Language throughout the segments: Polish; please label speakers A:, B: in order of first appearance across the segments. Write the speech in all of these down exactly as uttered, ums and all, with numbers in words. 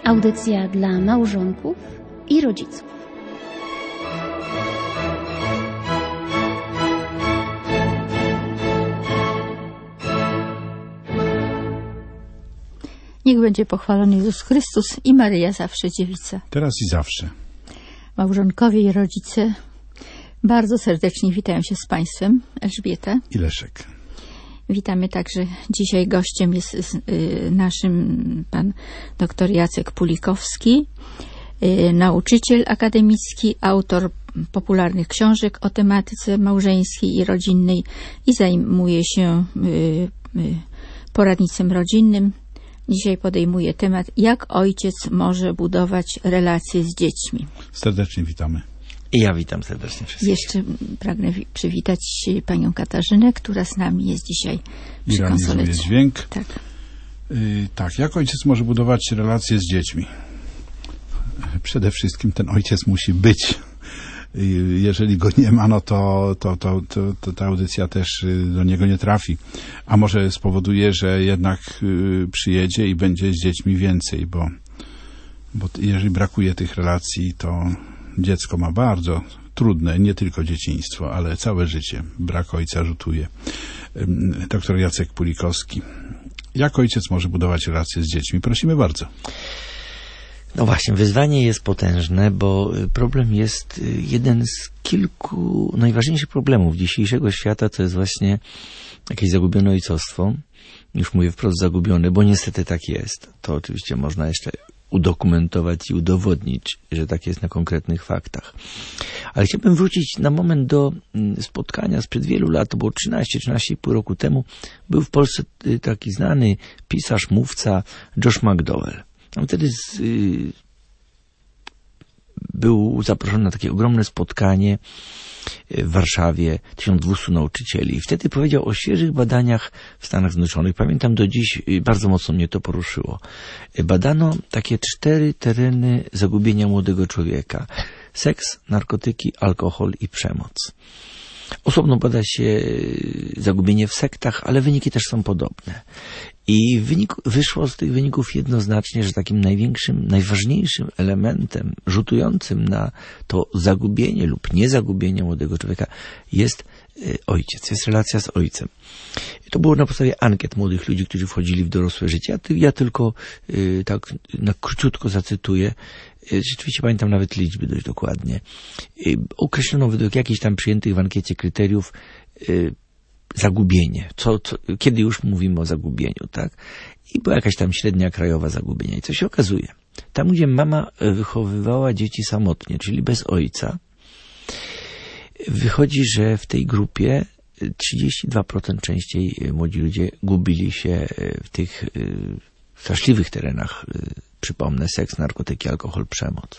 A: Audycja dla małżonków i rodziców.
B: Niech będzie pochwalony Jezus Chrystus i Maryja zawsze dziewica.
C: Teraz i zawsze.
B: Małżonkowie i rodzice bardzo serdecznie witają się z Państwem. Elżbieta
C: i Leszek.
B: Witamy także. Dzisiaj gościem jest y, naszym pan dr Jacek Pulikowski, y, nauczyciel akademicki, autor popularnych książek o tematyce małżeńskiej i rodzinnej i zajmuje się y, y, poradnictwem rodzinnym. Dzisiaj podejmuje temat, jak ojciec może budować relacje z dziećmi.
C: Serdecznie witamy.
D: I ja witam serdecznie wszystkich.
B: Jeszcze pragnę przywitać panią Katarzynę, która z nami jest dzisiaj przy
C: I realizuje
B: konsolecie.
C: dźwięk.
B: Tak.
C: Yy, tak, jak ojciec może budować relacje z dziećmi? Przede wszystkim ten ojciec musi być. Yy, jeżeli go nie ma, no to, to, to, to, to ta audycja też yy, do niego nie trafi. A może spowoduje, że jednak yy, przyjedzie i będzie z dziećmi więcej, bo, bo jeżeli brakuje tych relacji, to dziecko ma bardzo trudne, nie tylko dzieciństwo, ale całe życie. Brak ojca rzutuje. Doktor Jacek Pulikowski. Jak ojciec może budować relacje z dziećmi? Prosimy bardzo.
D: No właśnie, wyzwanie jest potężne, bo problem jest jeden z kilku najważniejszych problemów dzisiejszego świata, to jest właśnie jakieś zagubione ojcostwo. Już mówię wprost zagubione, bo niestety tak jest. To oczywiście można jeszcze udokumentować i udowodnić, że tak jest na konkretnych faktach. Ale chciałbym wrócić na moment do spotkania sprzed wielu lat, to było trzynaście, trzynaście i pół roku temu. Był w Polsce taki znany pisarz, mówca Josh McDowell. On wtedy z, y, był zaproszony na takie ogromne spotkanie w Warszawie, tysiąc dwieście nauczycieli. I wtedy powiedział o świeżych badaniach w Stanach Zjednoczonych. Pamiętam do dziś, bardzo mocno mnie to poruszyło. Badano takie cztery tereny zagubienia młodego człowieka. Seks, narkotyki, alkohol i przemoc. Osobno bada się zagubienie w sektach, ale wyniki też są podobne. I wynik, wyszło z tych wyników jednoznacznie, że takim największym, najważniejszym elementem rzutującym na to zagubienie lub niezagubienie młodego człowieka jest y, ojciec, jest relacja z ojcem. To było na podstawie ankiet młodych ludzi, którzy wchodzili w dorosłe życie. Ja, ty, ja tylko y, tak na króciutko zacytuję. Y, rzeczywiście pamiętam nawet liczby dość dokładnie. Y, określono według jakichś tam przyjętych w ankiecie kryteriów y, zagubienie. Co, co, kiedy już mówimy o zagubieniu, tak? I była jakaś tam średnia krajowa zagubienia. I co się okazuje? Tam, gdzie mama wychowywała dzieci samotnie, czyli bez ojca, wychodzi, że w tej grupie trzydzieści dwa procent częściej młodzi ludzie gubili się w tych straszliwych terenach. Przypomnę, seks, narkotyki, alkohol, przemoc.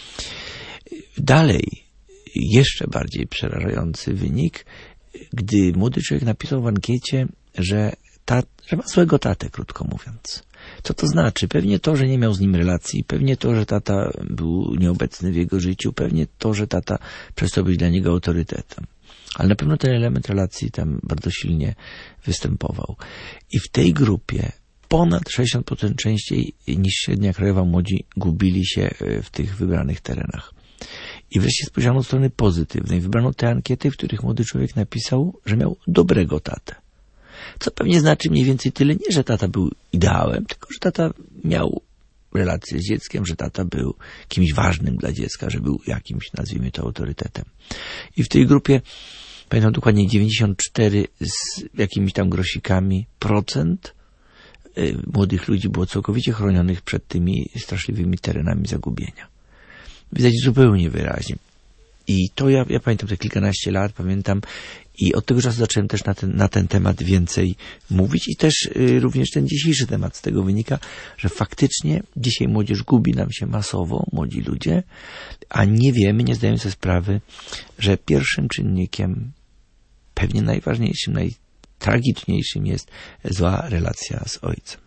D: Dalej, jeszcze bardziej przerażający wynik, gdy młody człowiek napisał w ankiecie, że, tat, że ma złego tatę, krótko mówiąc. Co to znaczy? Pewnie to, że nie miał z nim relacji, pewnie to, że tata był nieobecny w jego życiu, pewnie to, że tata przestał być dla niego autorytetem. Ale na pewno ten element relacji tam bardzo silnie występował. I w tej grupie ponad sześćdziesiąt procent częściej niż średnia krajowa młodzi gubili się w tych wybranych terenach. I wreszcie spojrzano od strony pozytywnej. Wybrano te ankiety, w których młody człowiek napisał, że miał dobrego tatę. Co pewnie znaczy mniej więcej tyle, nie, że tata był ideałem, tylko że tata miał relację z dzieckiem, że tata był kimś ważnym dla dziecka, że był jakimś, nazwijmy to, autorytetem. I w tej grupie, pamiętam dokładnie, dziewięćdziesiąt cztery z jakimiś tam grosikami procent y, młodych ludzi było całkowicie chronionych przed tymi straszliwymi terenami zagubienia. Widać zupełnie wyraźnie. I to ja, ja pamiętam te kilkanaście lat, pamiętam, i od tego czasu zacząłem też na ten, na ten temat więcej mówić i też y, również ten dzisiejszy temat z tego wynika, że faktycznie dzisiaj młodzież gubi nam się masowo, młodzi ludzie, a nie wiemy, nie zdajemy sobie sprawy, że pierwszym czynnikiem, pewnie najważniejszym, najtragiczniejszym jest zła relacja z ojcem.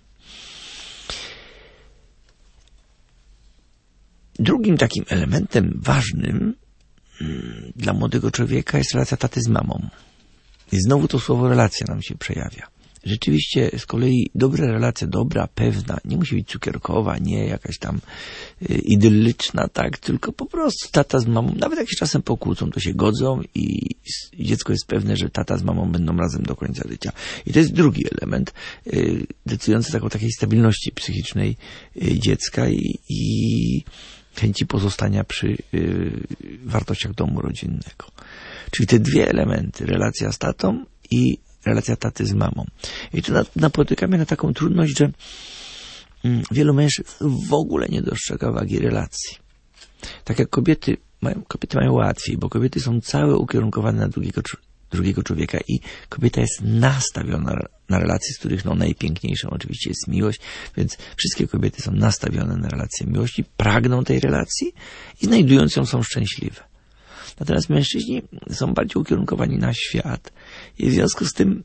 D: Drugim takim elementem ważnym mm, dla młodego człowieka jest relacja taty z mamą. I znowu to słowo relacja nam się przejawia. Rzeczywiście z kolei dobra relacja, dobra, pewna, nie musi być cukierkowa, nie jakaś tam y, idyllyczna, tak, tylko po prostu tata z mamą, nawet jak się czasem pokłócą, to się godzą i, i dziecko jest pewne, że tata z mamą będą razem do końca życia. I to jest drugi element y, decydujący tak o takiej stabilności psychicznej y, dziecka i, i chęci pozostania przy y, wartościach domu rodzinnego. Czyli te dwie elementy, relacja z tatą i relacja taty z mamą. I tu napotykamy na taką trudność, że mm, wielu mężczyzn w ogóle nie dostrzega wagi relacji. Tak jak kobiety mają, kobiety mają łatwiej, bo kobiety są całe ukierunkowane na drugiego, drugiego człowieka i kobieta jest nastawiona na relacje, z których no, najpiękniejszą oczywiście jest miłość, więc wszystkie kobiety są nastawione na relacje miłości, pragną tej relacji i znajdując ją są szczęśliwe. Natomiast mężczyźni są bardziej ukierunkowani na świat i w związku z tym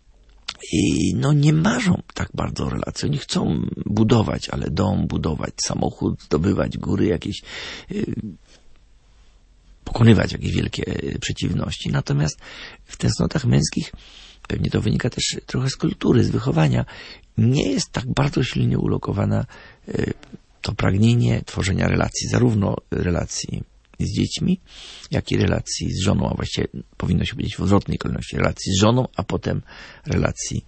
D: i no nie marzą tak bardzo o relacji. Oni chcą budować, ale dom budować, samochód, zdobywać góry jakieś, yy, pokonywać jakieś wielkie przeciwności. Natomiast w tęsknotach męskich, pewnie to wynika też trochę z kultury, z wychowania, nie jest tak bardzo silnie ulokowana yy, to pragnienie tworzenia relacji, zarówno relacji z dziećmi, jak i relacji z żoną, a właściwie powinno się powiedzieć w odwrotnej kolejności, relacji z żoną, a potem relacji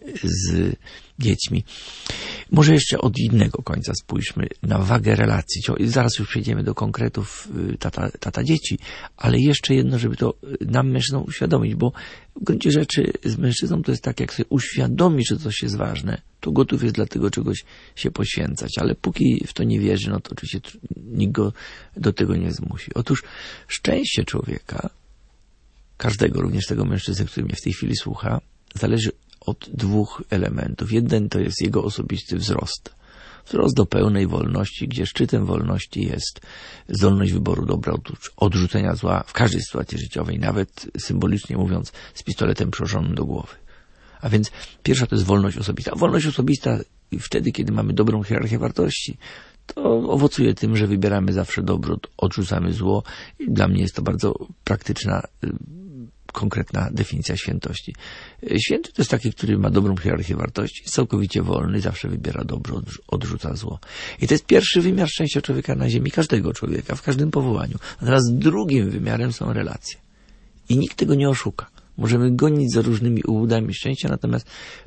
D: z dziećmi. Może jeszcze od innego końca spójrzmy na wagę relacji. Zaraz już przejdziemy do konkretów tata, tata dzieci, ale jeszcze jedno, żeby to nam mężczyznom uświadomić, bo w gruncie rzeczy z mężczyzną to jest tak, jak sobie uświadomi, że coś jest ważne, to gotów jest dla tego czegoś się poświęcać, ale póki w to nie wierzy, no to oczywiście nikt go do tego nie zmusi. Otóż szczęście człowieka, każdego, również tego mężczyzny, który mnie w tej chwili słucha, zależy od dwóch elementów. Jeden to jest jego osobisty wzrost. Wzrost do pełnej wolności, gdzie szczytem wolności jest zdolność wyboru dobra, odrzucenia zła w każdej sytuacji życiowej, nawet symbolicznie mówiąc z pistoletem przyłożonym do głowy. A więc pierwsza to jest wolność osobista. Wolność osobista wtedy, kiedy mamy dobrą hierarchię wartości, to owocuje tym, że wybieramy zawsze dobro, odrzucamy zło. I dla mnie jest to bardzo praktyczna, konkretna definicja świętości. Święty to jest taki, który ma dobrą hierarchię wartości, jest całkowicie wolny, zawsze wybiera dobro, odrzuca zło. I to jest pierwszy wymiar szczęścia człowieka na ziemi, każdego człowieka, w każdym powołaniu. Natomiast drugim wymiarem są relacje. I nikt tego nie oszuka. Możemy gonić za różnymi ułudami szczęścia, natomiast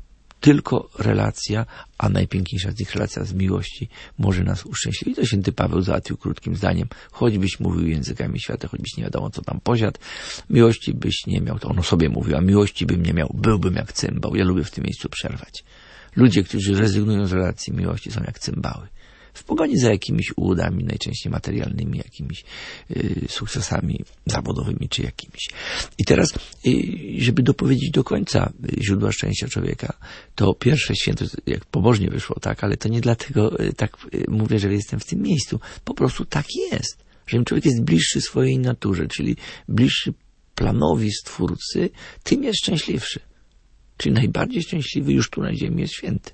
D: tylko relacja, a najpiękniejsza z nich relacja z miłości może nas uszczęśliwić. To święty Paweł załatwił krótkim zdaniem. Choćbyś mówił językami świata, choćbyś nie wiadomo co tam posiadł, miłości byś nie miał, to on o sobie mówił, a miłości bym nie miał, byłbym jak cymbał. Ja lubię w tym miejscu przerwać. Ludzie, którzy rezygnują z relacji miłości, są jak cymbały. W pogoni za jakimiś ułudami, najczęściej materialnymi, jakimiś y, sukcesami zawodowymi czy jakimiś. I teraz, y, żeby dopowiedzieć do końca y, źródła szczęścia człowieka, to pierwsze święto, jak pobożnie wyszło, tak, ale to nie dlatego y, tak y, mówię, że jestem w tym miejscu. Po prostu tak jest, że im człowiek jest bliższy swojej naturze, czyli bliższy planowi Stwórcy, tym jest szczęśliwszy. Czyli najbardziej szczęśliwy już tu na ziemi jest święty.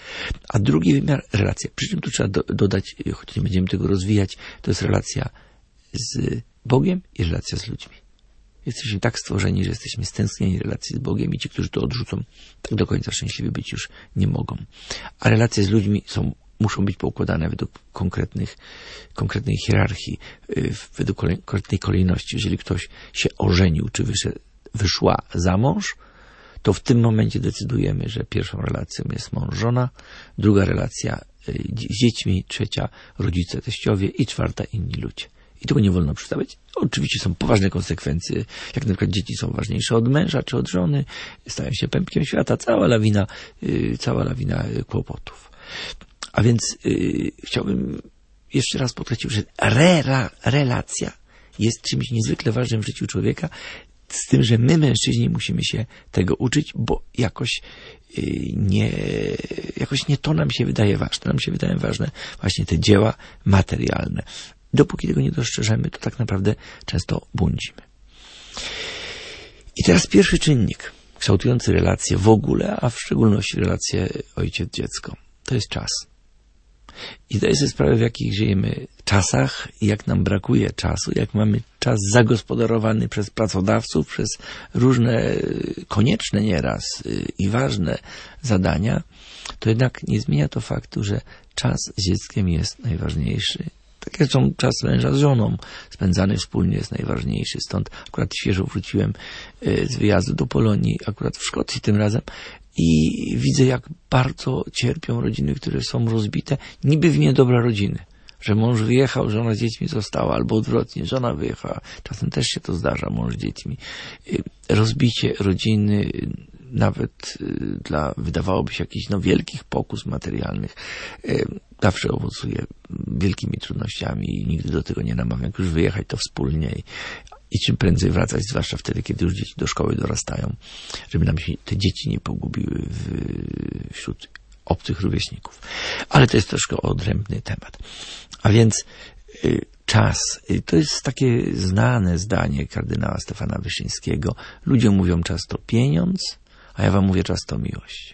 D: A drugi wymiar, relacja. Przy czym tu trzeba do, dodać, choć nie będziemy tego rozwijać, to jest relacja z Bogiem i relacja z ludźmi. Jesteśmy tak stworzeni, że jesteśmy stęsknieni relacji z Bogiem i ci, którzy to odrzucą, tak do końca szczęśliwi być już nie mogą. A relacje z ludźmi są, muszą być poukładane według konkretnych, konkretnej hierarchii, według konkretnej kolejności. Jeżeli ktoś się ożenił, czy wyszedł, wyszła za mąż, to w tym momencie decydujemy, że pierwszą relacją jest mąż-żona, druga relacja z dziećmi, trzecia rodzice, teściowie i czwarta inni ludzie. I tego nie wolno przedstawiać. Oczywiście są poważne konsekwencje, jak na przykład dzieci są ważniejsze od męża czy od żony, stają się pępkiem świata, cała lawina, yy, cała lawina kłopotów. A więc yy, chciałbym jeszcze raz podkreślić, że re, relacja jest czymś niezwykle ważnym w życiu człowieka, z tym, że my, mężczyźni, musimy się tego uczyć, bo jakoś yy, nie, jakoś nie to nam się wydaje ważne. Nam się wydają ważne właśnie te dzieła materialne. Dopóki tego nie dostrzeżemy, to tak naprawdę często błądzimy. I teraz pierwszy czynnik kształtujący relacje w ogóle, a w szczególności relacje ojciec-dziecko. To jest czas. I zdaję sobie sprawę, w jakich żyjemy czasach i jak nam brakuje czasu, jak mamy czas zagospodarowany przez pracodawców, przez różne konieczne nieraz i ważne zadania, to jednak nie zmienia to faktu, że czas z dzieckiem jest najważniejszy. Tak jak zresztą czas męża z żoną spędzany wspólnie jest najważniejszy. Stąd akurat świeżo wróciłem z wyjazdu do Polonii, akurat w Szkocji tym razem, i widzę, jak bardzo cierpią rodziny, które są rozbite, niby w niedobra rodziny. Że mąż wyjechał, żona z dziećmi została, albo odwrotnie, żona wyjechała. Czasem też się to zdarza, mąż z dziećmi. Rozbicie rodziny, nawet dla, wydawałoby się, jakichś no, wielkich pokus materialnych, zawsze owocuje wielkimi trudnościami i nigdy do tego nie namawiam. Jak już wyjechać, to wspólnie i, i czym prędzej wracać, zwłaszcza wtedy, kiedy już dzieci do szkoły dorastają, żeby nam się te dzieci nie pogubiły w, wśród obcych rówieśników. Ale to jest troszkę odrębny temat. A więc y, czas. Y, to jest takie znane zdanie kardynała Stefana Wyszyńskiego. Ludzie mówią, czas to pieniądz, a ja wam mówię, czas to miłość.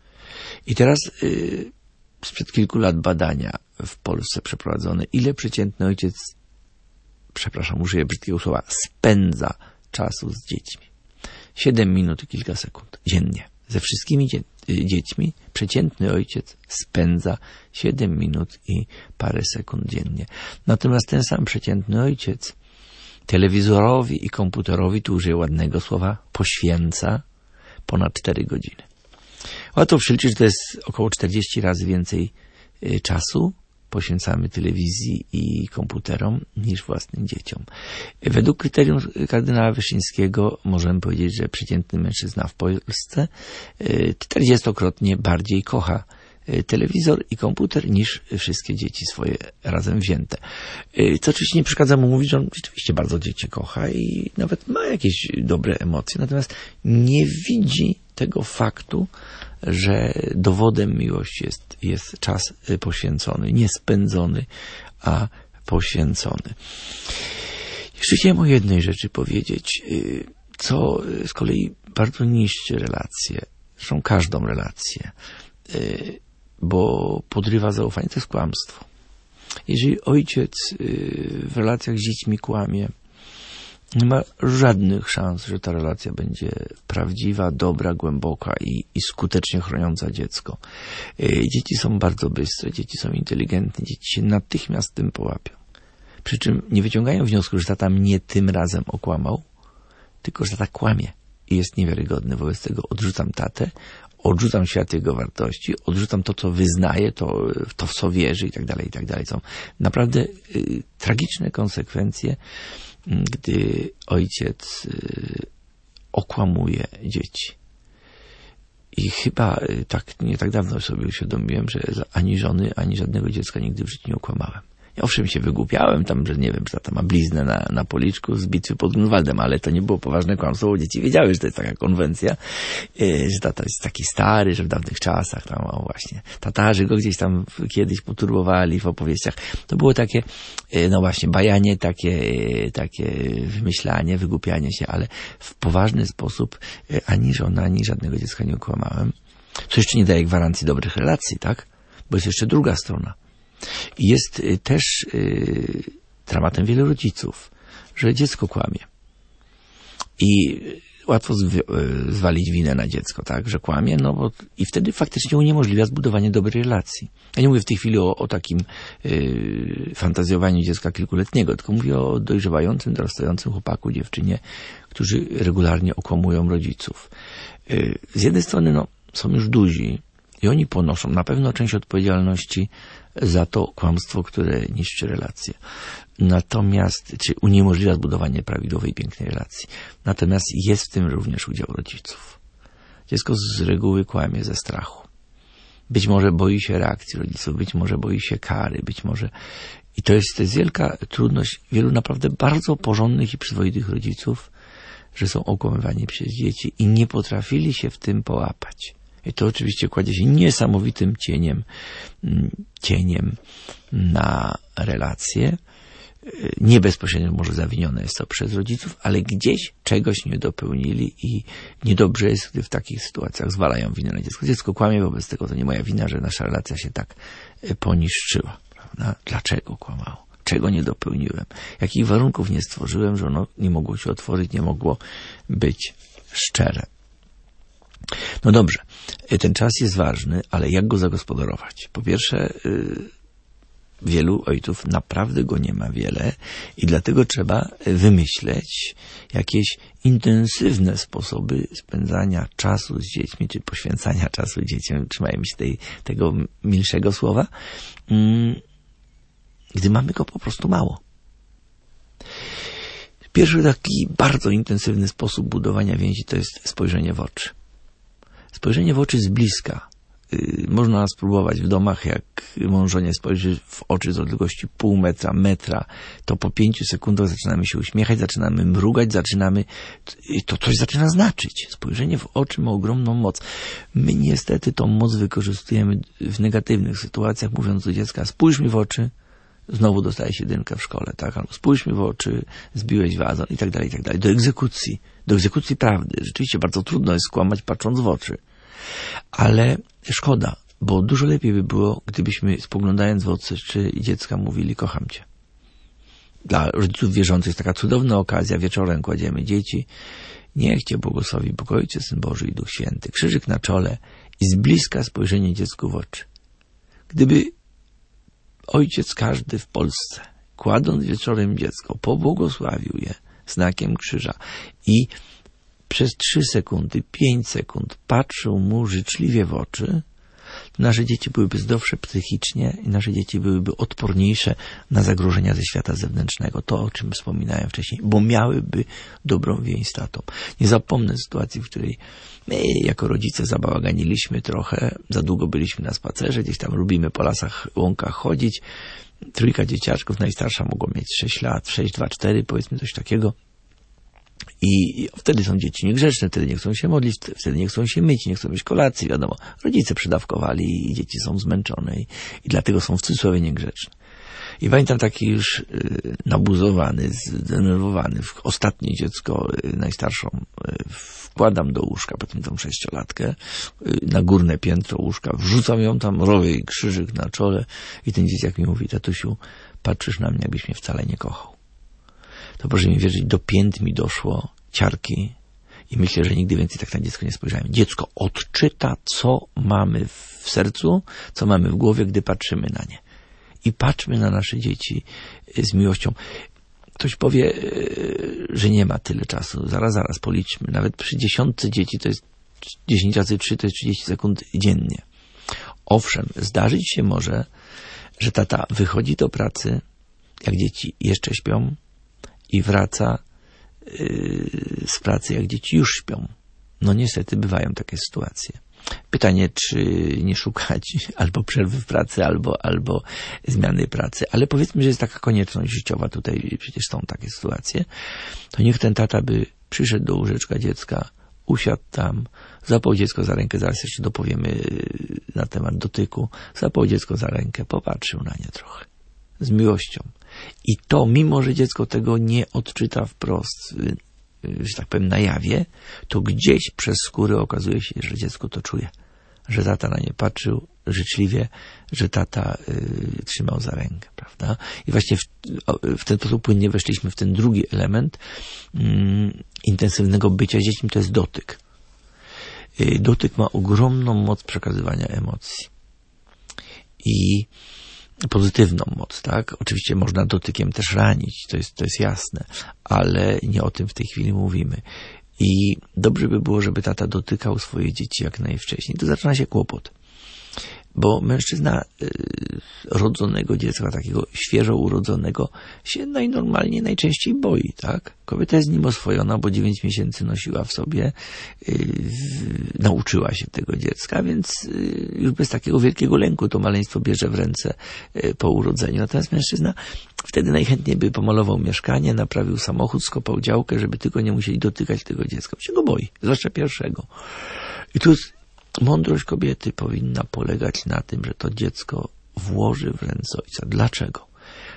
D: I teraz y, sprzed kilku lat badania w Polsce przeprowadzone. Ile przeciętny ojciec, przepraszam, użyję brzydkiego słowa, spędza czasu z dziećmi? Siedem minut i kilka sekund dziennie. Ze wszystkimi dzie- dziećmi przeciętny ojciec spędza siedem minut i parę sekund dziennie. Natomiast ten sam przeciętny ojciec telewizorowi i komputerowi, tu użyję ładnego słowa, poświęca ponad cztery godziny. Łatwo przeliczyć, że to jest około czterdzieści razy więcej y, czasu poświęcamy telewizji i komputerom niż własnym dzieciom. Według kryterium kardynała Wyszyńskiego możemy powiedzieć, że przeciętny mężczyzna w Polsce czterdziestokrotnie bardziej kocha telewizor i komputer niż wszystkie dzieci swoje razem wzięte. Co oczywiście nie przeszkadza mu mówić, że on rzeczywiście bardzo dzieci kocha i nawet ma jakieś dobre emocje, natomiast nie widzi tego faktu, że dowodem miłości jest, jest czas poświęcony, nie spędzony, a poświęcony. Jeszcze chciałem o jednej rzeczy powiedzieć, co z kolei bardzo niszczy relacje, zresztą każdą relację, bo podrywa zaufanie, to jest kłamstwo. Jeżeli ojciec w relacjach z dziećmi kłamie, nie ma żadnych szans, że ta relacja będzie prawdziwa, dobra, głęboka i, i skutecznie chroniąca dziecko. Dzieci są bardzo bystre, dzieci są inteligentne, dzieci się natychmiast tym połapią. Przy czym nie wyciągają wniosku, że tata mnie tym razem okłamał, tylko że tata kłamie i jest niewiarygodny. Wobec tego odrzucam tatę, odrzucam świat jego wartości, odrzucam to, co wyznaje, to, to w co wierzy i tak dalej, i tak dalej. Są naprawdę y, tragiczne konsekwencje, gdy ojciec y, okłamuje dzieci. I chyba y, tak nie tak dawno sobie uświadomiłem, że ani żony, ani żadnego dziecka nigdy w życiu nie okłamałem. Ja owszem się wygłupiałem tam, że nie wiem, że tata ma bliznę na, na policzku z bitwy pod Grunwaldem, ale to nie było poważne kłamstwo, bo dzieci wiedziały, że to jest taka konwencja, yy, że tata jest taki stary, że w dawnych czasach tam, o właśnie, tatarzy go gdzieś tam kiedyś poturbowali w opowieściach. To było takie, yy, no właśnie, bajanie, takie, yy, takie wymyślanie, wygłupianie się, ale w poważny sposób yy, ani żona, ani żadnego dziecka nie okłamałem. Co jeszcze nie daje gwarancji dobrych relacji, tak? Bo jest jeszcze druga strona. I jest też y, dramatem wielu rodziców, że dziecko kłamie. I łatwo zwi- zwalić winę na dziecko, tak, że kłamie, no bo i wtedy faktycznie uniemożliwia zbudowanie dobrej relacji. Ja nie mówię w tej chwili o, o takim y, fantazjowaniu dziecka kilkuletniego, tylko mówię o dojrzewającym, dorastającym chłopaku, dziewczynie, którzy regularnie okłamują rodziców. Y, z jednej strony, no, są już duzi i oni ponoszą na pewno część odpowiedzialności za to kłamstwo, które niszczy relacje. Natomiast, czy uniemożliwia zbudowanie prawidłowej, pięknej relacji. Natomiast jest w tym również udział rodziców. Dziecko z reguły kłamie ze strachu. Być może boi się reakcji rodziców, być może boi się kary, być może... I to jest, to jest wielka trudność wielu naprawdę bardzo porządnych i przyzwoitych rodziców, że są okłamywani przez dzieci i nie potrafili się w tym połapać. I to oczywiście kładzie się niesamowitym cieniem, cieniem na relacje. nie bezpośrednio może zawinione jest to przez rodziców, ale gdzieś czegoś nie dopełnili i niedobrze jest, gdy w takich sytuacjach zwalają winę na dziecko. Dziecko kłamie, wobec tego to nie moja wina, że nasza relacja się tak poniszczyła. Prawda? Dlaczego kłamało? Czego nie dopełniłem? Jakich warunków nie stworzyłem, że ono nie mogło się otworzyć, nie mogło być szczere? No dobrze, ten czas jest ważny, ale jak go zagospodarować? Po pierwsze, wielu ojców naprawdę go nie ma wiele i dlatego trzeba wymyśleć jakieś intensywne sposoby spędzania czasu z dziećmi, czy poświęcania czasu dzieciom, trzymajmy się tej, tego milszego słowa, gdy mamy go po prostu mało. Pierwszy taki bardzo intensywny sposób budowania więzi to jest spojrzenie w oczy. Spojrzenie w oczy z bliska. Można spróbować w domach, jak mąż żonie spojrzy w oczy z odległości pół metra, metra, to po pięciu sekundach zaczynamy się uśmiechać, zaczynamy mrugać, zaczynamy, to coś zaczyna znaczyć. Spojrzenie w oczy ma ogromną moc. My niestety tą moc wykorzystujemy w negatywnych sytuacjach, mówiąc do dziecka, spójrz mi w oczy, znowu dostajesz jedynkę w szkole, tak? Albo spójrz mi w oczy, zbiłeś wazon i tak dalej, i tak dalej. Do egzekucji, do egzekucji prawdy. Rzeczywiście bardzo trudno jest skłamać patrząc w oczy. Ale szkoda, bo dużo lepiej by było, gdybyśmy spoglądając w oczy dziecka mówili, kocham cię. Dla rodziców wierzących jest taka cudowna okazja, wieczorem kładziemy dzieci, niech cię błogosławi Bóg Ojciec, Syn Boży i Duch Święty. Krzyżyk na czole i z bliska spojrzenie dziecku w oczy. Gdyby ojciec każdy w Polsce, kładąc wieczorem dziecko, pobłogosławił je znakiem krzyża i przez trzy sekundy, pięć sekund patrzył mu życzliwie w oczy, nasze dzieci byłyby zdrowsze psychicznie i nasze dzieci byłyby odporniejsze na zagrożenia ze świata zewnętrznego. To, o czym wspominałem wcześniej, bo miałyby dobrą więź z tatą. Nie zapomnę sytuacji, w której my jako rodzice zabałaganiliśmy trochę, za długo byliśmy na spacerze, gdzieś tam lubimy po lasach, łąkach chodzić. Trójka dzieciaczków, najstarsza mogła mieć sześć lat, sześć, dwa, cztery, powiedzmy coś takiego. I wtedy są dzieci niegrzeczne, wtedy nie chcą się modlić, wtedy nie chcą się myć, nie chcą mieć kolacji, wiadomo. Rodzice przedawkowali i dzieci są zmęczone i, i dlatego są w cudzysłowie niegrzeczne. I pamiętam taki już y, nabuzowany, zdenerwowany, ostatnie dziecko, y, najstarszą, y, wkładam do łóżka, potem tą sześciolatkę, y, na górne piętro łóżka, wrzucam ją tam, robię jej krzyżyk na czole i ten dzieciak mi mówi, tatusiu, patrzysz na mnie, jakbyś mnie wcale nie kochał. To proszę mi wierzyć, do pięt mi doszło ciarki i myślę, że nigdy więcej tak na dziecko nie spojrzałem. Dziecko odczyta, co mamy w sercu, co mamy w głowie, gdy patrzymy na nie. I patrzmy na nasze dzieci z miłością. Ktoś powie, że nie ma tyle czasu. Zaraz, zaraz, policzmy. Nawet przy dziesiątce dzieci to jest dziesięć razy trzy, to jest trzydzieści sekund dziennie. Owszem, zdarzyć się może, że tata wychodzi do pracy, jak dzieci jeszcze śpią, i wraca yy, z pracy, jak dzieci już śpią. No niestety bywają takie sytuacje. Pytanie, czy nie szukać albo przerwy w pracy, albo, albo zmiany pracy. Ale powiedzmy, że jest taka konieczność życiowa. Tutaj przecież są takie sytuacje. To niech ten tata by przyszedł do łóżeczka dziecka, usiadł tam, zapał dziecko za rękę, zaraz jeszcze dopowiemy na temat dotyku, zapał dziecko za rękę, popatrzył na nie trochę. Z miłością. I to, mimo że dziecko tego nie odczyta wprost, że tak powiem, na jawie, to gdzieś przez skórę okazuje się, że dziecko to czuje. Że tata na nie patrzył życzliwie, że tata y, trzymał za rękę, prawda? I właśnie w, w ten sposób płynnie weszliśmy w ten drugi element y, intensywnego bycia z dziećmi, to jest dotyk. Y, dotyk ma ogromną moc przekazywania emocji. I pozytywną moc, tak? Oczywiście można dotykiem też ranić, to jest, to jest jasne, ale nie o tym w tej chwili mówimy. I dobrze by było, żeby tata dotykał swoje dzieci jak najwcześniej. Tu zaczyna się kłopot. Bo mężczyzna y, rodzonego dziecka, takiego świeżo urodzonego, się najnormalniej najczęściej boi, tak? Kobieta jest z nim oswojona, bo dziewięć miesięcy nosiła w sobie, y, nauczyła się tego dziecka, więc y, już bez takiego wielkiego lęku to maleństwo bierze w ręce y, po urodzeniu. Natomiast mężczyzna wtedy najchętniej by pomalował mieszkanie, naprawił samochód, skopał działkę, żeby tylko nie musieli dotykać tego dziecka. Bo się go boi, zwłaszcza pierwszego. I tu mądrość kobiety powinna polegać na tym, że to dziecko włoży w ręce ojca. Dlaczego?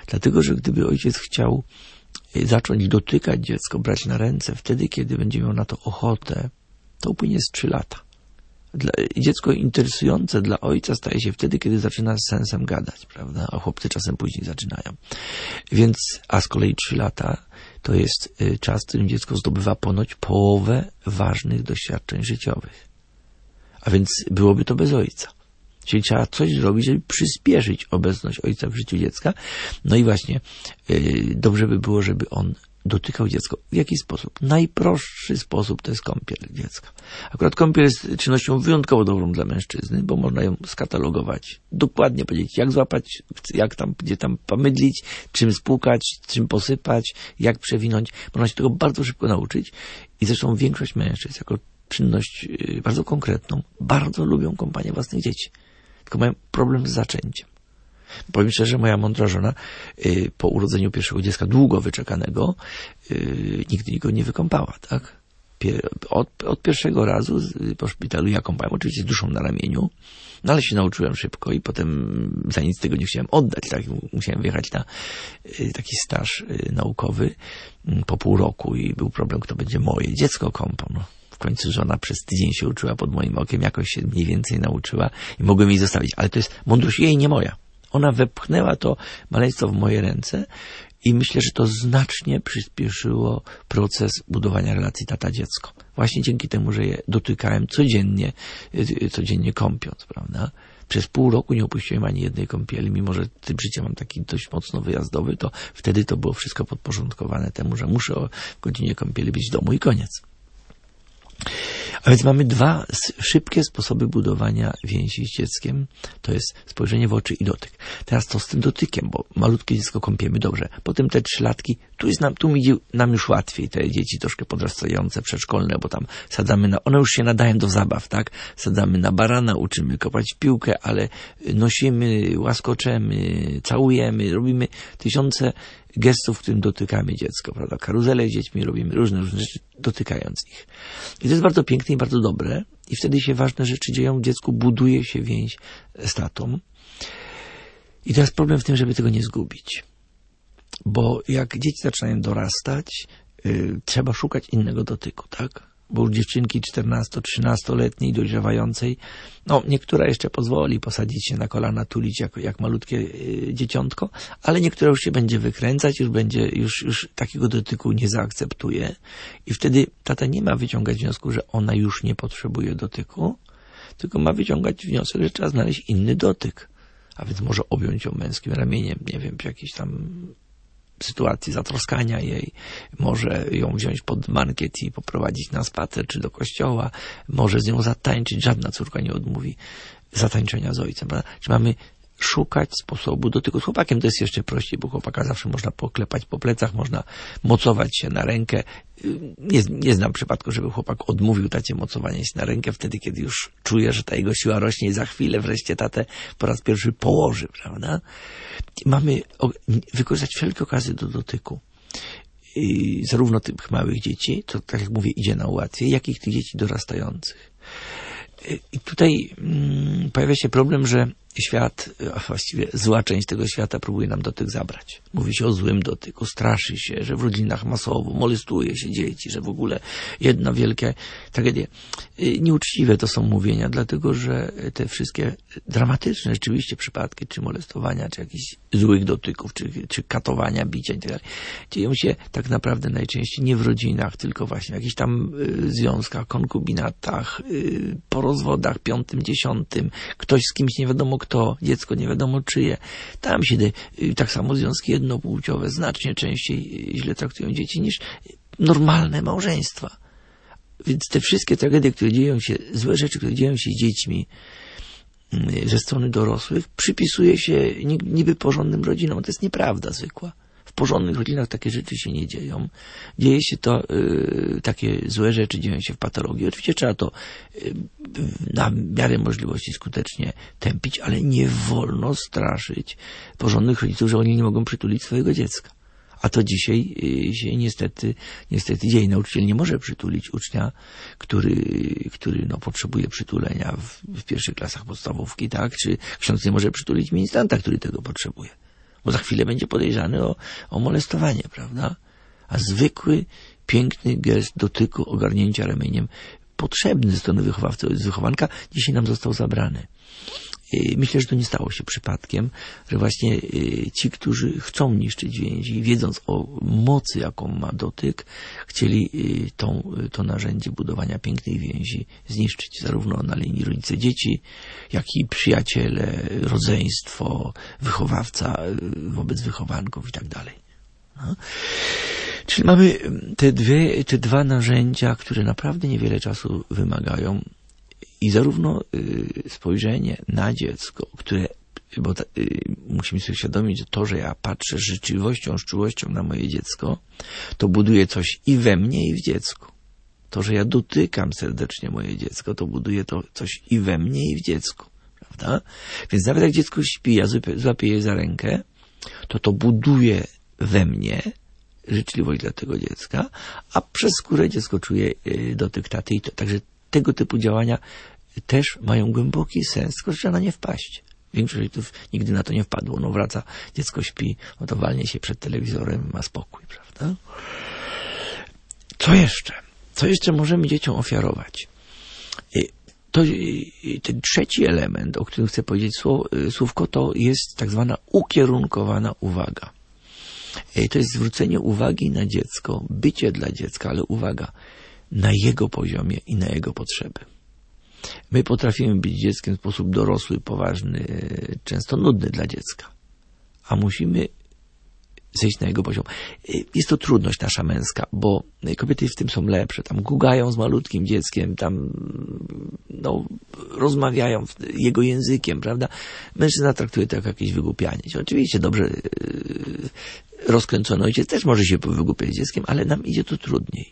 D: Dlatego, że gdyby ojciec chciał zacząć dotykać dziecko, brać na ręce wtedy, kiedy będzie miał na to ochotę, to upłynie z trzy lata. Dla, dziecko interesujące dla ojca staje się wtedy, kiedy zaczyna z sensem gadać, prawda? A chłopcy czasem później zaczynają. Więc, a z kolei trzy lata to jest czas, w którym dziecko zdobywa ponoć połowę ważnych doświadczeń życiowych. A więc byłoby to bez ojca. Czyli trzeba coś zrobić, żeby przyspieszyć obecność ojca w życiu dziecka. No i właśnie yy, dobrze by było, żeby on dotykał dziecko. W jaki sposób? Najprostszy sposób to jest kąpiel dziecka. Akurat kąpiel jest czynnością wyjątkowo dobrą dla mężczyzny, bo można ją skatalogować, dokładnie powiedzieć, jak złapać, jak tam, gdzie tam pomydlić, czym spłukać, czym posypać, jak przewinąć. Można się tego bardzo szybko nauczyć i zresztą większość mężczyzn jako czynność bardzo konkretną bardzo lubią kąpanie własnych dzieci. Tylko mają problem z zaczęciem. Powiem szczerze, moja mądra żona y, po urodzeniu pierwszego dziecka, długo wyczekanego, y, nigdy go nie wykąpała, tak? Pier, od, od pierwszego razu y, po szpitalu ja kąpałem, oczywiście z duszą na ramieniu, no ale się nauczyłem szybko i potem za nic tego nie chciałem oddać, tak? Musiałem wjechać na y, taki staż y, naukowy y, po pół roku i był problem, kto będzie moje dziecko kąpał, no. W końcu żona przez tydzień się uczyła pod moim okiem, jakoś się mniej więcej nauczyła i mogłem jej zostawić, ale to jest mądrość jej, nie moja. Ona wepchnęła to maleństwo w moje ręce i myślę, że to znacznie przyspieszyło proces budowania relacji tata-dziecko. Właśnie dzięki temu, że je dotykałem codziennie, codziennie kąpiąc, prawda? Przez pół roku nie opuściłem ani jednej kąpieli, mimo że typ życia mam taki dość mocno wyjazdowy, to wtedy to było wszystko podporządkowane temu, że muszę o godzinie kąpieli być w domu i koniec. A więc mamy dwa szybkie sposoby budowania więzi z dzieckiem. To jest spojrzenie w oczy i dotyk. Teraz to z tym dotykiem, bo malutkie dziecko kąpiemy dobrze. Potem te trzylatki, tu jest nam, tu idzie nam już łatwiej. Te dzieci troszkę podrastające, przedszkolne, bo tam sadzamy na, one już się nadają do zabaw, tak? Sadzamy na barana, uczymy kopać piłkę, ale nosimy, łaskoczemy, całujemy, robimy tysiące gestów, w którym dotykamy dziecko, prawda? Karuzele z dziećmi robimy, różne, różne rzeczy, dotykając ich. I to jest bardzo piękne i bardzo dobre. I wtedy się ważne rzeczy dzieją w dziecku, buduje się więź z tatą. I teraz problem w tym, żeby tego nie zgubić. Bo jak dzieci zaczynają dorastać, yy, trzeba szukać innego dotyku, tak? Bo już dziewczynki czternasto-trzynastoletniej, dojrzewającej, no niektóra jeszcze pozwoli posadzić się na kolana, tulić jak, jak malutkie y, dzieciątko, ale niektóra już się będzie wykręcać, już będzie, już, już takiego dotyku nie zaakceptuje i wtedy tata nie ma wyciągać wniosku, że ona już nie potrzebuje dotyku, tylko ma wyciągać wniosek, że trzeba znaleźć inny dotyk. A więc może objąć ją męskim ramieniem, nie wiem, w jakiejś tam sytuacji zatroskania jej, może ją wziąć pod mankiet i poprowadzić na spacer czy do kościoła, może z nią zatańczyć, żadna córka nie odmówi zatańczenia z ojcem. Prawda? Czy mamy szukać sposobu dotyku. Z chłopakiem to jest jeszcze prościej, bo chłopaka zawsze można poklepać po plecach, można mocować się na rękę. Nie, nie znam przypadku, żeby chłopak odmówił tacie mocowania się na rękę wtedy, kiedy już czuje, że ta jego siła rośnie i za chwilę wreszcie tatę po raz pierwszy położy, prawda? Mamy wykorzystać wszelkie okazje do dotyku. I zarówno tych małych dzieci, to tak jak mówię, idzie na łatwiej, jak i tych dzieci dorastających. I tutaj mm, pojawia się problem, że świat, a właściwie zła część tego świata próbuje nam dotyk zabrać. Mówi się o złym dotyku, straszy się, że w rodzinach masowo molestuje się dzieci, że w ogóle jedna wielka tragedia. Nieuczciwe to są mówienia, dlatego że te wszystkie dramatyczne rzeczywiście przypadki, czy molestowania, czy jakichś złych dotyków, czy, czy katowania, bicia itd. dzieją się tak naprawdę najczęściej nie w rodzinach, tylko właśnie w jakichś tam y, związkach, konkubinatach, y, po rozwodach, piątym, dziesiątym, ktoś z kimś nie wiadomo kto, dziecko nie wiadomo czyje. Tam się de, y, tak samo związki jednopłciowe znacznie częściej źle traktują dzieci niż normalne małżeństwa. Więc te wszystkie tragedie, które dzieją się, złe rzeczy, które dzieją się z dziećmi ze strony dorosłych, przypisuje się niby porządnym rodzinom. To jest nieprawda zwykła. W porządnych rodzinach takie rzeczy się nie dzieją. Dzieje się to, yy, takie złe rzeczy dzieją się w patologii. Oczywiście trzeba to yy, na miarę możliwości skutecznie tępić, ale nie wolno straszyć porządnych rodziców, że oni nie mogą przytulić swojego dziecka. A to dzisiaj się niestety, niestety dzieje. Nauczyciel nie może przytulić ucznia, który, który no, potrzebuje przytulenia w, w pierwszych klasach podstawówki, tak? Czy ksiądz nie może przytulić ministranta, który tego potrzebuje. bo za chwilę będzie podejrzany o, o molestowanie, prawda? A zwykły, piękny gest dotyku, ogarnięcia ramieniem, potrzebny ze strony wychowawcy, z wychowanka, dzisiaj nam został zabrany. Myślę, że to nie stało się przypadkiem, że właśnie ci, którzy chcą niszczyć więzi, wiedząc o mocy, jaką ma dotyk, chcieli tą, to narzędzie budowania pięknej więzi zniszczyć, zarówno na linii rodzice-dzieci, jak i przyjaciele, rodzeństwo, wychowawca wobec wychowanków i tak dalej. No. Czyli mamy te dwie, te dwa narzędzia, które naprawdę niewiele czasu wymagają. I zarówno y, spojrzenie na dziecko, które, bo ta, y, musimy sobie uświadomić, że to, że ja patrzę z życzliwością, z czułością na moje dziecko, to buduje coś i we mnie, i w dziecku. To, że ja dotykam serdecznie moje dziecko, to buduje to coś i we mnie, i w dziecku. Prawda? Więc nawet jak dziecko śpi, ja złapię je za rękę, to to buduje we mnie życzliwość dla tego dziecka, a przez skórę dziecko czuje y, dotyk taty i to. Także tego typu działania też mają głęboki sens, tylko trzeba na nie wpaść. Większość rodziców nigdy na to nie wpadło. No wraca, dziecko śpi, no to walnie się przed telewizorem, ma spokój, prawda? Co jeszcze? Co jeszcze możemy dzieciom ofiarować? To, ten trzeci element, o którym chcę powiedzieć słówko, to jest tak zwana ukierunkowana uwaga. To jest zwrócenie uwagi na dziecko, bycie dla dziecka, ale uwaga, na jego poziomie i na jego potrzeby. My potrafimy być dzieckiem w sposób dorosły, poważny, często nudny dla dziecka. A musimy zejść na jego poziom. Jest to trudność nasza męska, bo kobiety w tym są lepsze. Tam gugają z malutkim dzieckiem, tam no, rozmawiają jego językiem, prawda? Mężczyzna traktuje to jako jakieś wygłupianie. Oczywiście dobrze rozkręcony ojciec też może się wygłupiać dzieckiem, ale nam idzie to trudniej.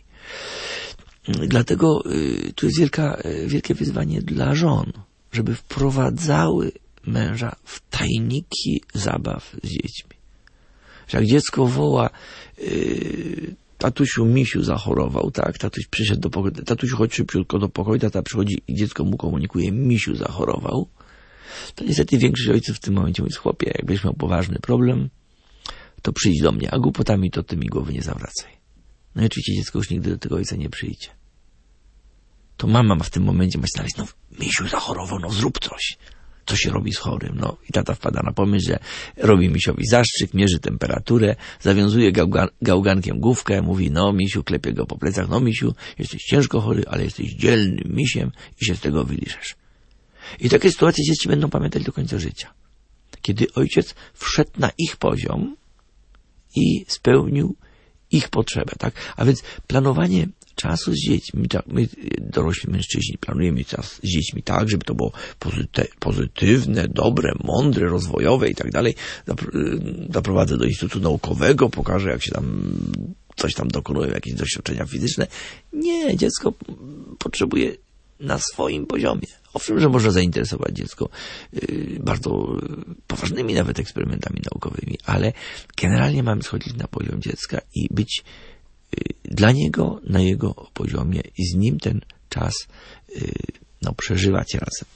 D: Dlatego y, tu jest wielka, wielkie wyzwanie dla żon, żeby wprowadzały męża w tajniki zabaw z dziećmi. Że jak dziecko woła y, tatusiu, misiu zachorował, tak? Tatuś przyszedł do pokoju, tatusiu chodź szybciutko do pokoju, tata przychodzi i dziecko mu komunikuje, misiu zachorował. To niestety większość ojców w tym momencie mówi, chłopie, jakbyś miał poważny problem, to przyjdź do mnie, a głupotami to ty mi głowy nie zawracaj. No i oczywiście dziecko już nigdy do tego ojca nie przyjdzie. To mama ma w tym momencie ma się znaleźć, no misiu zachorował, no zrób coś. Co się robi z chorym? No i tata wpada na pomysł, że robi misiowi zastrzyk, mierzy temperaturę, zawiązuje gałga, gałgankiem główkę, mówi, no misiu, klepie go po plecach, no misiu, jesteś ciężko chory, ale jesteś dzielnym misiem i się z tego wyliżesz. I takie sytuacje dzieci będą pamiętać do końca życia. Kiedy ojciec wszedł na ich poziom i spełnił ich potrzebę, tak? A więc planowanie czasu z dziećmi, my dorośli mężczyźni planujemy czas z dziećmi tak, żeby to było pozytywne, dobre, mądre, rozwojowe i tak dalej. Zaprowadzę do instytutu naukowego, pokażę, jak się tam coś tam dokonują, jakieś doświadczenia fizyczne. Nie, dziecko potrzebuje na swoim poziomie. Owszem, że można zainteresować dziecko yy, bardzo poważnymi nawet eksperymentami naukowymi, ale generalnie mamy schodzić na poziom dziecka i być yy, dla niego na jego poziomie i z nim ten czas yy, no, przeżywać razem.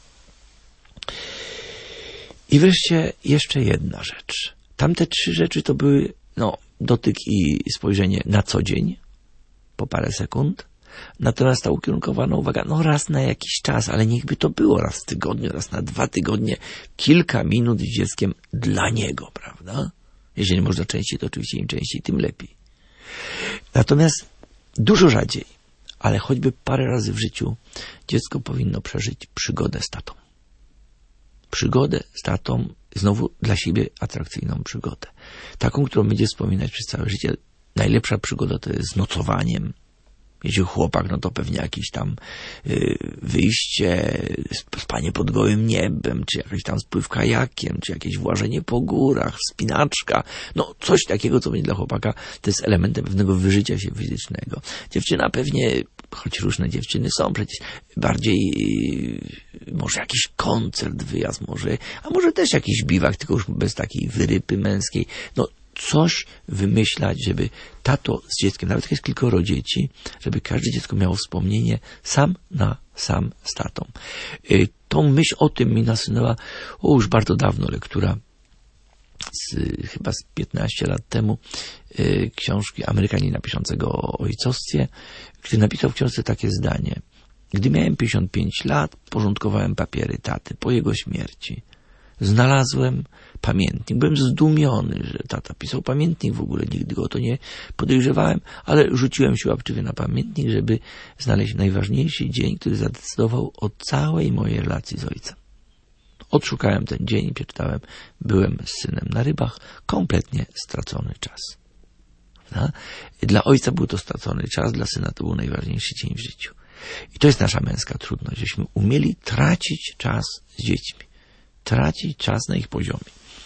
D: I wreszcie jeszcze jedna rzecz. Tamte trzy rzeczy to były no, dotyk i spojrzenie na co dzień, po parę sekund. Natomiast ta ukierunkowana uwaga, no raz na jakiś czas, ale niechby to było raz w tygodniu, raz na dwa tygodnie, kilka minut z dzieckiem dla niego, prawda? Jeżeli można częściej, to oczywiście im częściej, tym lepiej. Natomiast dużo rzadziej, ale choćby parę razy w życiu, dziecko powinno przeżyć przygodę z tatą. Przygodę z tatą, znowu dla siebie atrakcyjną przygodę. Taką, którą będzie wspominać przez całe życie. Najlepsza przygoda to jest z nocowaniem. Jeśli chłopak, no to pewnie jakieś tam y, wyjście, spanie pod gołym niebem, czy jakiś tam spływ kajakiem, czy jakieś włażenie po górach, wspinaczka. No coś takiego, co będzie dla chłopaka, to jest elementem pewnego wyżycia się fizycznego. Dziewczyna pewnie, choć różne dziewczyny są, przecież bardziej y, może jakiś koncert, wyjazd może, a może też jakiś biwak, tylko już bez takiej wyrypy męskiej. No coś wymyślać, żeby tato z dzieckiem, nawet jak jest kilkoro dzieci, żeby każde dziecko miało wspomnienie sam na sam z tatą. Tą myśl o tym mi nasunęła o, już bardzo dawno lektura z, chyba z piętnaście lat temu y, książki Amerykanina piszącego o ojcostwie, który napisał w książce takie zdanie. Gdy miałem pięćdziesiąt pięć lat, porządkowałem papiery taty po jego śmierci. Znalazłem pamiętnik. Byłem zdumiony, że tata pisał pamiętnik. W ogóle nigdy go o to nie podejrzewałem, ale rzuciłem się łapczywie na pamiętnik, żeby znaleźć najważniejszy dzień, który zadecydował o całej mojej relacji z ojcem. Odszukałem ten dzień i przeczytałem. Byłem z synem na rybach. Kompletnie stracony czas. No? Dla ojca był to stracony czas, dla syna to był najważniejszy dzień w życiu. I to jest nasza męska trudność, żeśmy umieli tracić czas z dziećmi. Tracić czas na ich poziomie.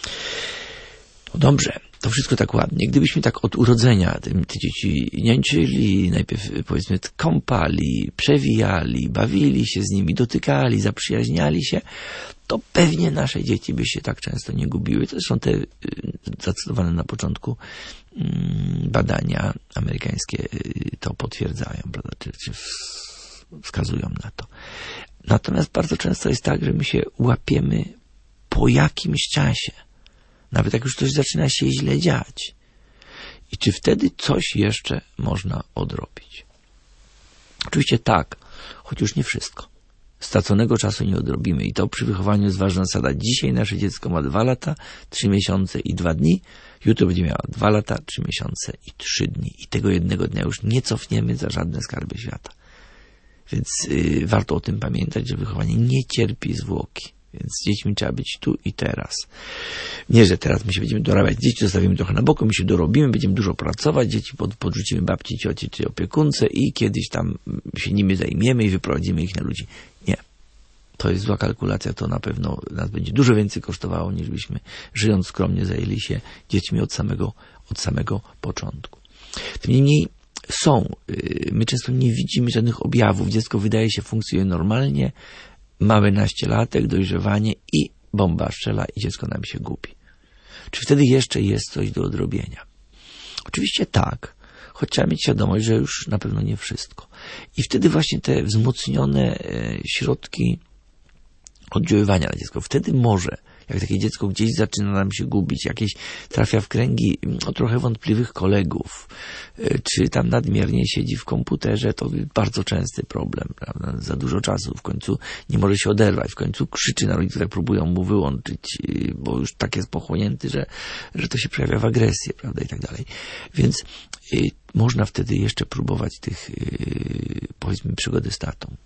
D: No dobrze, to wszystko tak ładnie. Gdybyśmy tak od urodzenia te, te dzieci niańczyli, najpierw powiedzmy kąpali, przewijali, bawili się z nimi, dotykali, zaprzyjaźniali się, to pewnie nasze dzieci by się tak często nie gubiły. To są te y, zacytowane na początku y, badania amerykańskie y, to potwierdzają, prawda? Czy, czy wskazują na to. Natomiast bardzo często jest tak, że my się łapiemy po jakimś czasie. Nawet jak już coś zaczyna się źle dziać. I czy wtedy coś jeszcze można odrobić? Oczywiście tak, choć już nie wszystko. Straconego czasu nie odrobimy i to przy wychowaniu jest ważna zasada. Dzisiaj nasze dziecko ma dwa lata, trzy miesiące i dwa dni. Jutro będzie miała dwa lata, trzy miesiące i trzy dni. I tego jednego dnia już nie cofniemy za żadne skarby świata. Więc y, warto o tym pamiętać, że wychowanie nie cierpi zwłoki. Więc z dziećmi trzeba być tu i teraz. Nie, że teraz my się będziemy dorabiać. Dzieci zostawimy trochę na boku, my się dorobimy, będziemy dużo pracować, dzieci pod, podrzucimy babci, cioci czy opiekunce i kiedyś tam się nimi zajmiemy i wyprowadzimy ich na ludzi. Nie. To jest zła kalkulacja, to na pewno nas będzie dużo więcej kosztowało, niż byśmy żyjąc skromnie zajęli się dziećmi od samego, od samego początku. Tym niemniej są. My często nie widzimy żadnych objawów. Dziecko wydaje się funkcjonuje normalnie, mamy naście-latek, dojrzewanie i bomba strzela i dziecko nam się gubi. Czy wtedy jeszcze jest coś do odrobienia? Oczywiście tak, choć trzeba mieć świadomość, że już na pewno nie wszystko. I wtedy właśnie te wzmocnione środki oddziaływania na dziecko. Wtedy może, jak takie dziecko gdzieś zaczyna nam się gubić, jakieś trafia w kręgi o trochę wątpliwych kolegów, czy tam nadmiernie siedzi w komputerze, to bardzo częsty problem, prawda? Za dużo czasu, w końcu nie może się oderwać, w końcu krzyczy na rodziców, które próbują mu wyłączyć, bo już tak jest pochłonięty, że, że to się przejawia w agresję, prawda, i tak dalej. Więc y, można wtedy jeszcze próbować tych, y, powiedzmy, przygody z tatą.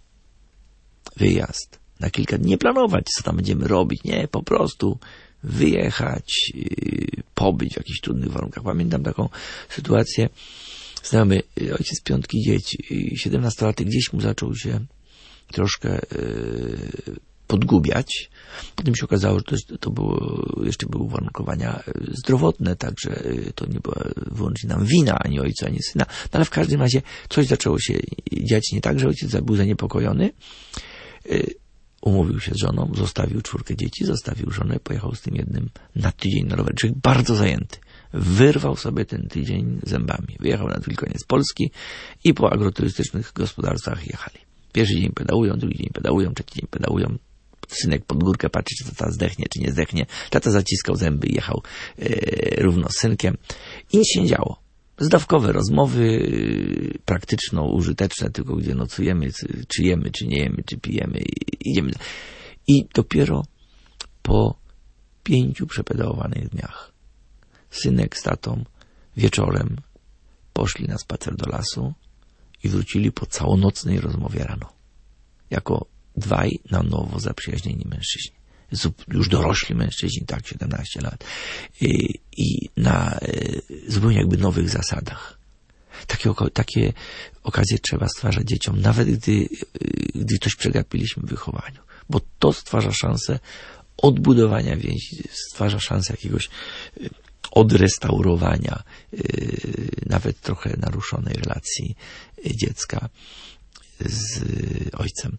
D: Wyjazd. Na kilka dni nie planować, co tam będziemy robić. Nie, po prostu wyjechać, yy, pobyć w jakichś trudnych warunkach. Pamiętam taką sytuację. Znajomy ojciec piątki dzieci, siedemnastolatek, gdzieś mu zaczął się troszkę yy, podgubiać. Potem się okazało, że to, to było, jeszcze były uwarunkowania zdrowotne, także to nie była wyłącznie nam wina, ani ojca, ani syna. No, ale w każdym razie coś zaczęło się dziać nie tak, że ojciec był zaniepokojony. Yy, Umówił się z żoną, zostawił czwórkę dzieci, zostawił żonę, pojechał z tym jednym na tydzień na rower. Człowiek bardzo zajęty. Wyrwał sobie ten tydzień zębami. Wyjechał na drugi koniec Polski i po agroturystycznych gospodarstwach jechali. Pierwszy dzień pedałują, drugi dzień pedałują, trzeci dzień pedałują. Synek pod górkę patrzy, czy tata zdechnie, czy nie zdechnie. Tata zaciskał zęby i jechał e, równo z synkiem. I nic się nie działo. Zdawkowe rozmowy, praktyczno-użyteczne, tylko gdzie nocujemy, czy jemy, czy nie jemy, czy pijemy, idziemy. I dopiero po pięciu przepedałowanych dniach synek z tatą wieczorem poszli na spacer do lasu i wrócili po całonocnej rozmowie rano. Jako dwaj na nowo zaprzyjaźnieni mężczyźni. Już dorośli mężczyźni, tak, siedemnaście lat. I, i na y, zupełnie jakby nowych zasadach. Takie, takie okazje trzeba stwarzać dzieciom, nawet gdy, y, gdy coś przegapiliśmy w wychowaniu. Bo to stwarza szansę odbudowania więzi, stwarza szansę jakiegoś y, odrestaurowania y, nawet trochę naruszonej relacji y, dziecka z y, ojcem.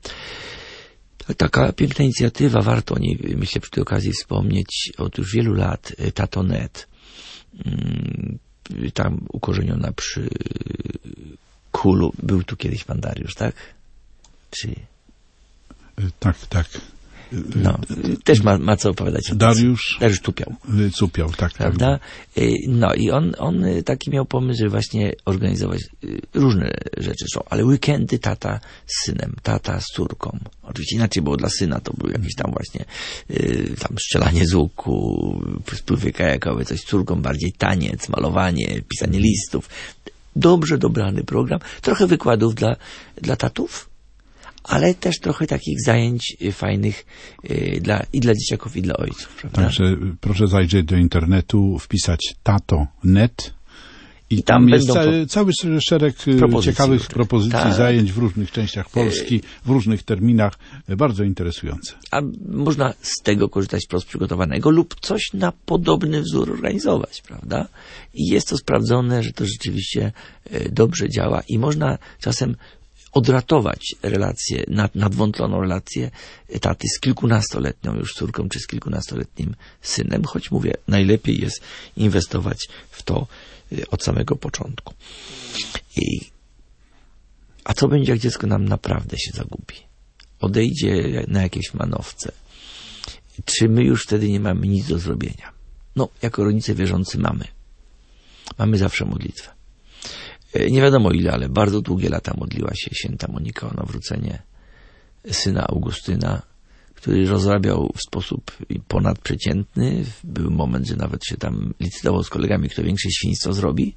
D: Taka piękna inicjatywa, warto o niej, myślę, przy tej okazji wspomnieć. Od już wielu lat Tato kropka net, tam ukorzeniona przy Kulu. Był tu kiedyś pan Dariusz, tak? Czy...
C: Tak, tak.
D: No, też ma, ma co opowiadać.
C: Dariusz,
D: Dariusz Cupiał.
C: Cupiał, tak,
D: prawda? Tak. No i on, on taki miał pomysł, żeby właśnie organizować różne rzeczy. Ale weekendy tata z synem, tata z córką. Oczywiście inaczej było dla syna, to był jakieś tam właśnie tam strzelanie z łuku, spływy kajakowe, coś z córką, bardziej taniec, malowanie, pisanie listów. Dobrze dobrany program. Trochę wykładów dla, dla tatów, ale też trochę takich zajęć fajnych y, dla, i dla dzieciaków, i dla ojców. Prawda?
C: Także proszę zajrzeć do internetu, wpisać tato kropka net i, I tam, tam jest ca cały szereg propozycji ciekawych różnych. propozycji, Ta. zajęć w różnych częściach Polski, w różnych terminach, bardzo interesujące.
D: A można z tego korzystać wprost przygotowanego lub coś na podobny wzór organizować, prawda? I jest to sprawdzone, że to rzeczywiście dobrze działa i można czasem odratować relację, nad, nadwątloną relację taty z kilkunastoletnią już córką, czy z kilkunastoletnim synem, choć mówię, najlepiej jest inwestować w to od samego początku. I, a co będzie, jak dziecko nam naprawdę się zagubi? Odejdzie na jakieś manowce. Czy my już wtedy nie mamy nic do zrobienia? No, jako rodzice wierzący mamy. Mamy zawsze modlitwę. Nie wiadomo ile, ale bardzo długie lata modliła się święta Monika o nawrócenie syna Augustyna, który rozrabiał w sposób ponadprzeciętny. Był moment, że nawet się tam licytował z kolegami, kto większe świństwo zrobi.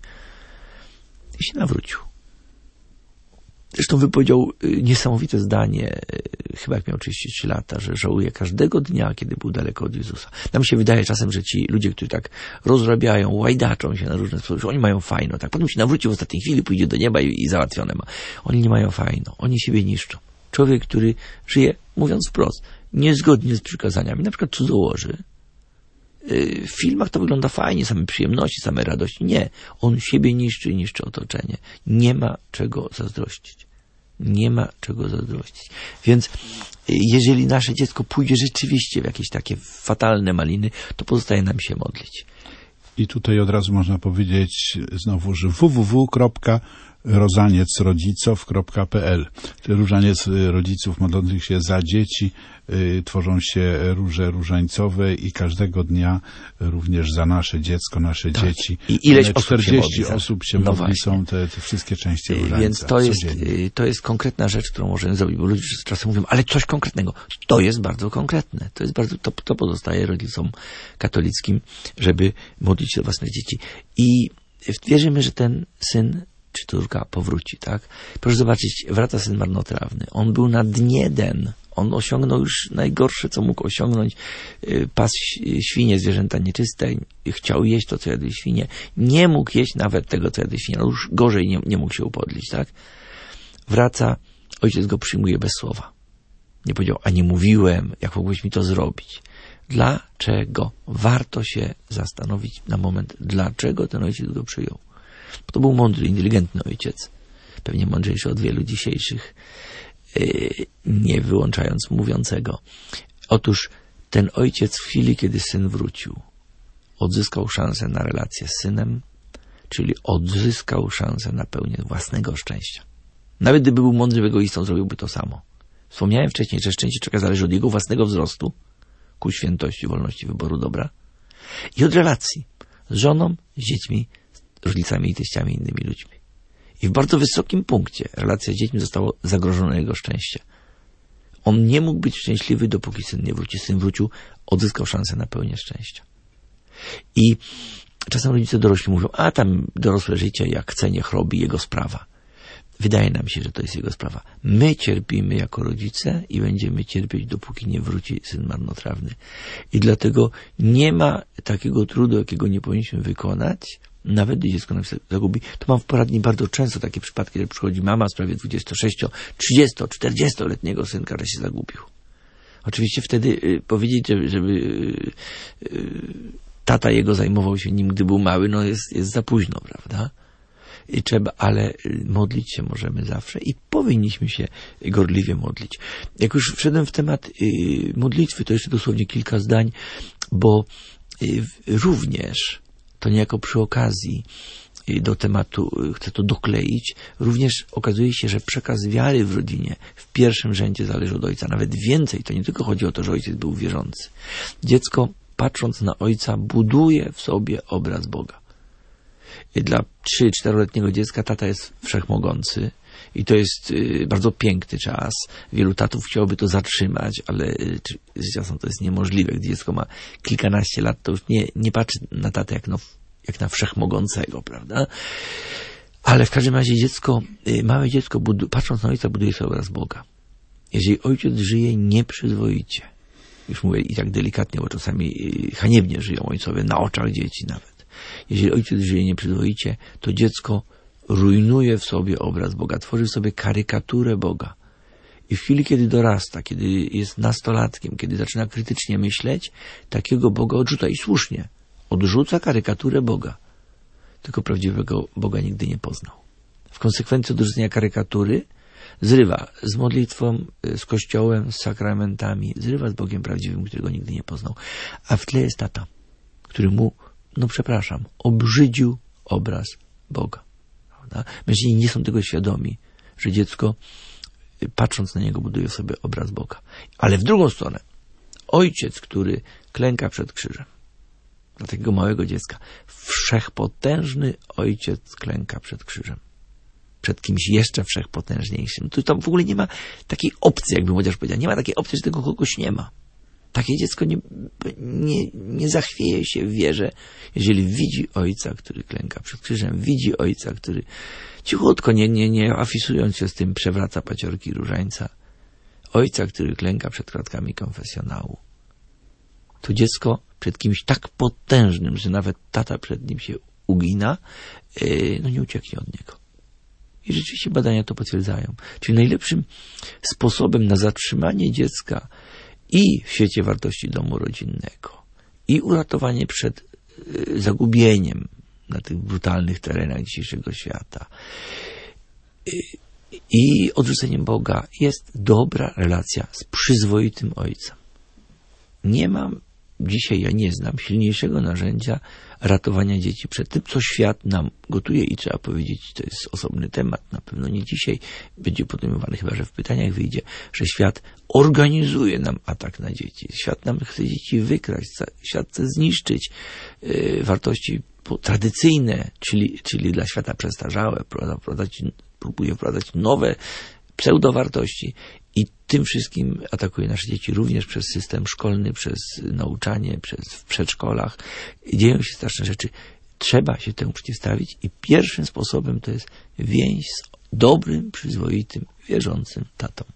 D: I się nawrócił. Zresztą wypowiedział niesamowite zdanie, chyba jak miał trzydzieści trzy lata, że żałuje każdego dnia, kiedy był daleko od Jezusa. Nam się wydaje czasem, że ci ludzie, którzy tak rozrabiają, łajdaczą się na różne sposoby, oni mają fajno, tak? Potem się nawróci w ostatniej chwili, pójdzie do nieba i, i załatwione ma. Oni nie mają fajno. Oni siebie niszczą. Człowiek, który żyje, mówiąc wprost, niezgodnie z przykazaniami, na przykład cudzołoży. W filmach to wygląda fajnie, same przyjemności, same radości. Nie. On siebie niszczy i niszczy otoczenie. Nie ma czego zazdrościć. Nie ma czego zazdrościć. Więc jeżeli nasze dziecko pójdzie rzeczywiście w jakieś takie fatalne maliny, to pozostaje nam się modlić.
C: I tutaj od razu można powiedzieć znowu, że w w w kropka rozaniec rodziców kropka p l. Różaniec rodziców modlących się za dzieci. Y, tworzą się róże różańcowe i każdego dnia również za nasze dziecko, nasze tak. dzieci.
D: I ileś osób
C: czterdzieści
D: się modli,
C: osób się no modli, są te, te wszystkie części różańca.
D: Więc to jest, to jest konkretna rzecz, którą możemy zrobić, bo ludzie czasem mówią, ale coś konkretnego. To jest bardzo konkretne. To jest bardzo, to, to pozostaje rodzicom katolickim, żeby modlić się o własne dzieci. I wierzymy, że ten syn czy córka powróci, tak? Proszę zobaczyć, wraca syn marnotrawny. On był na dnie den. On osiągnął już najgorsze, co mógł osiągnąć. Pas świnie, zwierzęta nieczyste. Chciał jeść to, co jadły świnie. Nie mógł jeść nawet tego, co jadły świnie. No już gorzej nie, nie mógł się upodlić, tak? Wraca, ojciec go przyjmuje bez słowa. Nie powiedział, a nie mówiłem, jak mogłeś mi to zrobić. Dlaczego? Warto się zastanowić na moment, dlaczego ten ojciec go przyjął. Bo to był mądry, inteligentny ojciec. Pewnie mądrzejszy od wielu dzisiejszych, yy, nie wyłączając mówiącego. Otóż ten ojciec w chwili, kiedy syn wrócił, odzyskał szansę na relację z synem, czyli odzyskał szansę na pełnię własnego szczęścia. Nawet gdyby był mądry egoistą, zrobiłby to samo. Wspomniałem wcześniej, że szczęście człowieka zależy od jego własnego wzrostu ku świętości, wolności wyboru dobra i od relacji z żoną, z dziećmi, rodzicami i teściami i innymi ludźmi. I w bardzo wysokim punkcie relacja z dziećmi została zagrożona jego szczęście. On nie mógł być szczęśliwy, dopóki syn nie wróci. Syn wrócił, odzyskał szansę na pełnię szczęścia. I czasem rodzice dorośli mówią, a tam dorosłe życie, jak chce, niech robi, jego sprawa. Wydaje nam się, że to jest jego sprawa. My cierpimy jako rodzice i będziemy cierpieć, dopóki nie wróci syn marnotrawny. I dlatego nie ma takiego trudu, jakiego nie powinniśmy wykonać, nawet gdy dziecko nam się zagubi. To mam w poradni bardzo często takie przypadki, że przychodzi mama w sprawie dwudziesto-, trzydziesto-, czterdziestoletniego synka, że się zagubił. Oczywiście wtedy y, powiedzieć, żeby, żeby y, y, tata jego zajmował się nim, gdy był mały, no jest, jest za późno, prawda? I trzeba, ale modlić się możemy zawsze i powinniśmy się gorliwie modlić. Jak już wszedłem w temat y, modlitwy, to jeszcze dosłownie kilka zdań, bo y, również to niejako przy okazji do tematu, chcę to dokleić, również okazuje się, że przekaz wiary w rodzinie w pierwszym rzędzie zależy od ojca. Nawet więcej, to nie tylko chodzi o to, że ojciec był wierzący. Dziecko, patrząc na ojca, buduje w sobie obraz Boga. Dla trzy czteroletniego dziecka tata jest wszechmogący i to jest y, bardzo piękny czas. Wielu tatów chciałoby to zatrzymać, ale y, z czasem to jest niemożliwe. Gdy dziecko ma kilkanaście lat, to już nie, nie patrzy na tatę jak, no, jak na wszechmogącego, prawda? Ale w każdym razie dziecko, y, małe dziecko, budu- patrząc na ojca, buduje sobie obraz Boga. Jeżeli ojciec żyje nieprzyzwoicie, już mówię i tak delikatnie, bo czasami y, haniebnie żyją ojcowie, na oczach dzieci nawet. Jeżeli ojciec żyje nieprzyzwoicie, to dziecko rujnuje w sobie obraz Boga, tworzy w sobie karykaturę Boga. I w chwili, kiedy dorasta, kiedy jest nastolatkiem, kiedy zaczyna krytycznie myśleć, takiego Boga odrzuca i słusznie. Odrzuca karykaturę Boga. Tylko prawdziwego Boga nigdy nie poznał. W konsekwencji odrzucenia karykatury zrywa z modlitwą, z Kościołem, z sakramentami, zrywa z Bogiem prawdziwym, którego nigdy nie poznał. A w tle jest tata, który mu, no przepraszam, obrzydził obraz Boga. Prawda? Mężczyźni nie są tego świadomi, że dziecko, patrząc na niego, buduje sobie obraz Boga. Ale w drugą stronę, ojciec, który klęka przed krzyżem, dla takiego małego dziecka, wszechpotężny ojciec klęka przed krzyżem. Przed kimś jeszcze wszechpotężniejszym. Tu tam w ogóle nie ma takiej opcji, jakby młodzież powiedziała. Nie ma takiej opcji, że tego kogoś nie ma. Takie dziecko nie, nie, nie zachwieje się w wierze, jeżeli widzi ojca, który klęka przed krzyżem, widzi ojca, który cichutko, nie, nie, nie afisując się z tym, przewraca paciorki różańca. Ojca, który klęka przed kratkami konfesjonału. To dziecko przed kimś tak potężnym, że nawet tata przed nim się ugina, yy, no nie ucieknie od niego. I rzeczywiście badania to potwierdzają. Czyli najlepszym sposobem na zatrzymanie dziecka i w świecie wartości domu rodzinnego, i uratowanie przed y, zagubieniem na tych brutalnych terenach dzisiejszego świata, y, i odrzuceniem Boga jest dobra relacja z przyzwoitym ojcem. Nie mam dzisiaj, ja nie znam silniejszego narzędzia ratowania dzieci przed tym, co świat nam gotuje i trzeba powiedzieć, to jest osobny temat, na pewno nie dzisiaj będzie podejmowany, chyba że w pytaniach wyjdzie, że świat organizuje nam atak na dzieci. Świat nam chce dzieci wykraść, świat chce zniszczyć yy, wartości tradycyjne, czyli, czyli dla świata przestarzałe, wprowadzać, próbuje wprowadzać nowe pseudowartości i tym wszystkim atakuje nasze dzieci również przez system szkolny, przez nauczanie, przez w przedszkolach. Dzieją się straszne rzeczy. Trzeba się temu przeciwstawić i pierwszym sposobem to jest więź z dobrym, przyzwoitym, wierzącym tatą.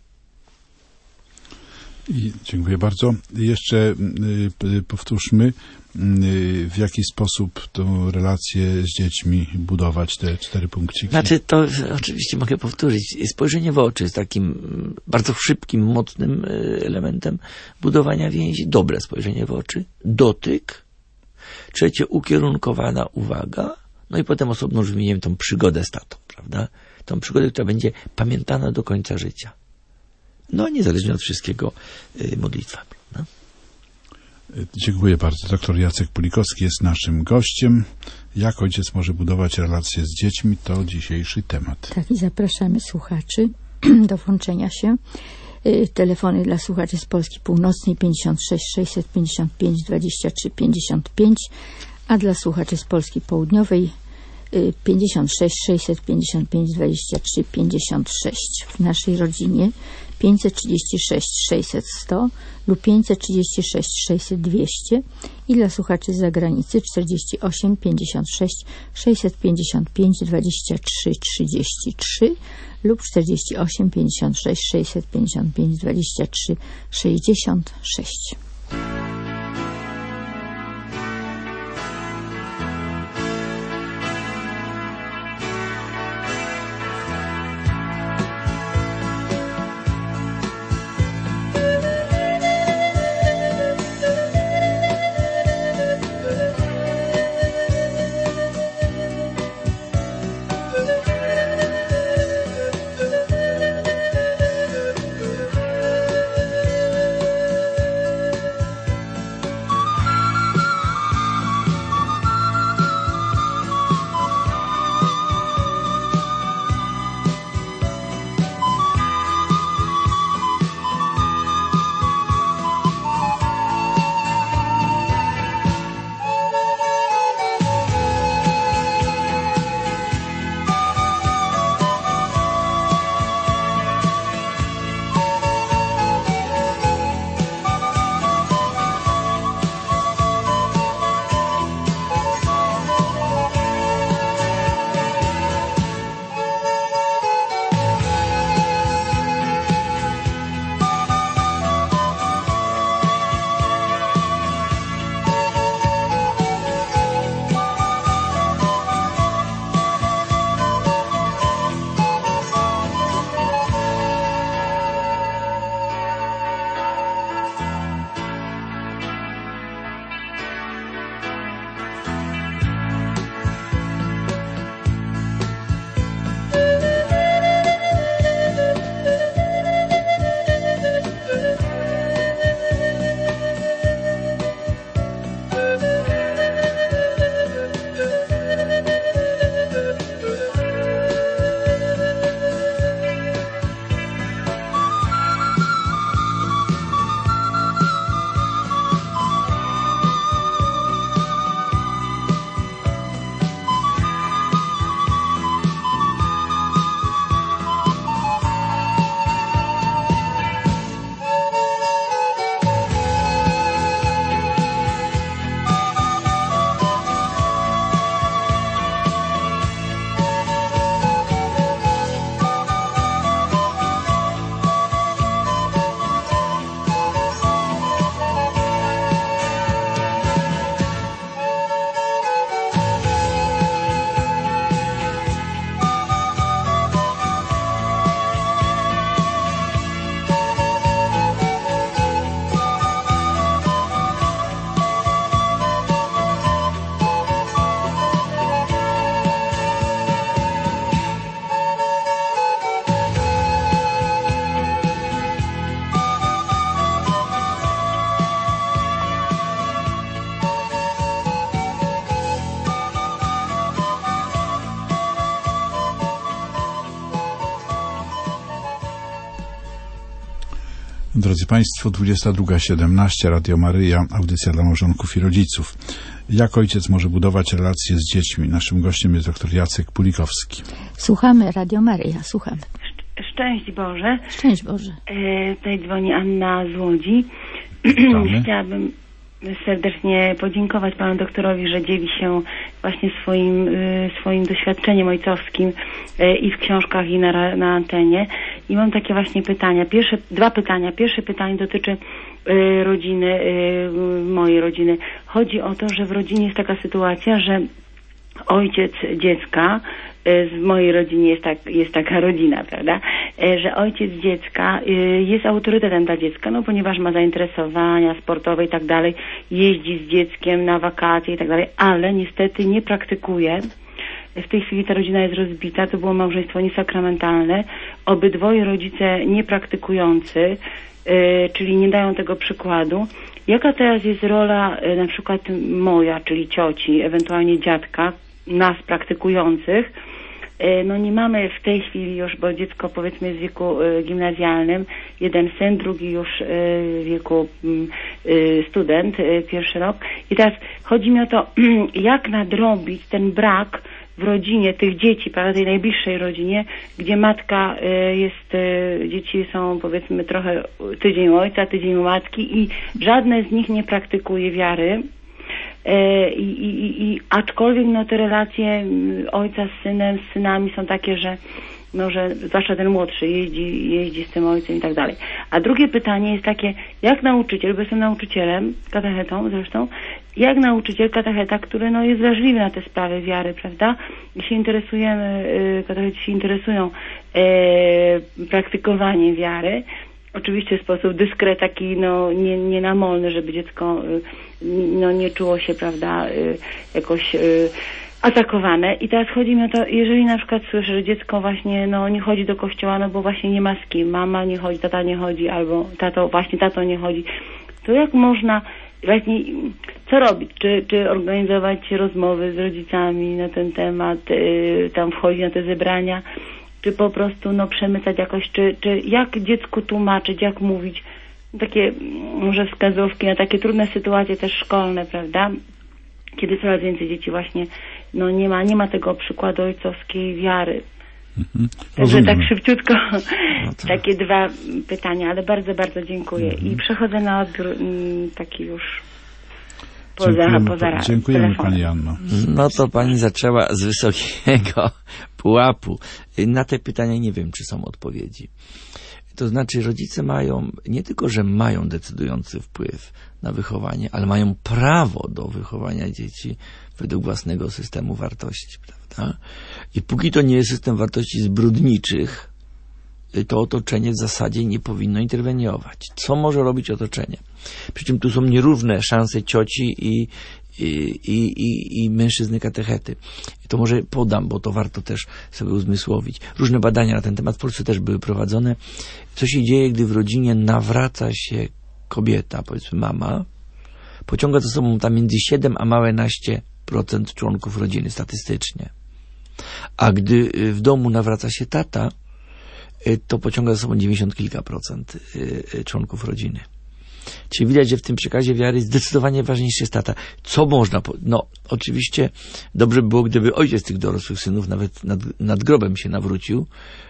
C: I dziękuję bardzo. Jeszcze y, powtórzmy, y, w jaki sposób tą relację z dziećmi budować, te cztery punkciki.
D: Znaczy, to oczywiście mogę powtórzyć. Spojrzenie w oczy jest takim bardzo szybkim, mocnym elementem budowania więzi. Dobre spojrzenie w oczy. Dotyk. Trzecie, ukierunkowana uwaga. No i potem osobno już wymieniłem tą przygodę z tatą, prawda? Tą przygodę, która będzie pamiętana do końca życia. No, niezależnie od wszystkiego, yy, modlitwa. No.
C: Dziękuję bardzo. Doktor Jacek Pulikowski jest naszym gościem. Jak ojciec może budować relacje z dziećmi, to dzisiejszy temat.
B: Tak, i zapraszamy słuchaczy do włączenia się. Yy, telefony dla słuchaczy z Polski Północnej pięćdziesiąt sześć sześćset pięćdziesiąt pięć dwadzieścia trzy pięćdziesiąt pięć, a dla słuchaczy z Polski Południowej yy, pięćdziesiąt sześć sześćset pięćdziesiąt pięć dwadzieścia trzy pięćdziesiąt sześć. W naszej rodzinie pięćset trzydzieści sześć sześćset sto lub pięćset trzydzieści sześć sześćset dwieście i dla słuchaczy z zagranicy czterdzieści osiem pięćdziesiąt sześć sześćset pięćdziesiąt pięć dwadzieścia trzy trzydzieści trzy lub czterdzieści osiem pięćdziesiąt sześć sześćset pięćdziesiąt pięć dwadzieścia trzy sześćdziesiąt sześć.
C: Drodzy Państwo, dwudziesta druga siedemnaście, Radio Maryja, audycja dla małżonków i rodziców. Jak ojciec może budować relacje z dziećmi? Naszym gościem jest doktor Jacek Pulikowski.
B: Słuchamy Radio Maryja, słuchamy.
E: Szczęść Boże.
B: Szczęść Boże.
E: E, tutaj dzwoni Anna z Łodzi. Chciałabym serdecznie podziękować panu doktorowi, że dzieli się właśnie swoim, y, swoim doświadczeniem ojcowskim y, i w książkach, i na, na antenie. I mam takie właśnie pytania. Pierwsze, dwa pytania. Pierwsze pytanie dotyczy y, rodziny, y, mojej rodziny. Chodzi o to, że w rodzinie jest taka sytuacja, że ojciec dziecka, w mojej rodzinie jest, tak, jest taka rodzina, prawda, że ojciec dziecka jest autorytetem dla dziecka, no ponieważ ma zainteresowania sportowe i tak dalej, jeździ z dzieckiem na wakacje i tak dalej, ale niestety nie praktykuje. W tej chwili ta rodzina jest rozbita, to było małżeństwo niesakramentalne, obydwoje rodzice niepraktykujący, czyli nie dają tego przykładu. Jaka teraz jest rola na przykład moja, czyli cioci, ewentualnie dziadka, nas praktykujących? No nie mamy w tej chwili już, bo dziecko powiedzmy jest w wieku gimnazjalnym, jeden syn, drugi już w wieku student, pierwszy rok. I teraz chodzi mi o to, jak nadrobić ten brak w rodzinie tych dzieci, prawda, tej najbliższej rodzinie, gdzie matka jest, dzieci są powiedzmy trochę tydzień u ojca, tydzień u matki i żadne z nich nie praktykuje wiary. I, i, i aczkolwiek no, te relacje ojca z synem, z synami są takie, że, no, że zwłaszcza ten młodszy jeździ, jeździ z tym ojcem i tak dalej. A drugie pytanie jest takie, jak nauczyciel, bo jestem nauczycielem, katechetą zresztą, jak nauczyciel, katecheta, który no, jest wrażliwy na te sprawy wiary, prawda? I się interesujemy, katecheci się interesują e, praktykowaniem wiary, oczywiście w sposób dyskret, taki no, nie, nienamolny, żeby dziecko no, nie czuło się, prawda, jakoś atakowane. I teraz chodzi mi o to, jeżeli na przykład słyszę, że dziecko właśnie no, nie chodzi do kościoła, no bo właśnie nie ma z kim, mama nie chodzi, tata nie chodzi, albo tato, właśnie tato nie chodzi, to jak można właśnie, co robić? Czy, czy organizować rozmowy z rodzicami na ten temat, tam wchodzić na te zebrania, czy po prostu no, przemycać jakoś, czy, czy jak dziecku tłumaczyć, jak mówić, takie może wskazówki na takie trudne sytuacje też szkolne, prawda, kiedy coraz więcej dzieci właśnie no, nie ma, nie ma tego przykładu ojcowskiej wiary.
C: Mhm.
E: Także tak szybciutko no to... takie dwa pytania, ale bardzo, bardzo dziękuję. Mhm. I przechodzę na odbiór m, taki już poza,
C: dziękujemy,
E: poza
C: dziękujemy
E: telefonem.
C: Pani Anno.
D: No to Pani zaczęła z wysokiego pułapu. Na te pytania nie wiem, czy są odpowiedzi. To znaczy rodzice mają, nie tylko, że mają decydujący wpływ na wychowanie, ale mają prawo do wychowania dzieci według własnego systemu wartości, prawda? I póki to nie jest system wartości zbrodniczych, to otoczenie w zasadzie nie powinno interweniować. Co może robić otoczenie? Przy czym tu są nierówne szanse cioci i, i, i, i mężczyzny katechety. I to może podam, bo to warto też sobie uzmysłowić. Różne badania na ten temat w Polsce też były prowadzone. Co się dzieje, gdy w rodzinie nawraca się kobieta, powiedzmy mama, pociąga za sobą tam między siedem a małe naście procent członków rodziny statystycznie. A gdy w domu nawraca się tata, to pociąga za sobą dziewięćdziesiąt kilka procent członków rodziny. Czyli widać, że w tym przekazie wiary zdecydowanie ważniejszy jest tata. Co można... Po... No, oczywiście dobrze by było, gdyby ojciec tych dorosłych synów nawet nad, nad grobem się nawrócił,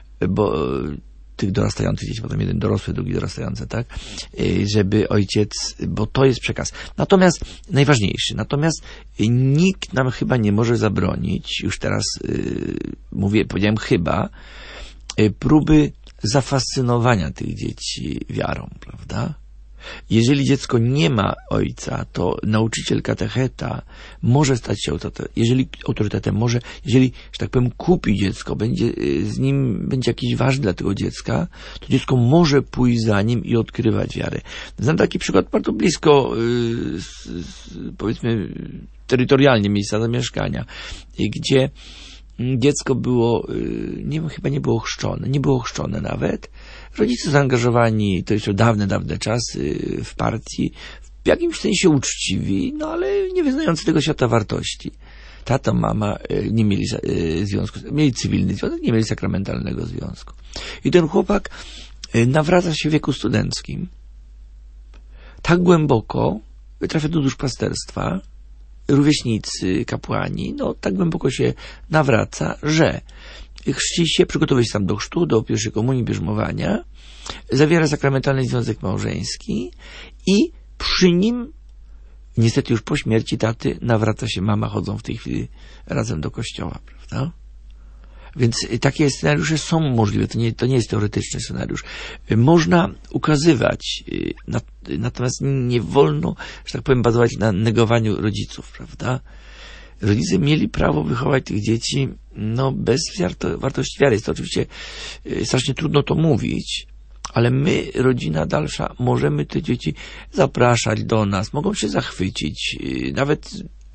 D: bo tych dorastających dzieci, potem jeden dorosły, drugi dorastający, tak? Żeby ojciec... Bo to jest przekaz. Natomiast najważniejszy. Natomiast nikt nam chyba nie może zabronić, już teraz yy, mówię, powiedziałem chyba, yy, próby zafascynowania tych dzieci wiarą, prawda? Jeżeli dziecko nie ma ojca, to nauczyciel katecheta może stać się autorytetem. Jeżeli autorytetem może, jeżeli, że tak powiem, kupi dziecko, będzie z nim, będzie jakiś ważny dla tego dziecka, to dziecko może pójść za nim i odkrywać wiarę. Znam taki przykład bardzo blisko, yy, z, z, powiedzmy, terytorialnie miejsca zamieszkania, gdzie dziecko było, nie, chyba nie było chrzczone, nie było chrzczone nawet. Rodzice zaangażowani, to jeszcze dawne, dawne czasy w partii, w jakimś sensie uczciwi, no ale nie wyznający tego świata wartości. Tata, mama nie mieli związku, mieli cywilny związek, nie mieli sakramentalnego związku. I ten chłopak nawraca się w wieku studenckim tak głęboko trafia do duszpasterstwa, rówieśnicy, kapłani, no tak głęboko się nawraca, że chrzci się, przygotowuje się tam do chrztu, do pierwszej komunii, bierzmowania, zawiera sakramentalny związek małżeński i przy nim, niestety już po śmierci taty, nawraca się mama, chodzą w tej chwili razem do kościoła, prawda? Więc takie scenariusze są możliwe, to nie, to nie jest teoretyczny scenariusz. Można ukazywać, natomiast nie wolno, że tak powiem, bazować na negowaniu rodziców, prawda? Rodzice mieli prawo wychować tych dzieci, no, bez wartości wiary. Jest to oczywiście strasznie trudno to mówić, ale my, rodzina dalsza, możemy te dzieci zapraszać do nas, mogą się zachwycić, nawet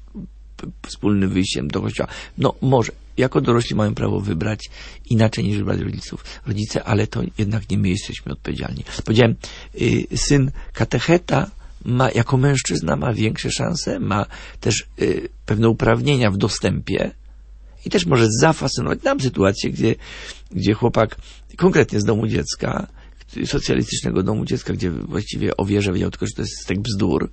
D: wspólnym wyjściem do kościoła. No może, jako dorośli mają prawo wybrać inaczej niż wybrać rodziców. Rodzice, ale to jednak nie my jesteśmy odpowiedzialni. Powiedziałem, y, syn katecheta ma, jako mężczyzna ma większe szanse, ma też y, pewne uprawnienia w dostępie i też może zafascynować nam sytuację, gdzie, gdzie chłopak konkretnie z domu dziecka, socjalistycznego domu dziecka, gdzie właściwie o wierze wiedział tylko, że to jest stek bzdur,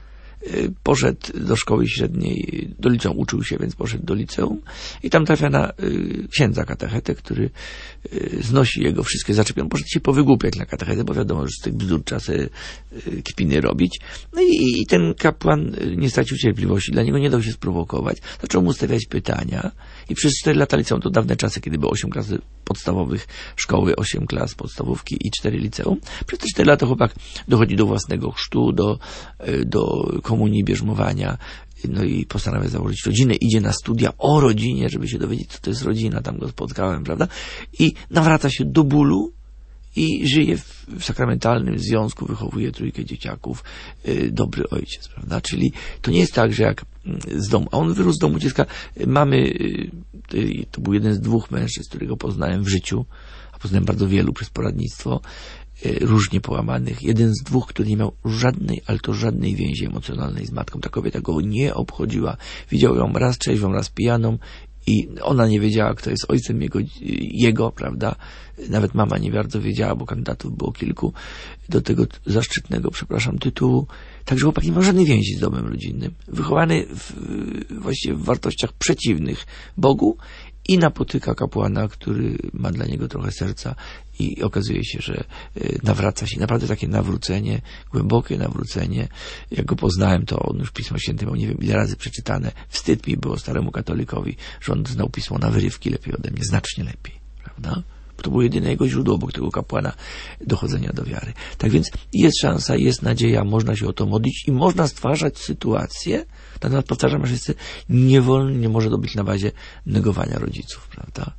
D: poszedł do szkoły średniej, do liceum uczył się, więc poszedł do liceum i tam trafia na y, księdza katechetę, który y, znosi jego wszystkie zaczepy. On poszedł się powygłupiać na katechetę, bo wiadomo, że z tych bzdur trzeba sobie y, kpiny robić. No i, i ten kapłan y, nie stracił cierpliwości, dla niego nie dał się sprowokować. Zaczął mu stawiać pytania i przez cztery lata liceum, to dawne czasy, kiedy było osiem klas podstawowych szkoły, osiem klas podstawówki i cztery liceum. Przez te cztery lata chłopak dochodzi do własnego chrztu, do, y, do komunii, bierzmowania, no i postanawia założyć rodzinę, idzie na studia o rodzinie, żeby się dowiedzieć, co to jest rodzina, tam go spotkałem, prawda? I nawraca się do bólu i żyje w, w sakramentalnym związku, wychowuje trójkę dzieciaków, yy, dobry ojciec, prawda? Czyli to nie jest tak, że jak z domu, a on wyrósł z domu dziecka, mamy, yy, to był jeden z dwóch mężczyzn, którego poznałem w życiu, a poznałem bardzo wielu przez poradnictwo, różnie połamanych. Jeden z dwóch, który nie miał żadnej, ale to żadnej więzi emocjonalnej z matką. Ta kobieta go nie obchodziła. Widział ją raz trzeźwą, raz pijaną i ona nie wiedziała, kto jest ojcem jego, jego, prawda? Nawet mama nie bardzo wiedziała, bo kandydatów było kilku do tego zaszczytnego, przepraszam, tytułu. Także chłopak nie miał żadnej więzi z domem rodzinnym. Wychowany w, właściwie w wartościach przeciwnych Bogu i napotyka kapłana, który ma dla niego trochę serca i okazuje się, że nawraca się. Naprawdę takie nawrócenie, głębokie nawrócenie. Jak go poznałem, to on już Pismo Święte miał nie wiem ile razy przeczytane. Wstyd mi było staremu katolikowi, że on znał Pismo na wyrywki lepiej ode mnie, znacznie lepiej. Prawda? To było jedyne jego źródło obok tego kapłana dochodzenia do wiary. Tak więc jest szansa, jest nadzieja, można się o to modlić i można stwarzać sytuację, natomiast powtarzam, że jest nie wolno, nie może to być na bazie negowania rodziców, prawda?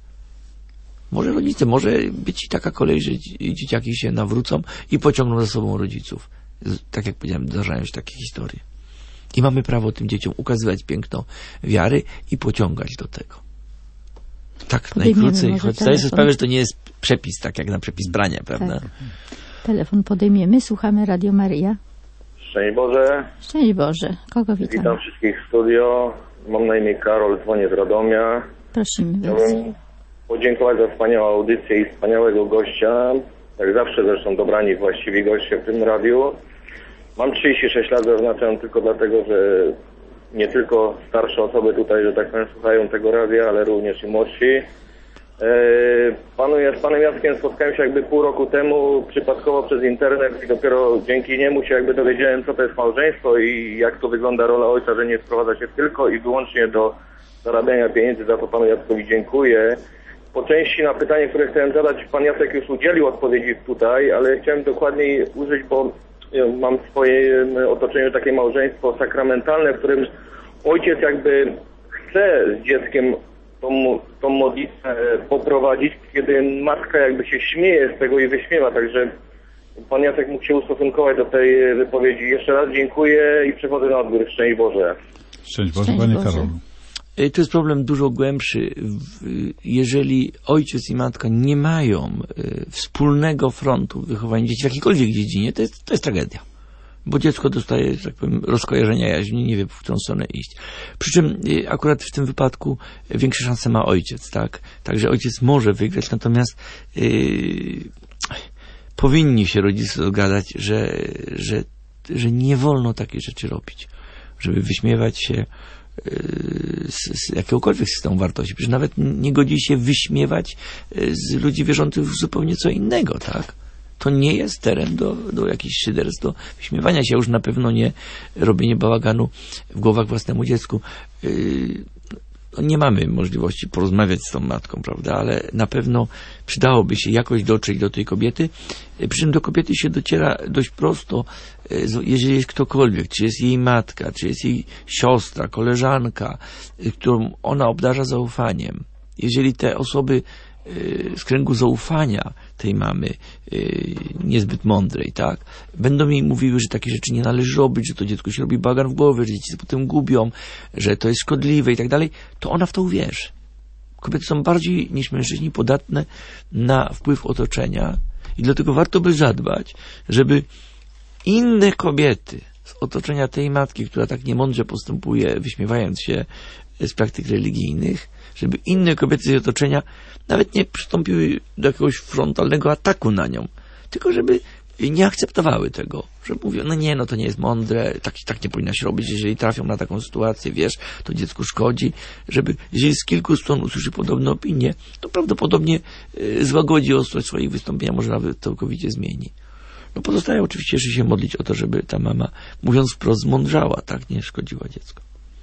D: Może rodzice, może być i taka kolej, że dzieciaki się nawrócą i pociągną za sobą rodziców. Tak jak powiedziałem, zdarzają się takie historie. I mamy prawo tym dzieciom ukazywać piękno wiary i pociągać do tego. Tak,
B: Podejmiemy
D: najkrócej, choć zdaję sobie sprawę, że to nie jest przepis, tak jak na przepis brania, prawda?
B: Tak. Telefon podejmiemy, słuchamy Radio Maryja.
F: Szczęść Boże.
B: Szczęść Boże. Kogo witamy?
F: Witam wszystkich w studio. Mam na imię Karol, dzwonię z Radomia.
B: Prosimy Was.
F: Chciałbym podziękować za wspaniałą audycję i wspaniałego gościa. Jak zawsze zresztą dobrani właściwi goście w tym radiu. Mam trzydzieści sześć lat, zaznaczam tylko dlatego, że nie tylko starsze osoby tutaj, że tak powiem, słuchają tego radia, ale również i młodsi. Panu, ja z panem Jackiem spotkałem się jakby pół roku temu przypadkowo przez internet i dopiero dzięki niemu się jakby dowiedziałem, co to jest małżeństwo i jak to wygląda rola ojca, że nie sprowadza się tylko i wyłącznie do zarabiania pieniędzy. Za to panu Jackowi dziękuję. Po części na pytanie, które chciałem zadać, pan Jacek już udzielił odpowiedzi tutaj, ale chciałem dokładniej użyć, bo mam w swoim otoczeniu takie małżeństwo sakramentalne, w którym ojciec jakby chce z dzieckiem tą, tą modlitwę poprowadzić, kiedy matka jakby się śmieje z tego i wyśmiewa, także pan Jacek mógł się ustosunkować do tej wypowiedzi. Jeszcze raz dziękuję i przechodzę na odbiór. Szczęść Boże.
C: Szczęść Boże, Panie Karolu.
D: To jest problem dużo głębszy. Jeżeli ojciec i matka nie mają wspólnego frontu wychowania dzieci w jakiejkolwiek dziedzinie, to jest, to jest tragedia. Bo dziecko dostaje, że tak powiem, rozkojarzenia jaźni, nie wie, w którą stronę iść. Przy czym akurat w tym wypadku większe szanse ma ojciec, tak? Także ojciec może wygrać, natomiast yy, powinni się rodzice zgadzać, że, że że nie wolno takich rzeczy robić, żeby wyśmiewać się z, z jakiegokolwiek systemu wartości. Przecież nawet nie godzi się wyśmiewać z ludzi wierzących w zupełnie co innego, tak? To nie jest teren do, do jakichś szyderstw, do wyśmiewania się. Już na pewno nie robienie bałaganu w głowach własnemu dziecku. Yy, nie mamy możliwości porozmawiać z tą matką, prawda? Ale na pewno przydałoby się jakoś dotrzeć do tej kobiety. Przy czym do kobiety się dociera dość prosto, jeżeli jest ktokolwiek, czy jest jej matka, czy jest jej siostra, koleżanka, którą ona obdarza zaufaniem. Jeżeli te osoby z kręgu zaufania tej mamy, niezbyt mądrej, tak, będą jej mówiły, że takie rzeczy nie należy robić, że to dziecko się robi bagan w głowie, że dzieci się potem gubią, że to jest szkodliwe i tak dalej, to ona w to uwierzy. Kobiety są bardziej niż mężczyźni podatne na wpływ otoczenia i dlatego warto by zadbać, żeby inne kobiety z otoczenia tej matki, która tak niemądrze postępuje, wyśmiewając się z praktyk religijnych, żeby inne kobiety z jej otoczenia nawet nie przystąpiły do jakiegoś frontalnego ataku na nią, tylko żeby nie akceptowały tego, że mówią, no nie, no to nie jest mądre, tak, tak nie powinnaś robić, jeżeli trafią na taką sytuację, wiesz, to dziecku szkodzi, żeby, jeżeli z kilku stron usłyszy podobne opinie, to prawdopodobnie y, złagodzi ostrość swoich wystąpienia, może nawet całkowicie zmieni. No pozostaje oczywiście jeszcze się modlić o to, żeby ta mama, mówiąc wprost, zmądrzała, tak, nie szkodziła dziecku.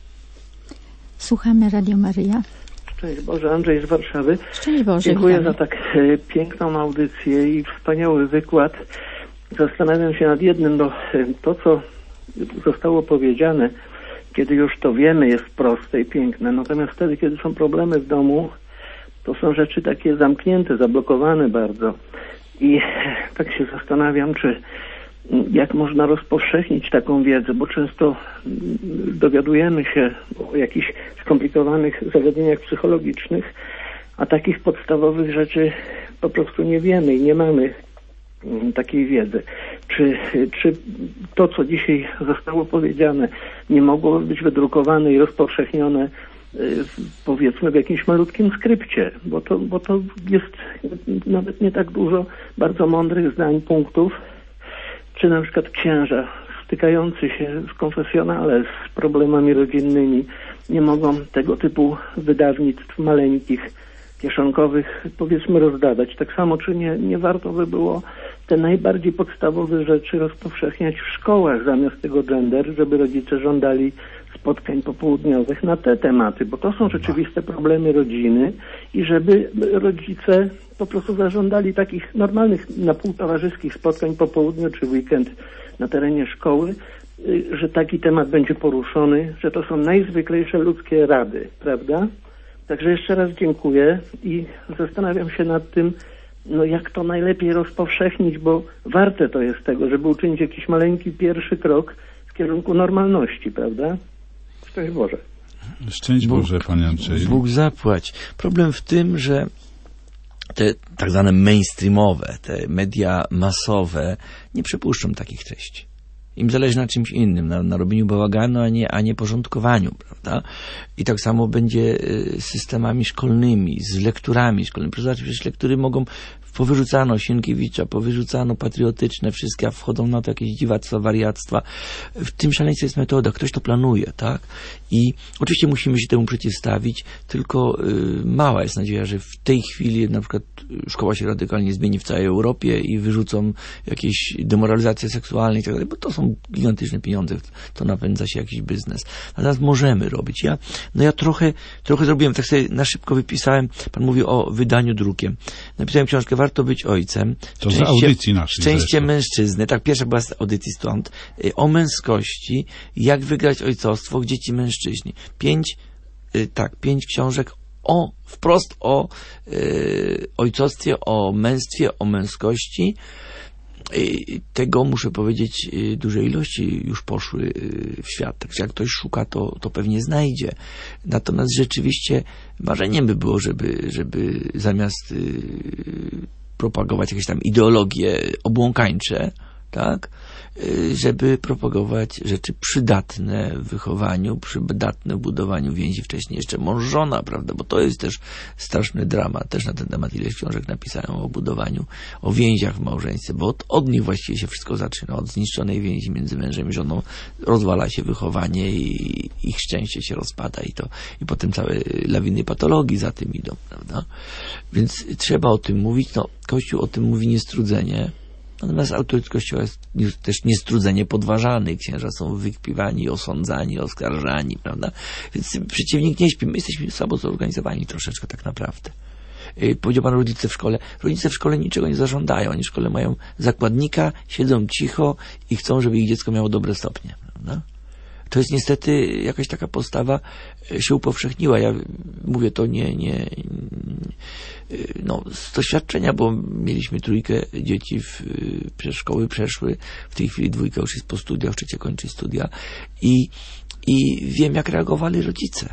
B: Słuchamy Radio Maryja.
G: Szczęść Boże, Andrzej z Warszawy.
B: Szczęść Boże.
G: Dziękuję
B: witamy.
G: za tak e, piękną audycję i wspaniały wykład. Zastanawiam się nad jednym, bo e, to, co zostało powiedziane, kiedy już to wiemy, jest proste i piękne. Natomiast wtedy, kiedy są problemy w domu, to są rzeczy takie zamknięte, zablokowane bardzo. I tak się zastanawiam, czy jak można rozpowszechnić taką wiedzę, bo często dowiadujemy się o jakichś skomplikowanych zagadnieniach psychologicznych, a takich podstawowych rzeczy po prostu nie wiemy i nie mamy takiej wiedzy. Czy, czy to, co dzisiaj zostało powiedziane, nie mogło być wydrukowane i rozpowszechnione, powiedzmy, w jakimś malutkim skrypcie, bo to, bo to jest nawet nie tak dużo bardzo mądrych zdań, punktów, czy na przykład księża stykający się w konfesjonale z problemami rodzinnymi nie mogą tego typu wydawnictw maleńkich, kieszonkowych, powiedzmy, rozdawać. Tak samo, czy nie, nie warto by było te najbardziej podstawowe rzeczy rozpowszechniać w szkołach zamiast tego gender, żeby rodzice żądali spotkań popołudniowych na te tematy, bo to są rzeczywiste problemy rodziny i żeby rodzice po prostu zażądali takich normalnych, na pół towarzyskich spotkań po południu czy weekend na terenie szkoły, że taki temat będzie poruszony, że to są najzwyklejsze ludzkie rady, prawda? Także jeszcze raz dziękuję i zastanawiam się nad tym, no jak to najlepiej rozpowszechnić, bo warte to jest tego, żeby uczynić jakiś maleńki pierwszy krok w kierunku normalności, prawda? Szczęść Boże.
C: Szczęść Boże, Panie Andrzeju.
D: Bóg zapłać. Problem w tym, że te tak zwane mainstreamowe, te media masowe nie przypuszczą takich treści. Im zależy na czymś innym, na, na robieniu bałaganu, a nie, a nie porządkowaniu, prawda? I tak samo będzie z systemami szkolnymi, z lekturami szkolnymi. Przecież lektury mogą, powyrzucano Sienkiewicza, powyrzucano patriotyczne, wszystkie, a wchodzą na to jakieś dziwactwa, wariactwa. W tym szaleństwie jest metoda, ktoś to planuje, tak? I oczywiście musimy się temu przeciwstawić, tylko y, mała jest nadzieja, że w tej chwili na przykład szkoła się radykalnie zmieni w całej Europie i wyrzucą jakieś demoralizacje seksualne i tak dalej, bo to są gigantyczne pieniądze, to napędza się jakiś biznes. Natomiast możemy robić. Ja, no ja trochę, trochę zrobiłem, tak sobie na szybko wypisałem, pan mówi o wydaniu drukiem. Napisałem książkę Warto być ojcem.
C: To z audycji naszej.
D: Szczęście mężczyzny. Tak, pierwsza była z audycji stąd. O męskości, jak wygrać ojcostwo, gdzie ci mężczyźni. Pięć, tak, pięć książek o, wprost o y, ojcostwie, o męstwie, o męskości. I tego, muszę powiedzieć, duże ilości już poszły w świat. Także jak ktoś szuka, to, to pewnie znajdzie. Natomiast rzeczywiście marzeniem by było, żeby, żeby zamiast yy, propagować jakieś tam ideologie obłąkańcze, tak? Żeby propagować rzeczy przydatne w wychowaniu, przydatne w budowaniu więzi, wcześniej jeszcze mąż, żona, prawda? Bo to jest też straszny dramat. Też na ten temat ileś książek napisałem o budowaniu, o więziach w małżeństwie, bo od, od nich właściwie się wszystko zaczyna. Od zniszczonej więzi między mężem i żoną rozwala się wychowanie i ich szczęście się rozpada i to, i potem całe lawiny patologii za tym idą, prawda? Więc trzeba o tym mówić. No, Kościół o tym mówi niestrudzenie. Natomiast autorytet Kościoła jest też niestrudzenie podważany. Księża są wykpiwani, osądzani, oskarżani, prawda? Więc przeciwnik nie śpi. My jesteśmy słabo zorganizowani troszeczkę tak naprawdę. Yy, powiedział pan rodzice w szkole. Rodzice w szkole niczego nie zażądają. Oni w szkole mają zakładnika, siedzą cicho i chcą, żeby ich dziecko miało dobre stopnie, prawda? To jest niestety jakaś taka postawa się upowszechniła. Ja mówię to nie, nie, no, z doświadczenia, bo mieliśmy trójkę dzieci w, przez szkoły przeszły, w tej chwili dwójka już jest po studiach, trzecia kończy studia i, i wiem, jak reagowali rodzice.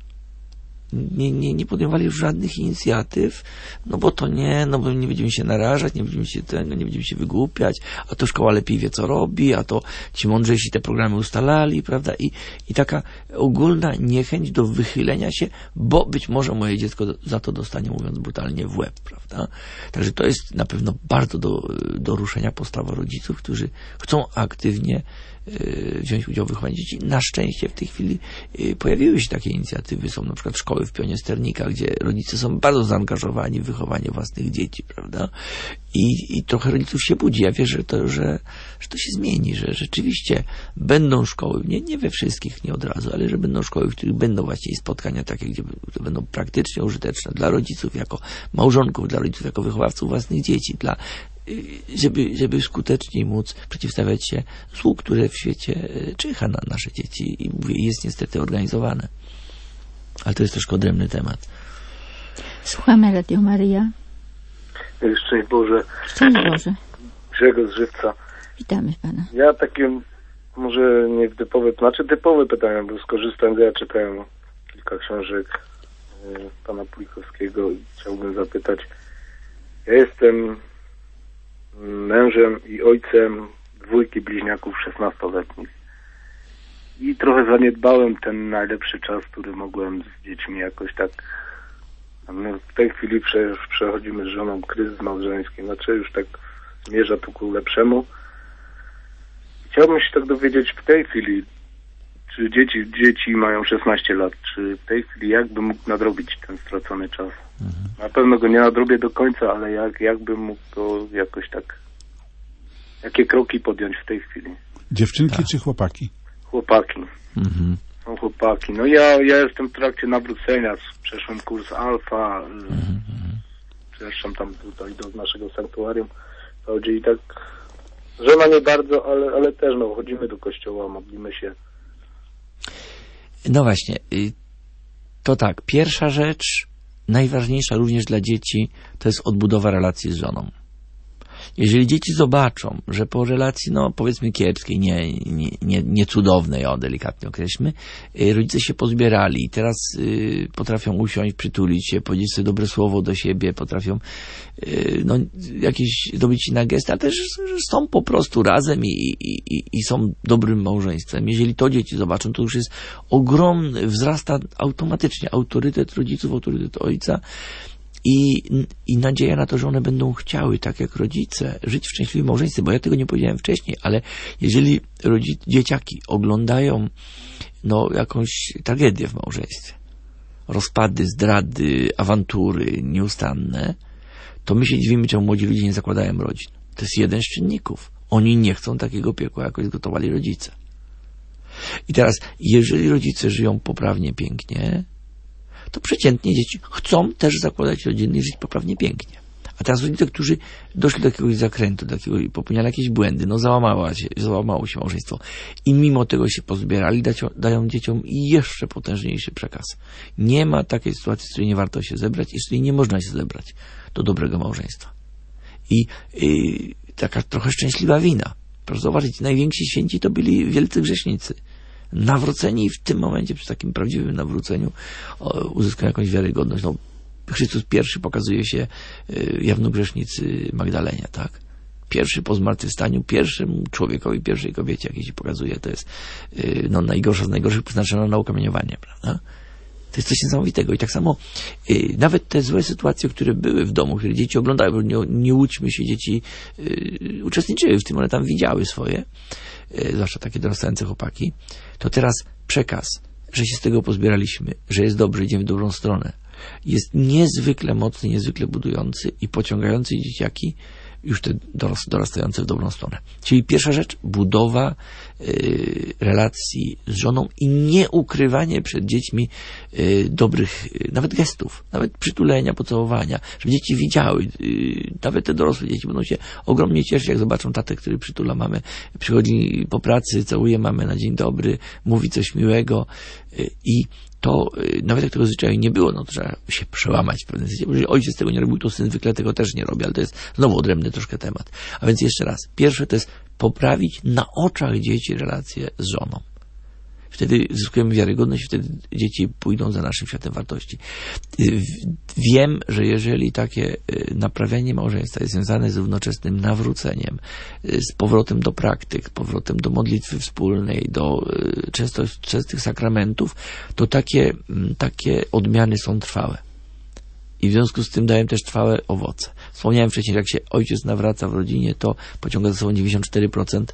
D: Nie, nie, nie podejmowali już żadnych inicjatyw, no bo to nie, no bo nie będziemy się narażać, nie będziemy się tego, nie będziemy się wygłupiać, a to szkoła lepiej wie, co robi, a to ci mądrzejsi te programy ustalali, prawda? I, i taka ogólna niechęć do wychylenia się, bo być może moje dziecko za to dostanie, mówiąc brutalnie, w łeb, prawda? Także to jest na pewno bardzo do, do ruszenia postawa rodziców, którzy chcą aktywnie wziąć udział w wychowaniu dzieci. Na szczęście w tej chwili pojawiły się takie inicjatywy. Są na przykład szkoły w Pionie Sternika, gdzie rodzice są bardzo zaangażowani w wychowanie własnych dzieci, prawda? I, i trochę rodziców się budzi. Ja wierzę, że to, że, że to się zmieni, że rzeczywiście będą szkoły, nie, nie we wszystkich, nie od razu, ale że będą szkoły, w których będą właściwie spotkania takie, gdzie będą praktycznie użyteczne dla rodziców jako małżonków, dla rodziców jako wychowawców własnych dzieci, dla żeby, żeby skutecznie móc przeciwstawiać się złu, które w świecie czyha na nasze dzieci i mówię, jest niestety organizowane. Ale to jest troszkę odrębny temat.
B: Słuchamy Radio Maryja.
H: Szczęść Boże.
B: Szczęść Boże.
H: Grzegorz Żywca.
B: Witamy pana.
H: Ja takie, może nie typowe, znaczy typowe pytania, bo skorzystam, ja czytałem kilka książek y, pana Pulikowskiego i chciałbym zapytać. Ja jestem mężem i ojcem dwójki bliźniaków szesnastoletnich. I trochę zaniedbałem ten najlepszy czas, który mogłem z dziećmi jakoś tak... No, w tej chwili prze, przechodzimy z żoną kryzys małżeński, znaczy już tak zmierza tu ku lepszemu. Chciałbym się tak dowiedzieć w tej chwili, czy dzieci, dzieci mają szesnaście lat, czy w tej chwili jakbym mógł nadrobić ten stracony czas. Mhm. Na pewno go nie nadrobię do końca, ale jak, jakbym mógł to jakoś tak, jakie kroki podjąć w tej chwili.
C: Dziewczynki
D: tak.
C: czy chłopaki?
H: Chłopaki.
D: Mhm.
H: Są chłopaki. No ja, ja jestem w trakcie nawrócenia, przeszłem kurs alfa, mhm. przeszłem tam tutaj do naszego sanktuarium. Chodzi i tak, żona nie bardzo, ale, ale też no, chodzimy do kościoła, modlimy się.
D: No właśnie, to tak, pierwsza rzecz, najważniejsza również dla dzieci, to jest odbudowa relacji z żoną. Jeżeli dzieci zobaczą, że po relacji, no powiedzmy kiepskiej, nie, nie, nie, nie cudownej, o delikatnie określmy, rodzice się pozbierali i teraz y, potrafią usiąść, przytulić się, powiedzieć sobie dobre słowo do siebie, potrafią y, no, jakieś zdobyć inne gesty, ale też są po prostu razem i, i, i, i są dobrym małżeństwem. Jeżeli to dzieci zobaczą, to już jest ogromny, wzrasta automatycznie autorytet rodziców, autorytet ojca, I, i nadzieja na to, że one będą chciały, tak jak rodzice, żyć w szczęśliwym małżeństwie, bo ja tego nie powiedziałem wcześniej, ale jeżeli rodzic, dzieciaki oglądają no, jakąś tragedię w małżeństwie, rozpady, zdrady, awantury nieustanne, to my się dziwimy, czemu młodzi ludzie nie zakładają rodzin. To jest jeden z czynników. Oni nie chcą takiego piekła, jakoś zgotowali rodzice. I teraz, jeżeli rodzice żyją poprawnie, pięknie, to przeciętnie dzieci chcą też zakładać rodziny i żyć poprawnie, pięknie. A teraz rodzice, którzy doszli do jakiegoś zakrętu, do jakiegoś, popełniali jakieś błędy, no załamała się, załamało się małżeństwo i mimo tego się pozbierali, dają, dają dzieciom jeszcze potężniejszy przekaz. Nie ma takiej sytuacji, z której nie warto się zebrać i z której nie można się zebrać do dobrego małżeństwa. I yy, taka trochę szczęśliwa wina. Proszę zobaczyć, najwięksi święci to byli wielcy grzesznicy. Nawróceni i w tym momencie przy takim prawdziwym nawróceniu o, uzyskają jakąś wiarygodność. No, Chrystus pierwszy pokazuje się y, jawnogrzesznicy Magdalenie, tak? pierwszy po zmartwychwstaniu, pierwszym człowiekowi, pierwszej kobiecie, jakiej się pokazuje, to jest yy, no, najgorsza z najgorszych, przeznaczona na ukamieniowanie, prawda? To jest coś niesamowitego. I tak samo yy, nawet te złe sytuacje, które były w domu, które dzieci oglądały, bo nie, nie łudźmy się, dzieci yy, uczestniczyły w tym, one tam widziały swoje, yy, zwłaszcza takie dorastające chłopaki, to teraz przekaz, że się z tego pozbieraliśmy, że jest dobrze, idziemy w dobrą stronę, jest niezwykle mocny, niezwykle budujący i pociągający dzieciaki już te dorastające w dobrą stronę. Czyli pierwsza rzecz, budowa y, relacji z żoną i nieukrywanie przed dziećmi y, dobrych, y, nawet gestów, nawet przytulenia, pocałowania, żeby dzieci widziały, y, nawet te dorosłe dzieci będą się ogromnie cieszyć, jak zobaczą tatę, który przytula mamę, przychodzi po pracy, całuje mamę na dzień dobry, mówi coś miłego y, i to nawet jak tego zwyczaju nie było, no to trzeba się przełamać w pewnym sensie. Jeżeli ojciec tego nie robił, to syn zwykle tego też nie robi, ale to jest znowu odrębny troszkę temat. A więc jeszcze raz. Pierwsze to jest poprawić na oczach dzieci relacje z żoną. Wtedy zyskujemy wiarygodność, wtedy dzieci pójdą za naszym światem wartości. Wiem, że jeżeli takie naprawianie małżeństwa jest związane z równoczesnym nawróceniem, z powrotem do praktyk, powrotem do modlitwy wspólnej, do często, częstych sakramentów, to takie, takie odmiany są trwałe. I w związku z tym dają też trwałe owoce. Wspomniałem wcześniej, że jak się ojciec nawraca w rodzinie, to pociąga za sobą dziewięćdziesiąt cztery procent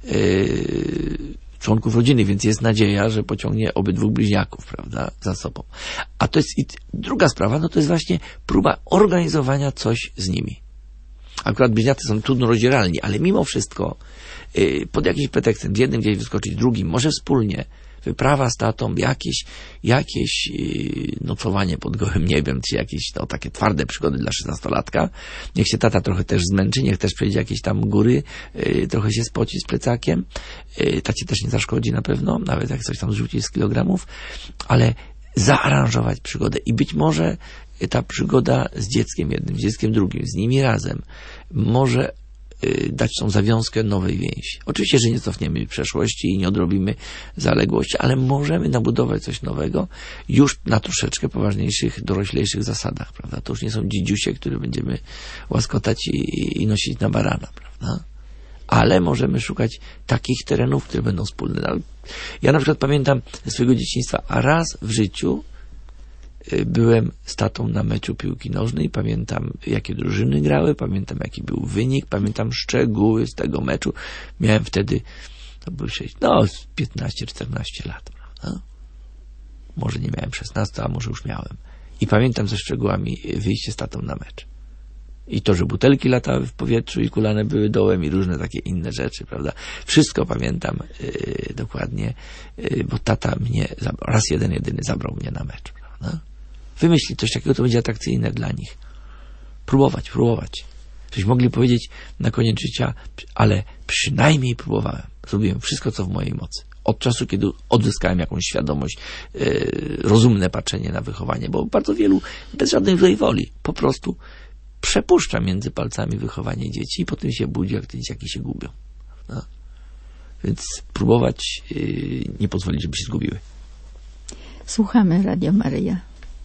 D: yy, członków rodziny, więc jest nadzieja, że pociągnie obydwu bliźniaków, prawda, za sobą. A to jest i druga sprawa, no to jest właśnie próba organizowania coś z nimi. Akurat bliźniacy są trudno rozdzieralni, ale mimo wszystko yy, pod jakimś pretekstem z jednym gdzieś wyskoczyć, drugim, może wspólnie, wyprawa z tatą, jakieś, jakieś yy, nocowanie pod gołym niebem, czy jakieś no, takie twarde przygody dla szesnastolatka. Niech się tata trochę też zmęczy, niech też przejdzie jakieś tam góry, yy, trochę się spoci z plecakiem. Yy, tacie też nie zaszkodzi na pewno, nawet jak coś tam zrzuci z kilogramów, ale zaaranżować przygodę i być może ta przygoda z dzieckiem jednym, z dzieckiem drugim, z nimi razem może dać tą zawiązkę nowej więzi. Oczywiście, że nie cofniemy przeszłości i nie odrobimy zaległości, ale możemy nabudować coś nowego już na troszeczkę poważniejszych, doroślejszych zasadach, prawda? To już nie są dzidziusie, które będziemy łaskotać i, i nosić na barana, prawda? Ale możemy szukać takich terenów, które będą wspólne. Ja na przykład pamiętam ze swojego dzieciństwa, a raz w życiu byłem z tatą na meczu piłki nożnej, pamiętam jakie drużyny grały, pamiętam jaki był wynik, pamiętam szczegóły z tego meczu. Miałem wtedy, to był sześć, no piętnaście czternaście lat, prawda? Może nie miałem szesnaście, a może już miałem. I pamiętam ze szczegółami wyjście z tatą na mecz. I to, że butelki latały w powietrzu i kulane były dołem i różne takie inne rzeczy, prawda? Wszystko pamiętam yy, dokładnie, yy, bo tata mnie zabrał, raz jeden, jedyny zabrał mnie na mecz, prawda? Wymyślić coś takiego, to będzie atrakcyjne dla nich. Próbować, próbować. Żebyśmy mogli powiedzieć na koniec życia, ale przynajmniej próbowałem. Zrobiłem wszystko, co w mojej mocy. Od czasu, kiedy odzyskałem jakąś świadomość, yy, rozumne patrzenie na wychowanie, bo bardzo wielu, bez żadnej złej woli, po prostu przepuszcza między palcami wychowanie dzieci i potem się budzi, jak te dzieciaki się gubią. No. Więc próbować yy, nie pozwolić, żeby się zgubiły.
B: Słuchamy Radio Maryja.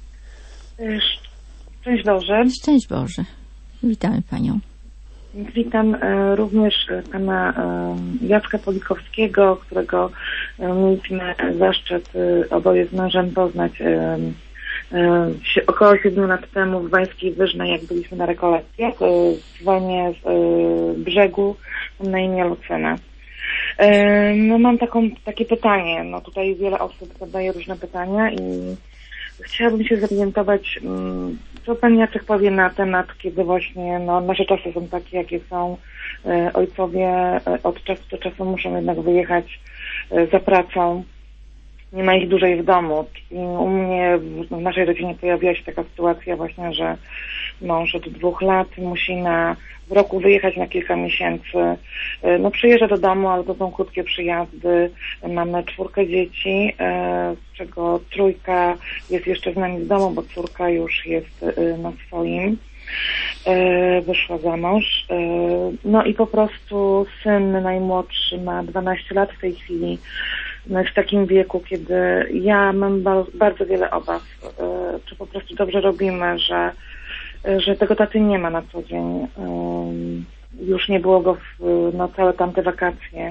E: Szczęść Boże.
B: Szczęść Boże. Witamy Panią.
E: Witam e, również Pana e, Jacka Pulikowskiego, którego e, mieliśmy zaszczyt e, oboje z mężem poznać e, e, około siedmiu lat temu w Bańskiej Wyżnej, jak byliśmy na rekolekcjach e, w dzwonie z e, brzegu, na imię Lucyna. E, no mam taką, takie pytanie, no tutaj wiele osób zadaje różne pytania i chciałabym się zorientować, co Pan Jacek powie na temat, kiedy właśnie no, nasze czasy są takie, jakie są. Ojcowie od czasu do czasu muszą jednak wyjechać za pracą. Nie ma ich dłużej w domu. I u mnie, w naszej rodzinie pojawiła się taka sytuacja właśnie, że mąż od dwóch lat musi na w roku wyjechać na kilka miesięcy. No przyjeżdża do domu, ale to są krótkie przyjazdy. Mamy czwórkę dzieci, z czego trójka jest jeszcze z nami w domu, bo córka już jest na swoim. Wyszła za mąż. No i po prostu syn najmłodszy ma dwanaście lat w tej chwili. No jest w takim wieku, kiedy ja mam bardzo wiele obaw, czy po prostu dobrze robimy, że że tego taty nie ma na co dzień.
I: już nie było go w, no, całe tamte wakacje.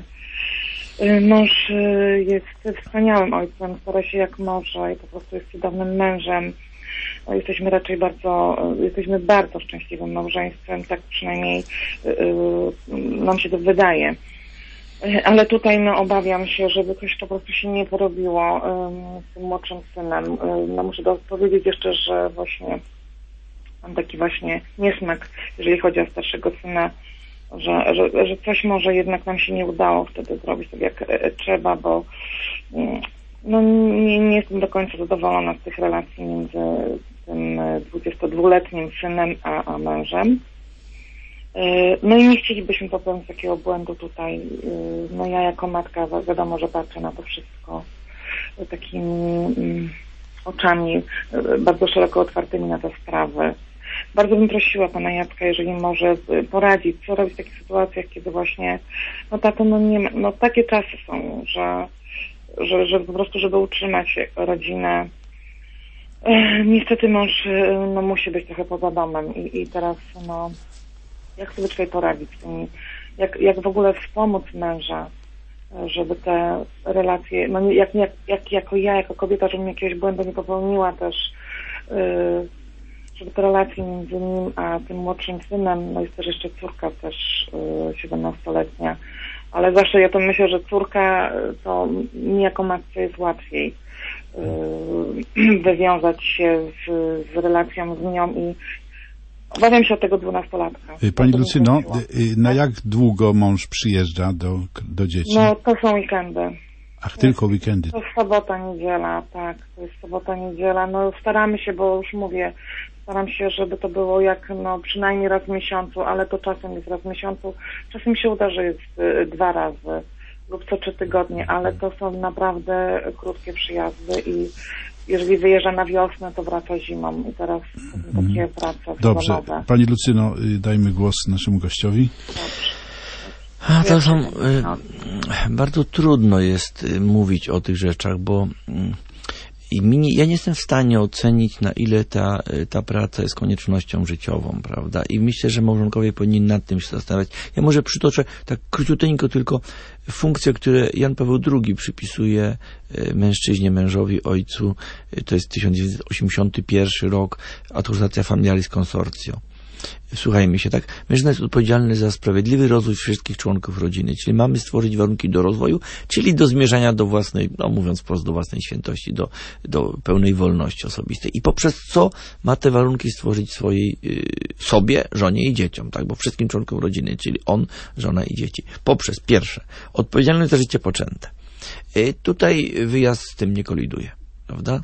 I: Mąż jest wspaniałym ojcem, stara się jak może i po prostu jest cudownym mężem. Jesteśmy raczej bardzo, jesteśmy bardzo szczęśliwym małżeństwem, tak przynajmniej nam się to wydaje. Ale tutaj no, obawiam się, żeby coś po prostu się nie porobiło z tym młodszym synem. No, muszę powiedzieć jeszcze, że właśnie mam taki właśnie niesmak, jeżeli chodzi o starszego syna, że, że, że coś może jednak nam się nie udało wtedy zrobić tak jak trzeba, bo no, nie, nie jestem do końca zadowolona z tych relacji między tym dwudziestodwuletnim synem a, a mężem. No i nie chcielibyśmy popełnić takiego błędu tutaj. No ja jako matka wiadomo, że patrzę na to wszystko takimi oczami bardzo szeroko otwartymi na te sprawy. Bardzo bym prosiła pana Jacka, jeżeli może poradzić, co robić w takich sytuacjach, kiedy właśnie, no tato, no nie ma, no takie czasy są, że, że, że po prostu, żeby utrzymać rodzinę, niestety mąż no, musi być trochę poza domem i, i teraz no jak sobie tutaj poradzić z tymi, jak, jak w ogóle wspomóc męża, żeby te relacje, no jak, jak, jak jako ja, jako kobieta, żebym jakiegoś błędu nie popełniła też, yy, żeby te relacje między nim a tym młodszym synem, no jest też jeszcze córka też siedemnastoletnia, ale zawsze ja to myślę, że córka to mi jako matce jest łatwiej yy, wywiązać się z, z relacją z nią i obawiam się od tego dwunastolatka.
C: Pani Lucyno, na jak długo mąż przyjeżdża do, do dzieci?
I: No to są weekendy.
C: Ach, tylko weekendy.
I: To jest sobota, niedziela, tak. To jest sobota, niedziela. No staramy się, bo już mówię, staram się, żeby to było jak no przynajmniej raz w miesiącu, ale to czasem jest raz w miesiącu. Czasem się uda, że jest y, dwa razy lub co trzy tygodnie, ale to są naprawdę krótkie przyjazdy i jeżeli wyjeżdża na wiosnę, to wraca zimą i teraz mm. takie prace
C: Dobrze.
I: sezonowe.
C: Pani Lucyno, dajmy głos naszemu gościowi.
I: Dobrze.
D: A to są, y, bardzo trudno jest y, mówić o tych rzeczach, bo y, mi, ja nie jestem w stanie ocenić, na ile ta, y, ta praca jest koniecznością życiową, prawda? I myślę, że małżonkowie powinni nad tym się zastanawiać. Ja może przytoczę tak króciuteńko tylko funkcje, które Jan Paweł drugi przypisuje y, mężczyźnie, mężowi, ojcu. Y, to jest tysiąc dziewięćset osiemdziesiąty pierwszy rok, Autoritatia Familiaris Consortio. Słuchajmy się, tak? Mężczyzna jest odpowiedzialny za sprawiedliwy rozwój wszystkich członków rodziny, czyli mamy stworzyć warunki do rozwoju, czyli do zmierzania do własnej, no mówiąc wprost, do własnej świętości, do, do pełnej wolności osobistej. I poprzez co ma te warunki stworzyć swojej y, sobie, żonie i dzieciom, tak? Bo wszystkim członkom rodziny, czyli on, żona i dzieci. Poprzez pierwsze, odpowiedzialność za życie poczęte. Y, tutaj wyjazd z tym nie koliduje, prawda?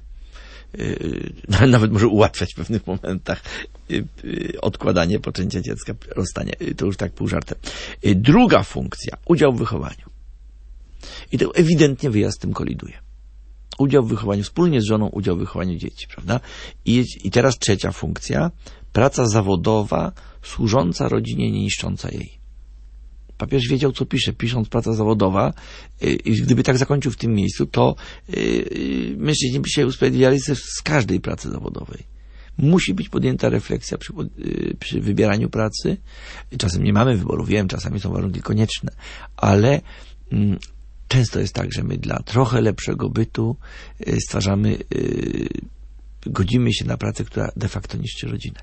D: Yy, nawet może ułatwiać w pewnych momentach yy, yy, odkładanie poczęcia dziecka, rozstanie. Yy, to już tak pół żartem. Yy, druga funkcja, udział w wychowaniu. I to ewidentnie wyjazd z tym koliduje. Udział w wychowaniu, wspólnie z żoną udział w wychowaniu dzieci, prawda? I, i teraz trzecia funkcja, praca zawodowa, służąca rodzinie, nie niszcząca jej. Papież wiedział, co pisze, pisząc praca zawodowa, i gdyby tak zakończył w tym miejscu, to yy, mężczyźni by się usprawiedliwiali z każdej pracy zawodowej. Musi być podjęta refleksja przy, yy, przy wybieraniu pracy. Czasem nie mamy wyboru, wiem, czasami są warunki konieczne, ale yy, często jest tak, że my dla trochę lepszego bytu yy, stwarzamy, yy, godzimy się na pracę, która de facto niszczy rodzinę.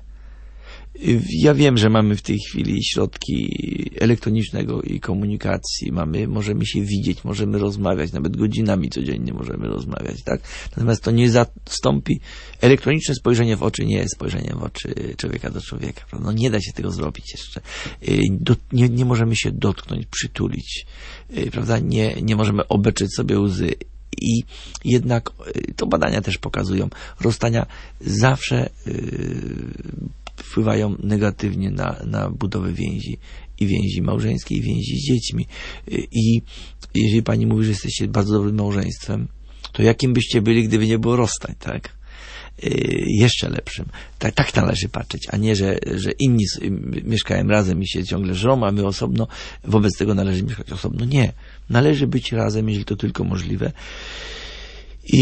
D: Ja wiem, że mamy w tej chwili środki elektronicznego i komunikacji, mamy, możemy się widzieć, możemy rozmawiać, nawet godzinami codziennie możemy rozmawiać, tak? Natomiast to nie zastąpi, elektroniczne spojrzenie w oczy nie jest spojrzeniem w oczy człowieka do człowieka, prawda? No nie da się tego zrobić jeszcze. Do, nie, nie możemy się dotknąć, przytulić, prawda? Nie, nie możemy obeczeć sobie łzy. I jednak to badania też pokazują, rozstania zawsze yy, wpływają negatywnie na, na budowę więzi i więzi małżeńskiej, i więzi z dziećmi. I jeżeli pani mówi, że jesteście bardzo dobrym małżeństwem, to jakim byście byli, gdyby nie było rozstań, tak? Yy, jeszcze lepszym. Tak, tak należy patrzeć, a nie, że, że inni mieszkają razem i się ciągle żrą, a my osobno, wobec tego należy mieszkać osobno. Nie. Należy być razem, jeżeli to tylko możliwe. I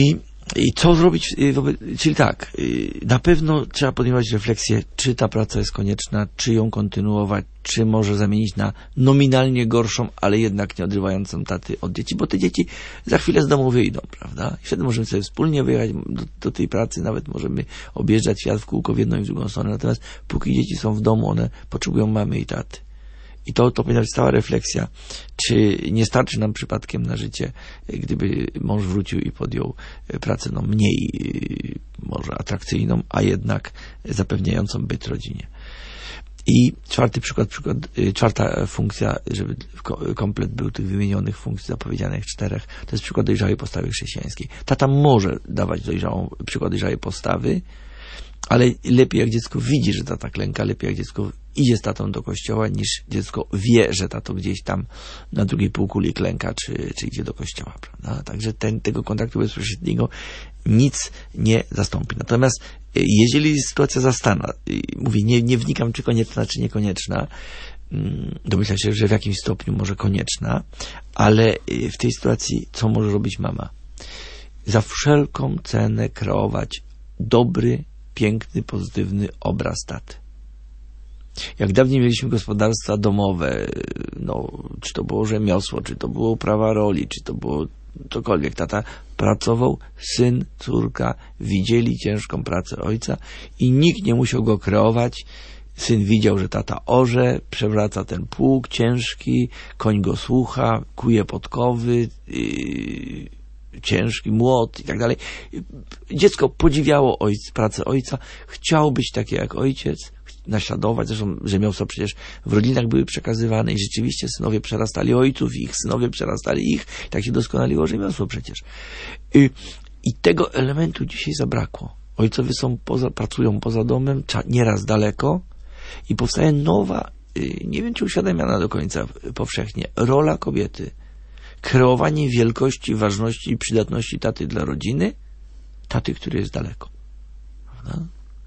D: I co zrobić? Czyli tak, na pewno trzeba podejmować refleksję, czy ta praca jest konieczna, czy ją kontynuować, czy może zamienić na nominalnie gorszą, ale jednak nie odrywającą taty od dzieci, bo te dzieci za chwilę z domu wyjdą, prawda? I wtedy możemy sobie wspólnie wyjechać do, do tej pracy, nawet możemy objeżdżać świat w kółko w jedną i w drugą stronę, natomiast póki dzieci są w domu, one potrzebują mamy i taty. I to, to powinna być stała refleksja, czy nie starczy nam przypadkiem na życie, gdyby mąż wrócił i podjął pracę no, mniej może atrakcyjną, a jednak zapewniającą byt rodzinie. I czwarty przykład, przykład, czwarta funkcja, żeby komplet był tych wymienionych funkcji zapowiedzianych czterech, to jest przykład dojrzałej postawy chrześcijańskiej. Tata może dawać dojrzałą, przykład dojrzałej postawy, ale lepiej jak dziecko widzi, że tata klęka, lepiej jak dziecko idzie z tatą do kościoła, niż dziecko wie, że tato gdzieś tam na drugiej półkuli klęka, czy, czy idzie do kościoła, prawda? Także ten, tego kontaktu bezpośredniego nic nie zastąpi. Natomiast jeżeli sytuacja zastana, mówię, nie, nie wnikam, czy konieczna, czy niekonieczna, domyślam się, że w jakimś stopniu może konieczna, ale w tej sytuacji co może robić mama? Za wszelką cenę kreować dobry, piękny, pozytywny obraz taty. Jak dawniej mieliśmy gospodarstwa domowe, no, czy to było rzemiosło, czy to było uprawa roli, czy to było cokolwiek, tata pracował, syn, córka widzieli ciężką pracę ojca i nikt nie musiał go kreować. Syn widział, że tata orze, przewraca ten pług ciężki, koń go słucha, kuje podkowy, yy, ciężki młot i tak dalej. Dziecko podziwiało ojc, pracę ojca, chciało być takie jak ojciec, naśladować, zresztą rzemiosła przecież w rodzinach były przekazywane i rzeczywiście synowie przerastali ojców, ich synowie przerastali ich, tak się doskonaliło rzemiosło przecież. I, i tego elementu dzisiaj zabrakło. Ojcowie są poza, pracują poza domem, nieraz daleko i powstaje nowa, nie wiem czy uświadamiana do końca powszechnie, rola kobiety. Kreowanie wielkości, ważności i przydatności taty dla rodziny, taty, który jest daleko. Prawda?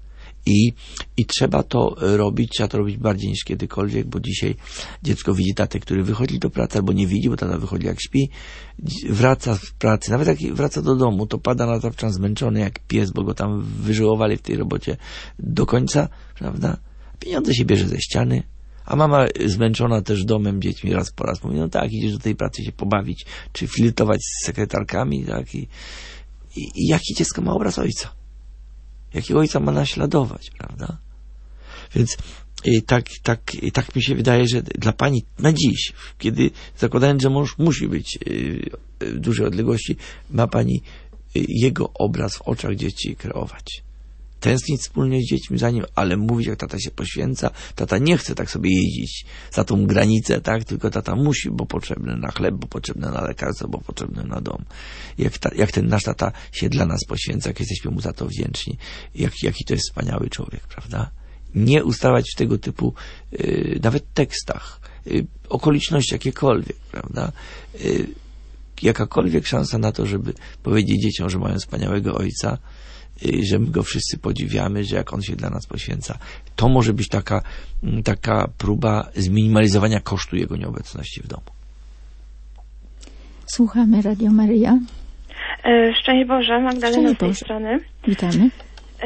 D: I, I trzeba to robić, trzeba to robić bardziej niż kiedykolwiek, bo dzisiaj dziecko widzi tatę, który wychodzi do pracy, albo nie widzi, bo tata wychodzi jak śpi, wraca z pracy, nawet jak wraca do domu, to pada na tapczan zmęczony jak pies, bo go tam wyżyłowali w tej robocie do końca, prawda? Pieniądze się bierze ze ściany, a mama zmęczona też domem, dziećmi raz po raz mówi, no tak, idziesz do tej pracy się pobawić, czy flirtować z sekretarkami, tak, i, i, i jaki dziecko ma obraz ojca? Jakiego ojca ma naśladować, prawda? Więc i tak, tak, i tak mi się wydaje, że dla pani na dziś, kiedy zakładając, że mąż musi być w dużej odległości, ma pani jego obraz w oczach dzieci kreować. Tęsknić wspólnie z dziećmi za nim, ale mówić, jak tata się poświęca. Tata nie chce tak sobie jeździć za tą granicę, tak? Tylko tata musi, bo potrzebny na chleb, bo potrzebny na lekarstwo, bo potrzebny na dom. Jak, ta, jak ten nasz tata się dla nas poświęca, jak jesteśmy mu za to wdzięczni. Jak, jaki to jest wspaniały człowiek, prawda? Nie ustawać w tego typu yy, nawet tekstach, yy, okoliczności jakiekolwiek, prawda? Yy, jakakolwiek szansa na to, żeby powiedzieć dzieciom, że mają wspaniałego ojca, że my go wszyscy podziwiamy, że jak on się dla nas poświęca. To może być taka, taka próba zminimalizowania kosztu jego nieobecności w domu.
B: Słuchamy Radio Maryja.
J: E, szczęść Boże, Magdalena
B: Szczęść
J: z tej
B: Boże.
J: strony.
B: Witamy.
J: E,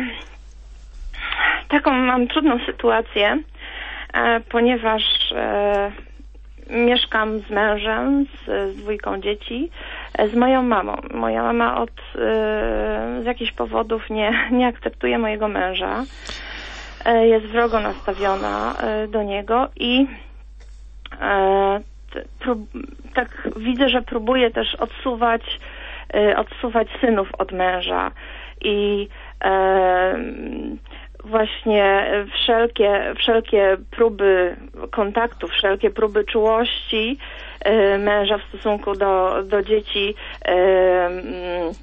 J: taką mam trudną sytuację, e, ponieważ e, mieszkam z mężem, z, z dwójką dzieci, z moją mamą. Moja mama od y, z jakichś powodów nie, nie akceptuje mojego męża. Y, jest wrogo nastawiona y, do niego i y, t, prób, tak widzę, że próbuje też odsuwać, y, odsuwać synów od męża i y, właśnie wszelkie, wszelkie próby kontaktu, wszelkie próby czułości y, męża w stosunku do, do dzieci y, y,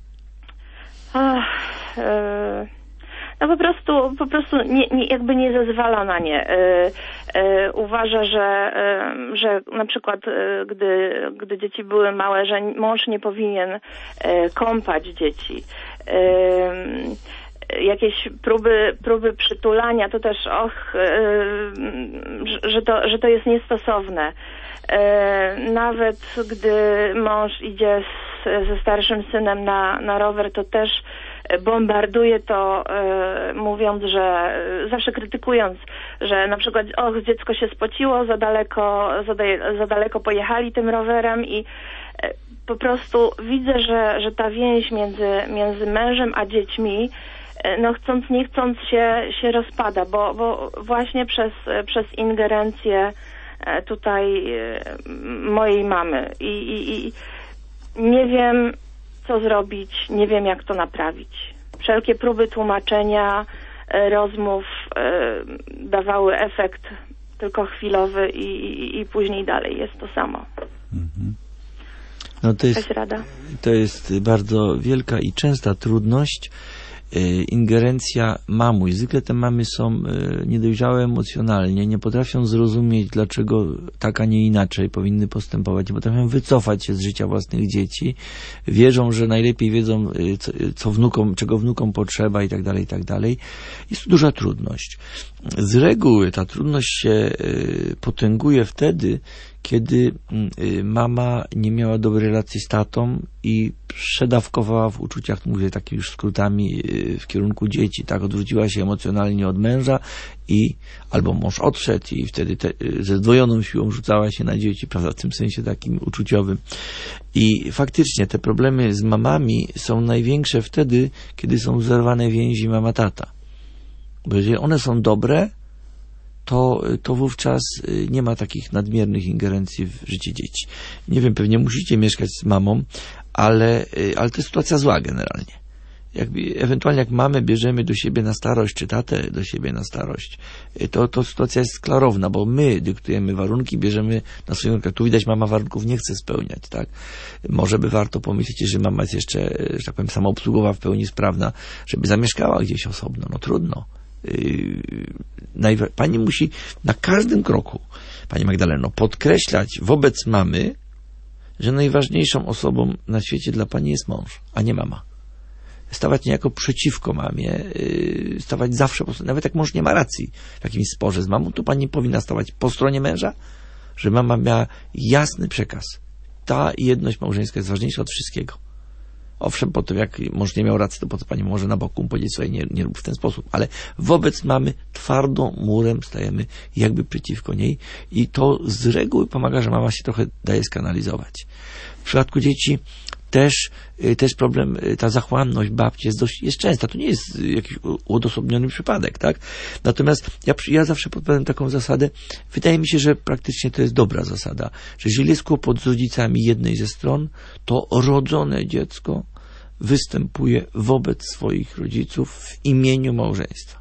J: y, no po prostu po prostu nie, nie, jakby nie zezwala na nie. Y, y, uważa, że, y, że na przykład y, gdy, gdy dzieci były małe, że mąż nie powinien y, kąpać dzieci. Y, jakieś próby, próby przytulania, to też och, yy, że, to, że to jest niestosowne. Yy, nawet gdy mąż idzie z ze starszym synem na, na rower, to też bombarduje to, e, mówiąc, że e, zawsze krytykując, że na przykład och, dziecko się spociło, za daleko, za, da, za daleko pojechali tym rowerem i e, po prostu widzę, że, że ta więź między, między mężem a dziećmi, e, no chcąc nie chcąc się, się rozpada, bo, bo właśnie przez, przez ingerencję e, tutaj e, mojej mamy i, i, i nie wiem, co zrobić, nie wiem, jak to naprawić. Wszelkie próby tłumaczenia, e, rozmów e, dawały efekt tylko chwilowy i, i, i później dalej jest to samo.
D: Mhm. No to jest,
J: rada?
D: to jest bardzo wielka i częsta trudność, ingerencja mamuś. Zwykle te mamy są niedojrzałe emocjonalnie, nie potrafią zrozumieć, dlaczego tak, a nie inaczej powinny postępować, nie potrafią wycofać się z życia własnych dzieci, wierzą, że najlepiej wiedzą, co, co wnukom, czego wnukom potrzeba i tak dalej, i tak dalej. Jest to duża trudność. Z reguły ta trudność się potęguje wtedy, kiedy mama nie miała dobrej relacji z tatą i przedawkowała w uczuciach, mówię takimi już skrótami, w kierunku dzieci, tak, odwróciła się emocjonalnie od męża i albo mąż odszedł i wtedy te, ze zdwojoną siłą rzucała się na dzieci, prawda, w tym sensie takim uczuciowym. I faktycznie te problemy z mamami są największe wtedy, kiedy są zerwane więzi mama-tata. Bo jeżeli one są dobre, to, to wówczas nie ma takich nadmiernych ingerencji w życie dzieci. Nie wiem, pewnie musicie mieszkać z mamą, ale, ale to jest sytuacja zła generalnie. Jakby, ewentualnie jak mamę bierzemy do siebie na starość, czy tatę do siebie na starość, to, to sytuacja jest klarowna, bo my dyktujemy warunki, bierzemy na swoją rękę. Tu widać, mama warunków nie chce spełniać, tak? Może by warto pomyśleć, że mama jest jeszcze, że tak powiem, samoobsługowa, w pełni sprawna, żeby zamieszkała gdzieś osobno. No trudno. Pani musi na każdym kroku, Pani Magdaleno, podkreślać wobec mamy, że najważniejszą osobą na świecie dla Pani jest mąż, a nie mama. Stawać niejako przeciwko mamie, stawać zawsze, nawet jak mąż nie ma racji w jakimś sporze z mamą, to Pani powinna stawać po stronie męża, że mama miała jasny przekaz. Ta jedność małżeńska jest ważniejsza od wszystkiego. Owszem, po tym jak mąż nie miał racji, to po co Pani może na boku powiedzieć sobie, nie, nie rób w ten sposób, ale wobec mamy twardo murem stajemy jakby przeciwko niej i to z reguły pomaga, że mama się trochę daje skanalizować. W przypadku dzieci też, też problem, ta zachłanność babci jest dość, jest częsta. To nie jest jakiś odosobniony przypadek, tak? Natomiast ja, ja zawsze podpowiadam taką zasadę, wydaje mi się, że praktycznie to jest dobra zasada, że jeżeli jest kłopot z rodzicami jednej ze stron, to rodzone dziecko występuje wobec swoich rodziców w imieniu małżeństwa.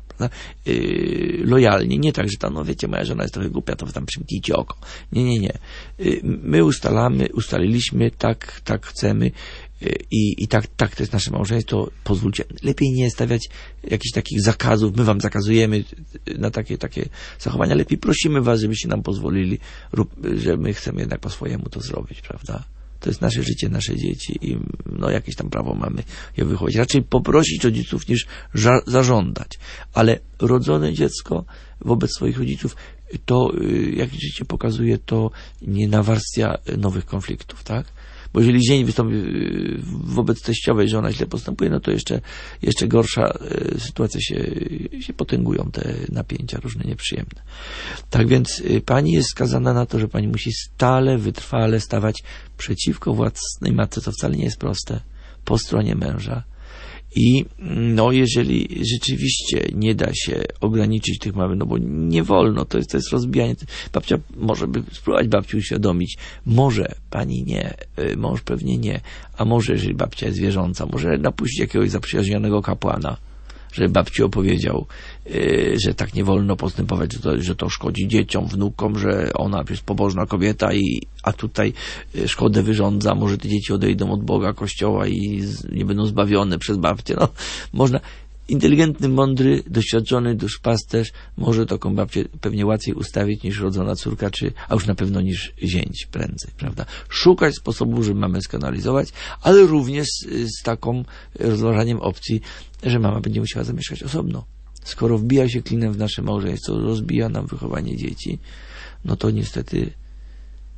D: Yy, lojalnie, nie tak, że tam, no wiecie, moja żona jest trochę głupia, to wy tam przymknijcie oko. Nie, nie, nie. Yy, my ustalamy, ustaliliśmy, tak, tak chcemy yy, i tak, tak to jest nasze małżeństwo, pozwólcie. Lepiej nie stawiać jakichś takich zakazów, my wam zakazujemy na takie, takie zachowania, lepiej prosimy was, żebyście nam pozwolili, że my chcemy jednak po swojemu to zrobić, prawda? To jest nasze życie, nasze dzieci i no jakieś tam prawo mamy je wychować. Raczej poprosić rodziców niż ża- zażądać. Ale rodzone dziecko wobec swoich rodziców, to jak życie pokazuje, to nie nawarstwia nowych konfliktów, tak? Bo jeżeli dzień wystąpi wobec teściowej, że ona źle postępuje, no to jeszcze, jeszcze gorsza sytuacja się, się potęgują, te napięcia różne nieprzyjemne. Tak więc pani jest skazana na to, że pani musi stale, wytrwale stawać przeciwko własnej matce, co wcale nie jest proste, po stronie męża. I no jeżeli rzeczywiście nie da się ograniczyć tych mamy, no bo nie wolno, to jest, to jest rozbijanie. Babcia może by spróbować babci uświadomić, może pani nie, mąż pewnie nie, a może jeżeli babcia jest wierząca, może napuścić jakiegoś zaprzyjaźnionego kapłana, żeby babci opowiedział, yy, że tak nie wolno postępować, że to, że to szkodzi dzieciom, wnukom, że ona jest pobożna kobieta, i, a tutaj szkodę wyrządza, może te dzieci odejdą od Boga, Kościoła i z, nie będą zbawione przez babcię. No, można, inteligentny, mądry, doświadczony duszpasterz może taką babcię pewnie łatwiej ustawić niż rodzona córka, czy, a już na pewno niż zięć prędzej, prawda? Szukać sposobu, żeby mamę skanalizować, ale również z, z taką rozważaniem opcji, że mama będzie musiała zamieszkać osobno. Skoro wbija się klinem w nasze małżeństwo, rozbija nam wychowanie dzieci, no to niestety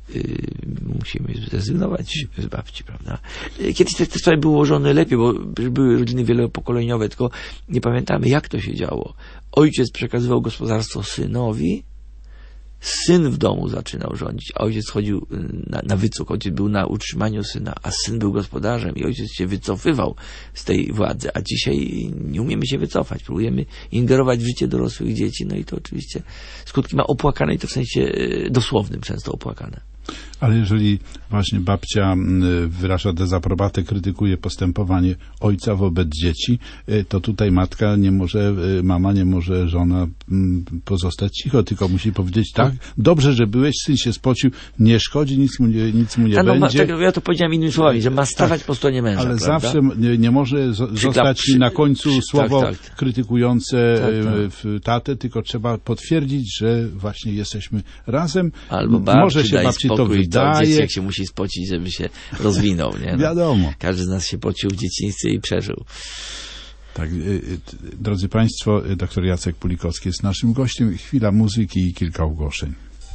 D: yy, musimy zrezygnować z babci, prawda? Kiedyś te, te sprawy były ułożone lepiej, bo były rodziny wielopokoleniowe, tylko nie pamiętamy, jak to się działo. Ojciec przekazywał gospodarstwo synowi, syn w domu zaczynał rządzić, a ojciec chodził na, na wycuk, ojciec był na utrzymaniu syna, a syn był gospodarzem i ojciec się wycofywał z tej władzy, a dzisiaj nie umiemy się wycofać, próbujemy ingerować w życie dorosłych dzieci, no i to oczywiście skutki ma opłakane i to w sensie dosłownym często opłakane.
C: Ale jeżeli właśnie babcia wyraża dezaprobatę, krytykuje postępowanie ojca wobec dzieci, to tutaj matka nie może, mama nie może, żona pozostać cicho, tylko musi powiedzieć tak, dobrze, że byłeś, syn się spocił, nie szkodzi, nic mu nie, nic mu nie no, będzie.
D: Ma, ja to powiedziałem innymi słowami, że ma stawać tak, po stronie męża.
C: Ale
D: prawda?
C: zawsze nie, nie może z, zostać przy, na końcu przy, słowo tak, tak. krytykujące tak, tak. tatę, tylko trzeba potwierdzić, że właśnie jesteśmy razem.
D: Albo babci,
C: może się babci to wydaje.
D: Dzieciak się musi spocić, żeby się rozwinął. Nie? No,
C: wiadomo.
D: Każdy z nas się pocił w dzieciństwie i przeżył.
C: Tak, drodzy Państwo, doktor Jacek Pulikowski jest naszym gościem. Chwila muzyki i kilka ogłoszeń.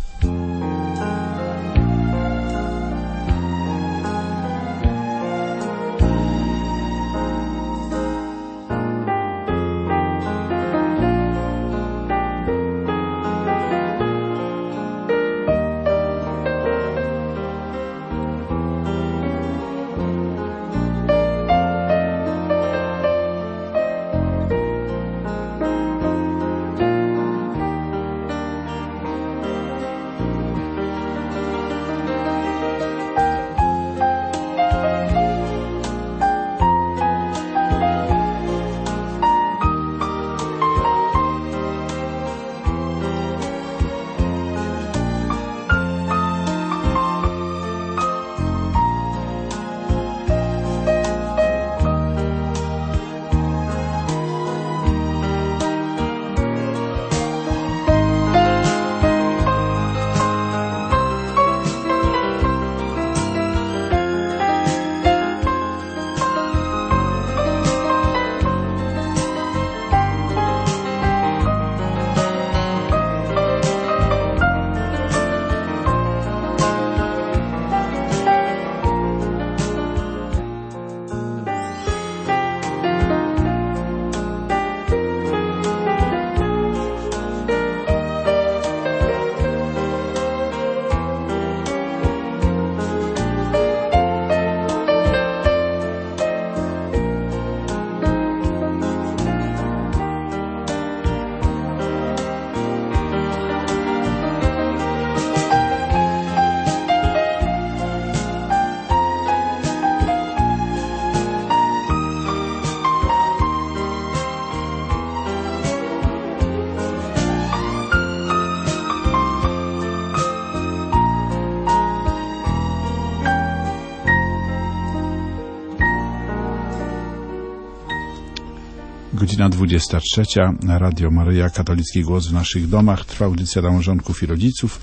C: Godzina dwudziesta trzecia. Radio Maryja, katolicki głos w naszych domach. Trwa audycja dla małżonków i rodziców.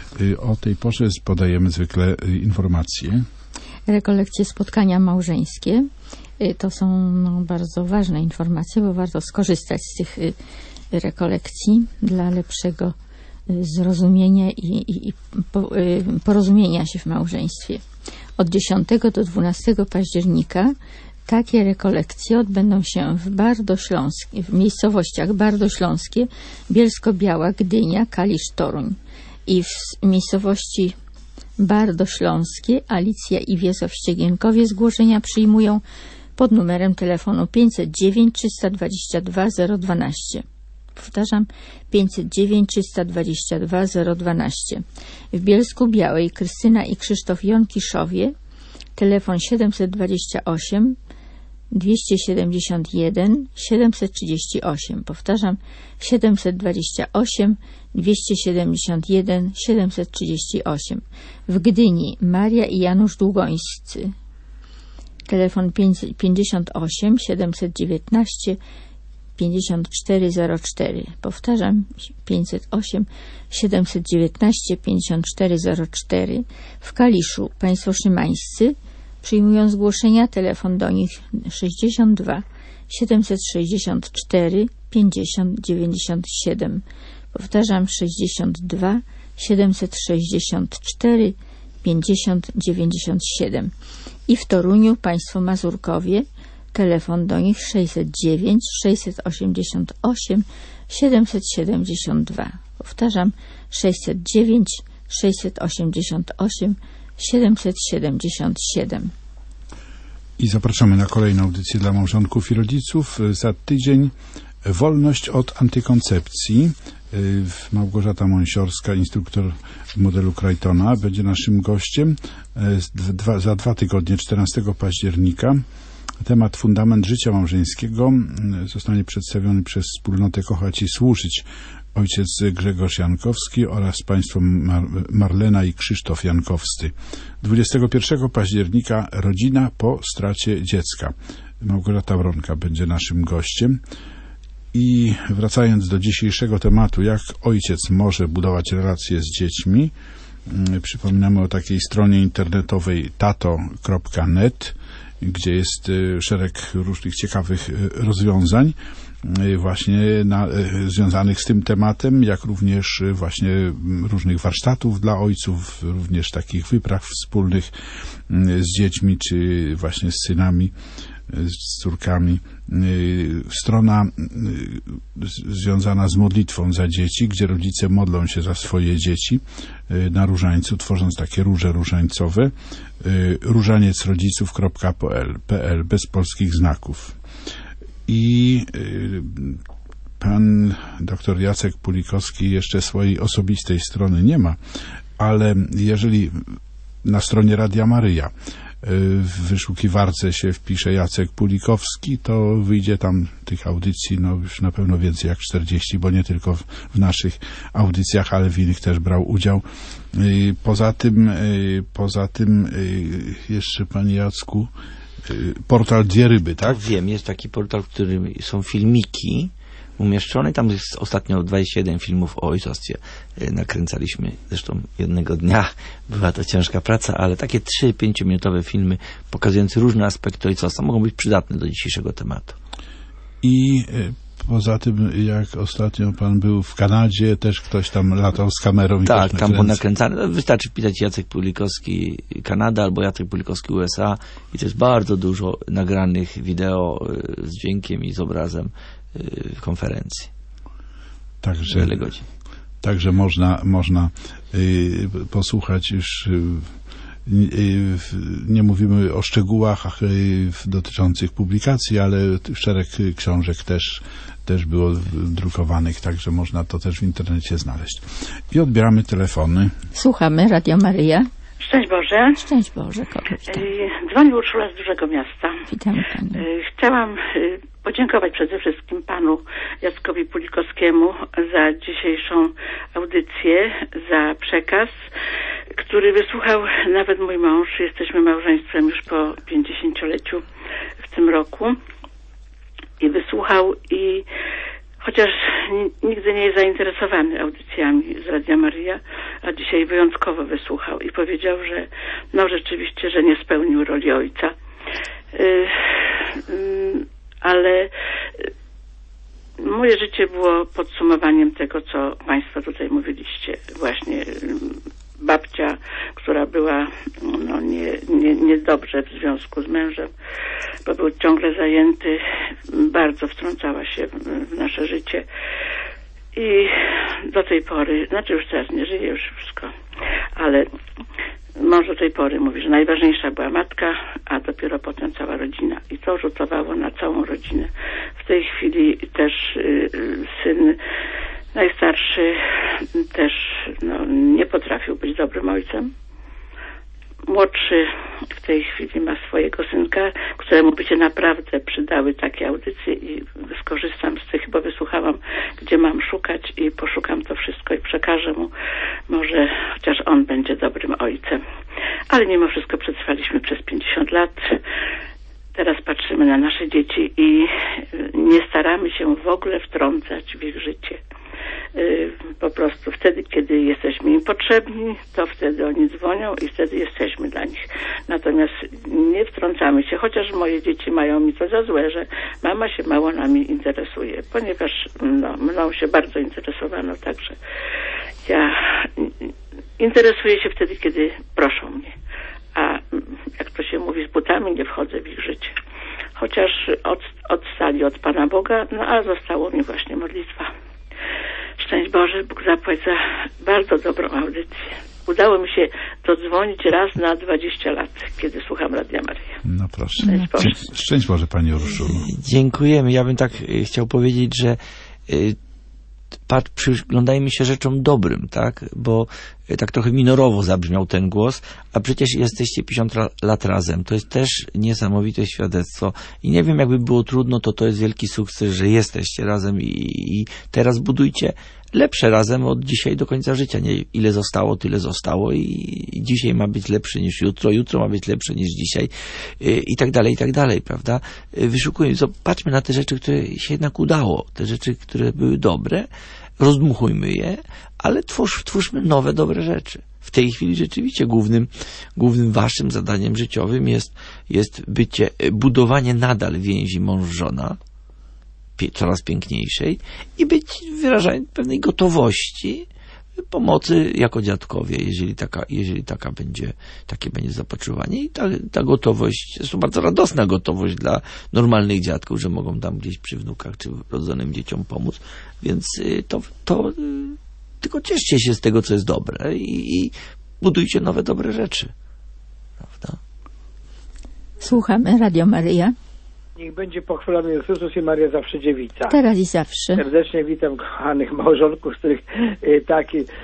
C: O tej porze podajemy zwykle informacje.
B: Rekolekcje, spotkania małżeńskie. To są no, bardzo ważne informacje, bo warto skorzystać z tych rekolekcji dla lepszego zrozumienia i, i, i porozumienia się w małżeństwie. Od dziesiątego do dwunastego października takie rekolekcje odbędą się w Bardośląskie, w miejscowościach Bardośląskie, Bielsko-Biała, Gdynia, Kalisz, Toruń. I w miejscowości Bardośląskie, Alicja i Wiesław-Ściegienkowie zgłoszenia przyjmują pod numerem telefonu pięćset dziewięć trzysta dwadzieścia dwa zero dwanaście. Powtarzam, pięćset dziewięć trzysta dwadzieścia dwa zero dwanaście. W Bielsku Białej Krystyna i Krzysztof Jonkiszowie, telefon siedemset dwadzieścia osiem dwieście siedemdziesiąt jeden siedemset trzydzieści osiem. Powtarzam, siedemset dwadzieścia osiem dwieście siedemdziesiąt jeden siedemset trzydzieści osiem. W Gdyni Maria i Janusz Długońscy, telefon pięćdziesiąt osiem siedemset dziewiętnaście pięćdziesiąt cztery zero cztery. Powtarzam, pięćset osiem siedemset dziewiętnaście pięćdziesiąt cztery zero cztery. W Kaliszu państwo szymańscy przyjmują zgłoszenia, telefon do nich sześćdziesiąt dwa siedemset sześćdziesiąt cztery pięćdziesiąt dziewięćdziesiąt siedem. Powtarzam, sześćdziesiąt dwa siedemset sześćdziesiąt cztery pięćdziesiąt dziewięćdziesiąt siedem. I w Toruniu państwo Mazurkowie, telefon do nich sześćset dziewięć sześćset osiemdziesiąt osiem siedemset siedemdziesiąt dwa. Powtarzam, sześćset dziewięć sześćset osiemdziesiąt osiem siedemset siedemdziesiąt siedem.
C: I zapraszamy na kolejną audycję dla małżonków i rodziców. Za tydzień wolność od antykoncepcji. Małgorzata Mąsiorska, instruktor modelu Crichtona, będzie naszym gościem. Dwa, za dwa tygodnie, czternastego października. Temat fundament życia małżeńskiego zostanie przedstawiony przez wspólnotę Kochać i Służyć ojciec Grzegorz Jankowski oraz państwo Mar Marlena i Krzysztof Jankowscy. dwudziestego pierwszego października rodzina po stracie dziecka. Małgorzata Wronka będzie naszym gościem. I wracając do dzisiejszego tematu, jak ojciec może budować relacje z dziećmi, przypominamy o takiej stronie internetowej tato kropka net, gdzie jest szereg różnych ciekawych rozwiązań właśnie na, związanych z tym tematem, jak również właśnie różnych warsztatów dla ojców, również takich wypraw wspólnych z dziećmi, czy właśnie z synami, z córkami. Strona związana z modlitwą za dzieci, gdzie rodzice modlą się za swoje dzieci na różańcu, tworząc takie róże różańcowe. różaniec rodziców kropka p l bez polskich znaków. I pan doktor Jacek Pulikowski jeszcze swojej osobistej strony nie ma, ale jeżeli na stronie Radia Maryja w wyszukiwarce się wpisze Jacek Pulikowski, to wyjdzie tam tych audycji no już na pewno więcej jak czterdzieści, bo nie tylko w naszych audycjach, ale w innych też brał udział. Poza tym, poza tym jeszcze, panie Jacku, portal Dwie Ryby, tak?
D: Wiem, jest taki portal, w którym są filmiki umieszczone. Tam jest ostatnio dwadzieścia jeden filmów o ojcostwie. Nakręcaliśmy zresztą jednego dnia. Była to ciężka praca, ale takie trzy pięciominutowe filmy pokazujące różne aspekty ojcostwa mogą być przydatne do dzisiejszego tematu.
C: I poza tym, jak ostatnio pan był w Kanadzie, też ktoś tam latał z kamerą. I
D: tak,
C: też
D: tam było nakręcane. Wystarczy pisać Jacek Pulikowski Kanada albo Jacek Pulikowski U S A i to jest bardzo dużo nagranych wideo z dźwiękiem i z obrazem konferencji.
C: Także,
D: wiele godzin.
C: Także można, można y, posłuchać już. Y, y, nie mówimy o szczegółach y, dotyczących publikacji, ale szereg książek też, też było drukowanych, także można to też w internecie znaleźć. I odbieramy telefony.
B: Słuchamy, Radio Maryja.
K: Szczęść Boże.
B: Szczęść Boże, kogo witam.
K: Dzwoni Urszula z dużego miasta.
B: Witamy Panią.
K: Chciałam podziękować przede wszystkim panu Jackowi Pulikowskiemu za dzisiejszą audycję, za przekaz, który wysłuchał nawet mój mąż. Jesteśmy małżeństwem już po pięćdziesięcioleciu w tym roku. I wysłuchał i chociaż nigdy nie jest zainteresowany audycjami z Radia Maryja, a dzisiaj wyjątkowo wysłuchał i powiedział, że no rzeczywiście, że nie spełnił roli ojca. Yy, yy, ale moje życie było podsumowaniem tego, co państwo tutaj mówiliście. Właśnie yy, babcia, która była no, nie, nie, niedobrze w związku z mężem, bo był ciągle zajęty, bardzo wtrącała się w, w nasze życie i do tej pory, znaczy już teraz nie żyje, już wszystko, ale mąż do tej pory mówi, że najważniejsza była matka, a dopiero potem cała rodzina i to rzutowało na całą rodzinę. W tej chwili też y, syn najstarszy też no, nie potrafił być dobrym ojcem. Młodszy w tej chwili ma swojego synka, któremu by się naprawdę przydały takie audycje i skorzystam z tych, bo wysłuchałam, gdzie mam szukać i poszukam to wszystko i przekażę mu. Może chociaż on będzie dobrym ojcem. Ale mimo wszystko przetrwaliśmy przez pięćdziesiąt lat. Teraz patrzymy na nasze dzieci i nie staramy się w ogóle wtrącać w ich życie. Po prostu wtedy, kiedy jesteśmy im potrzebni, to wtedy oni dzwonią i wtedy jesteśmy dla nich. Natomiast nie wtrącamy się, chociaż moje dzieci mają mi to za złe, że mama się mało nami interesuje, ponieważ no, mną się bardzo interesowano, także ja interesuję się wtedy, kiedy proszą mnie. A jak to się mówi, z butami nie wchodzę w ich życie. Chociaż od, odstali od Pana Boga, no a zostało mi właśnie modlitwa. Szczęść Boże, Bóg zapłać za bardzo dobrą audycję. Udało mi się dodzwonić raz na dwadzieścia lat, kiedy słucham Radia Maryja.
C: No proszę.
K: Szczęść Boże.
C: Szczęść Boże, Pani Urszulu.
D: Dziękujemy. Ja bym tak y, chciał powiedzieć, że y, patrz, przyglądajmy się rzeczom dobrym, tak? Bo y, tak trochę minorowo zabrzmiał ten głos, a przecież jesteście pięćdziesiąt lat razem. To jest też niesamowite świadectwo. I nie wiem, jakby było trudno, to to jest wielki sukces, że jesteście razem i, i teraz budujcie lepsze razem od dzisiaj do końca życia. Nie, ile zostało, tyle zostało i, i dzisiaj ma być lepsze niż jutro, jutro ma być lepsze niż dzisiaj i, i tak dalej, i tak dalej, prawda? Wyszukujmy, patrzmy na te rzeczy, które się jednak udało, te rzeczy, które były dobre, rozdmuchujmy je, ale twórz, twórzmy nowe, dobre rzeczy. W tej chwili rzeczywiście głównym, głównym waszym zadaniem życiowym jest, jest bycie, budowanie nadal więzi mąż-żona, coraz piękniejszej i być wyrażaniem pewnej gotowości pomocy jako dziadkowie, jeżeli taka, jeżeli taka będzie, takie będzie zapotrzebowanie. I ta, ta gotowość, jest to bardzo radosna gotowość dla normalnych dziadków, że mogą tam gdzieś przy wnukach czy rodzonym dzieciom pomóc. Więc to, to tylko cieszcie się z tego, co jest dobre i, i budujcie nowe, dobre rzeczy. Prawda?
B: Słuchamy Radio Maryja.
L: Niech będzie pochwalony Jezus i Maria zawsze dziewica.
B: Teraz i zawsze.
L: Serdecznie witam kochanych małżonków, z których y, tak, y,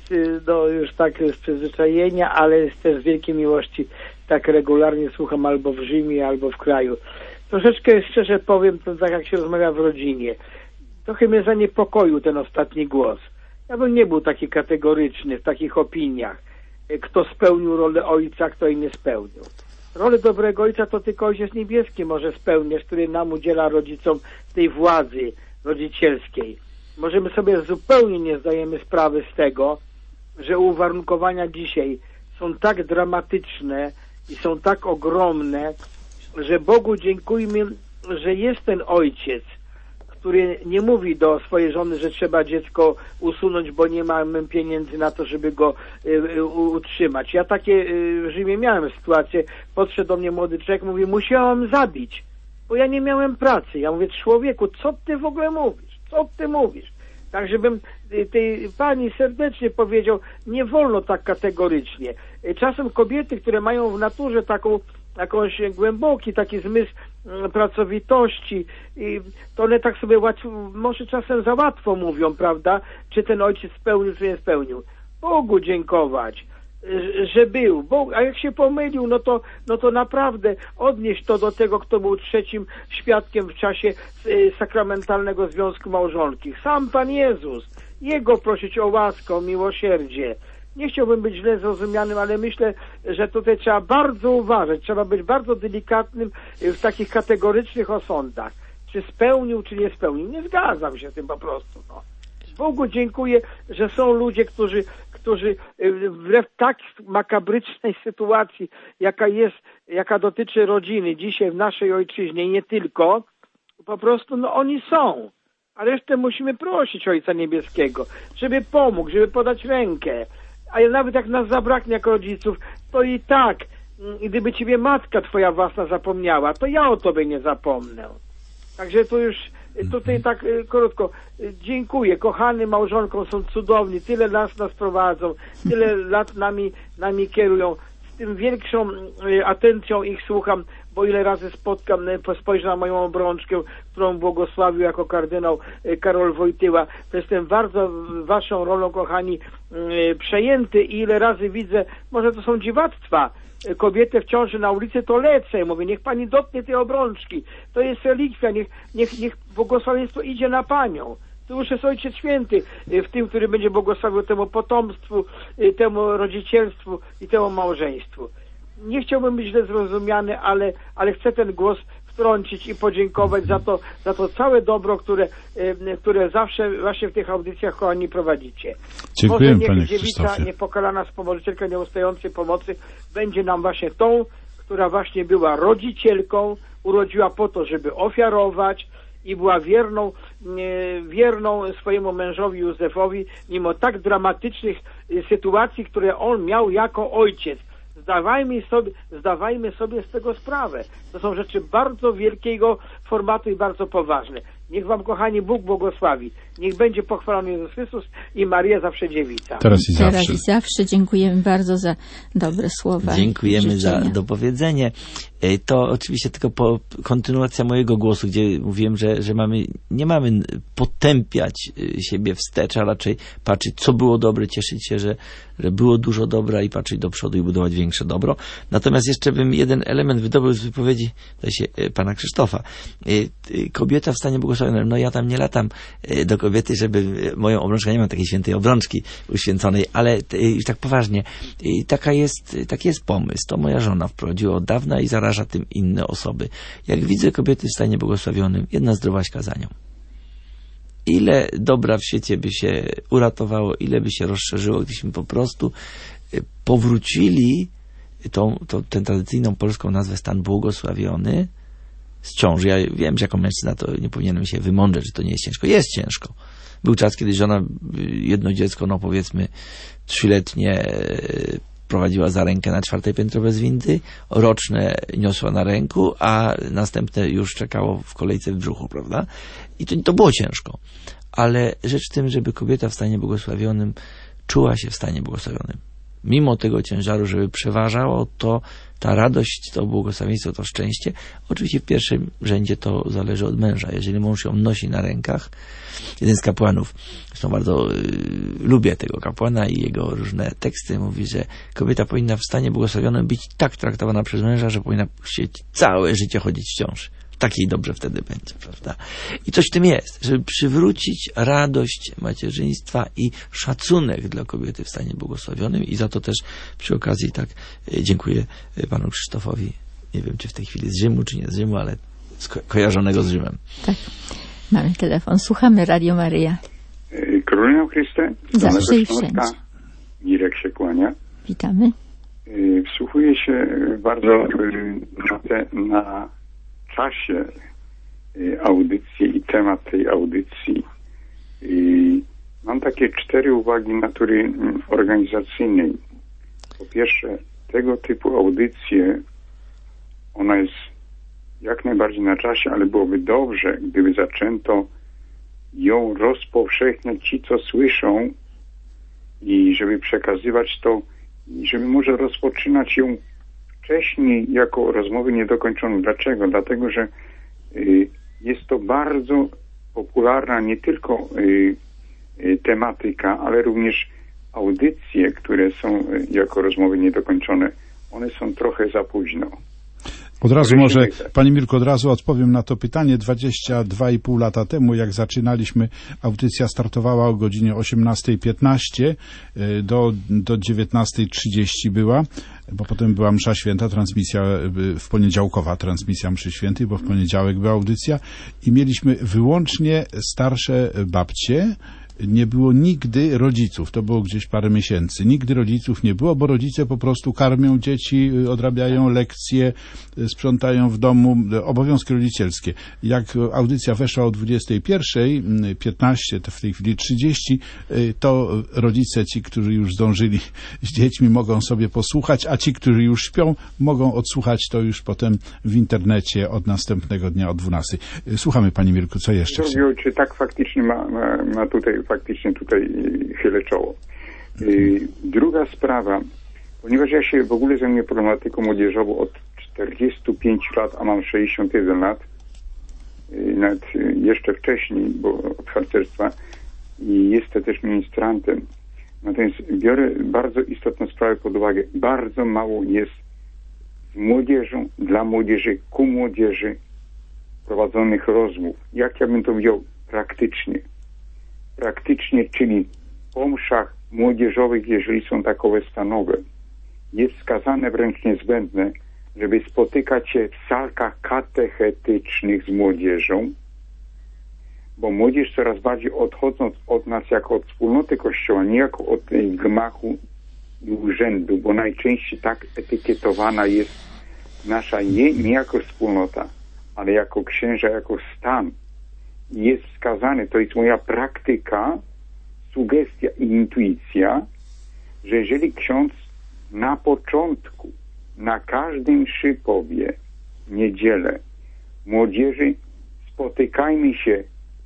L: no już tak z przyzwyczajenia, ale też z wielkiej miłości tak regularnie słucham albo w Rzymie, albo w kraju. Troszeczkę szczerze powiem, to tak jak się rozmawia w rodzinie. Trochę mnie zaniepokoił ten ostatni głos. Ja bym nie był taki kategoryczny w takich opiniach. Kto spełnił rolę ojca, kto jej nie spełnił. Rolę dobrego ojca to tylko Ojciec Niebieski może spełniać, który nam udziela rodzicom tej władzy rodzicielskiej. Możemy sobie zupełnie nie zdajemy sprawy z tego, że uwarunkowania dzisiaj są tak dramatyczne i są tak ogromne, że Bogu dziękujmy, że jest ten ojciec, który nie mówi do swojej żony, że trzeba dziecko usunąć, bo nie mamy pieniędzy na to, żeby go y, y, utrzymać. Ja takie y, w Rzymie miałem sytuację, podszedł do mnie młody człowiek, mówi, musiałam zabić, bo ja nie miałem pracy. Ja mówię, człowieku, co ty w ogóle mówisz? Co ty mówisz? Tak, żebym y, tej pani serdecznie powiedział, nie wolno tak kategorycznie. Y, czasem kobiety, które mają w naturze taką jakąś głęboki taki zmysł pracowitości i to one tak sobie łatwo, może czasem za łatwo mówią, prawda, czy ten ojciec spełnił, czy nie spełnił. Bogu dziękować, że był. Bóg, a jak się pomylił, no to, no to naprawdę odnieść to do tego, kto był trzecim świadkiem w czasie sakramentalnego związku małżonki. Sam Pan Jezus. Jego prosić o łaskę, o miłosierdzie. Nie chciałbym być źle zrozumianym, ale myślę, że tutaj trzeba bardzo uważać, trzeba być bardzo delikatnym w takich kategorycznych osądach. Czy spełnił, czy nie spełnił. Nie zgadzam się z tym po prostu. No. Bogu dziękuję, że są ludzie, którzy, którzy wbrew tak makabrycznej sytuacji, jaka jest, jaka dotyczy rodziny dzisiaj w naszej ojczyźnie i nie tylko, po prostu no oni są. A resztę musimy prosić Ojca Niebieskiego, żeby pomógł, żeby podać rękę. A nawet jak nas zabraknie jako rodziców, to i tak, gdyby ciebie matka twoja własna zapomniała, to ja o tobie nie zapomnę. Także tu już, tutaj tak krótko, dziękuję. Kochanym małżonkom, są cudowni, tyle lat nas prowadzą, tyle lat nami, nami kierują. Z tym większą atencją ich słucham, bo ile razy spotkam, spojrzę na moją obrączkę, którą błogosławił jako kardynał Karol Wojtyła, to jestem bardzo waszą rolą, kochani, przejęty i ile razy widzę, może to są dziwactwa, kobietę w ciąży na ulicy, to lecę, mówię, niech pani dotknie tej obrączki, to jest relikwia, niech, niech, niech błogosławieństwo idzie na panią. To już jest Ojciec Święty w tym, który będzie błogosławił temu potomstwu, temu rodzicielstwu i temu małżeństwu. Nie chciałbym być źle zrozumiany, ale, ale chcę ten głos wtrącić i podziękować za to, za to całe dobro, które, które zawsze właśnie w tych audycjach, kochani, prowadzicie.
C: Dziękuję,
L: Może
C: panie
L: niech dziewica
C: Krzysztofie.
L: niepokalana wspomożycielka nieustającej pomocy będzie nam właśnie tą, która właśnie była rodzicielką, urodziła po to, żeby ofiarować i była wierną, wierną swojemu mężowi Józefowi, mimo tak dramatycznych sytuacji, które on miał jako ojciec. Zdawajmy sobie, zdawajmy sobie z tego sprawę. To są rzeczy bardzo wielkiego formatu i bardzo poważne. Niech wam, kochani, Bóg błogosławi. Niech będzie pochwalony Jezus Chrystus i Maria zawsze dziewica.
C: Teraz i zawsze.
B: Teraz i zawsze. Dziękujemy bardzo za dobre słowa.
D: Dziękujemy za dopowiedzenie. To oczywiście tylko po, kontynuacja mojego głosu, gdzie mówiłem, że, że mamy, nie mamy potępiać siebie wstecz, a raczej patrzeć, co było dobre, cieszyć się, że, że było dużo dobra i patrzeć do przodu i budować większe dobro. Natomiast jeszcze bym jeden element wydobył z wypowiedzi się, pana Krzysztofa. Kobieta w stanie błogosławionym. No ja tam nie latam do kobiety, żeby moją obrączkę, nie mam takiej świętej obrączki uświęconej, ale już tak poważnie. Taka jest, taki jest pomysł. To moja żona wprowadziła od dawna i zaraża tym inne osoby. Jak widzę kobiety w stanie błogosławionym, jedna zdrowaśka za nią. Ile dobra w świecie by się uratowało, ile by się rozszerzyło, gdybyśmy po prostu powrócili tą, tą, tę tradycyjną polską nazwę stan błogosławiony z ciąży. Ja wiem, że jako mężczyzna to nie powinienem się wymądrzeć, że to nie jest ciężko. Jest ciężko. Był czas, kiedy żona jedno dziecko, no powiedzmy trzyletnie, prowadziła za rękę na czwarte piętro bez windy, roczne niosła na ręku, a następne już czekało w kolejce w brzuchu, prawda? I to, to było ciężko. Ale rzecz w tym, żeby kobieta w stanie błogosławionym czuła się w stanie błogosławionym. Mimo tego ciężaru, żeby przeważało to, ta radość, to błogosławieństwo, to szczęście. Oczywiście w pierwszym rzędzie to zależy od męża. Jeżeli mąż ją nosi na rękach, jeden z kapłanów, zresztą bardzo y, lubię tego kapłana i jego różne teksty, mówi, że kobieta powinna w stanie błogosławionym być tak traktowana przez męża, że powinna chcieć całe życie chodzić w ciąży. Takiej dobrze wtedy będzie, prawda? I coś w tym jest, żeby przywrócić radość macierzyństwa i szacunek dla kobiety w stanie błogosławionym i za to też przy okazji tak dziękuję panu Krzysztofowi. Nie wiem, czy w tej chwili z Rzymu, czy nie z Rzymu, ale sko- kojarzonego z Rzymem.
B: Tak. Mamy telefon. Słuchamy Radio Maryja.
M: Królu Chryste,
B: zawsze i wszędzie.
M: Mirek się kłania.
B: Witamy.
M: Wsłuchuję się bardzo na, te, na czasie audycji i temat tej audycji. I mam takie cztery uwagi natury organizacyjnej. Po pierwsze, tego typu audycje, ona jest jak najbardziej na czasie, ale byłoby dobrze, gdyby zaczęto ją rozpowszechniać ci, co słyszą i żeby przekazywać to, i żeby może rozpoczynać ją wcześniej jako rozmowy niedokończone. Dlaczego? Dlatego, że y, jest to bardzo popularna nie tylko y, y, tematyka, ale również audycje, które są y, jako rozmowy niedokończone. One są trochę za późno.
C: Od razu może, Panie Mirku, od razu odpowiem na to pytanie. dwadzieścia dwa i pół lata temu, jak zaczynaliśmy, audycja startowała o godzinie osiemnasta piętnaście do, do dziewiętnasta trzydzieści była, bo potem była msza święta, transmisja, w poniedziałkowa transmisja mszy świętej, bo w poniedziałek była audycja i mieliśmy wyłącznie starsze babcie. Nie było nigdy rodziców, to było gdzieś parę miesięcy. Nigdy rodziców nie było, bo rodzice po prostu karmią dzieci, odrabiają lekcje, sprzątają w domu, obowiązki rodzicielskie. Jak audycja weszła o dwudziestej pierwszej piętnaście, to w tej chwili trzydzieści, to rodzice, ci, którzy już zdążyli z dziećmi, mogą sobie posłuchać, a ci, którzy już śpią, mogą odsłuchać to już potem w internecie od następnego dnia o dwunastej. Słuchamy, Panie Mirku, co jeszcze?
M: Drogi, czy tak faktycznie ma, ma, ma tutaj faktycznie tutaj chylę czoło. Yy, druga sprawa, ponieważ ja się w ogóle zajmuję problematyką młodzieżową od czterdziestu pięciu lat, a mam sześćdziesiąt jeden lat, yy, nawet yy, jeszcze wcześniej, bo od harcerstwa, i jestem też ministrantem. Natomiast biorę bardzo istotną sprawę pod uwagę. Bardzo mało jest z młodzieżą, dla młodzieży, ku młodzieży prowadzonych rozmów. Jak ja bym to wziął praktycznie? Praktycznie, czyli po mszach młodzieżowych, jeżeli są takowe stanowe, jest wskazane wręcz niezbędne, żeby spotykać się w salkach katechetycznych z młodzieżą, bo młodzież coraz bardziej odchodząc od nas jako od wspólnoty Kościoła, nie jako od tej gmachu i urzędu, bo najczęściej tak etykietowana jest nasza nie, nie jako wspólnota, ale jako księża, jako stan. jest wskazane, to jest moja praktyka, sugestia i intuicja, że jeżeli ksiądz na początku, na każdym mszy powie w niedzielę, młodzieży, spotykajmy się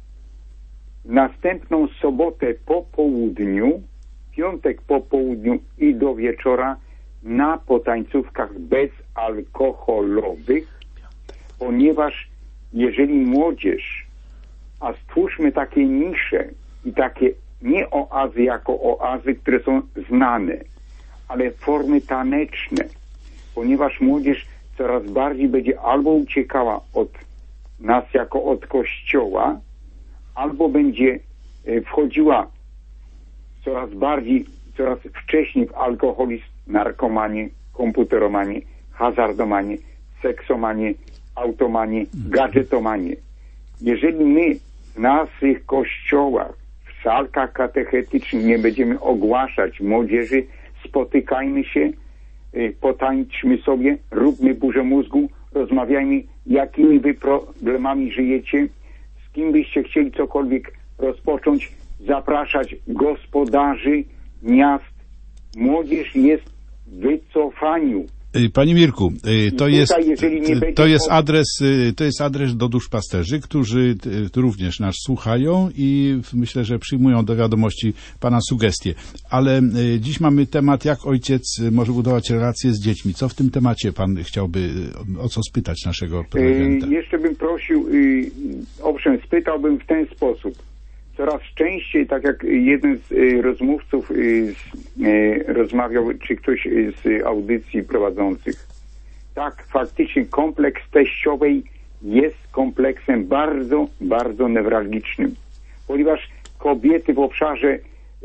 M: w następną sobotę po południu, piątek po południu i do wieczora na potańcówkach bezalkoholowych, ponieważ jeżeli młodzież, a stwórzmy takie nisze i takie nie oazy jako oazy, które są znane, ale formy taneczne, ponieważ młodzież coraz bardziej będzie albo uciekała od nas jako od kościoła, albo będzie wchodziła coraz bardziej, coraz wcześniej w alkoholizm, narkomanię, komputeromanię, hazardomanię, seksomanię, automanię, gadżetomanię. Jeżeli my w naszych kościołach, w salkach katechetycznych nie będziemy ogłaszać młodzieży, spotykajmy się, potańczmy sobie, róbmy burzę mózgu, rozmawiajmy, jakimi wy problemami żyjecie, z kim byście chcieli cokolwiek rozpocząć, zapraszać gospodarzy miast. Młodzież jest w wycofaniu.
C: Panie Mirku, to
M: tutaj,
C: jest, to jest
M: po...
C: adres, to jest adres do duszpasterzy, którzy również nas słuchają i myślę, że przyjmują do wiadomości Pana sugestie. Ale dziś mamy temat, jak ojciec może budować relacje z dziećmi. Co w tym temacie Pan chciałby, o co spytać naszego prelegenta?
M: Jeszcze bym prosił, owszem, spytałbym w ten sposób. Coraz częściej, tak jak jeden z rozmówców rozmawiał, czy ktoś z audycji prowadzących, tak, faktycznie kompleks teściowej jest kompleksem bardzo, bardzo newralgicznym, ponieważ kobiety w obszarze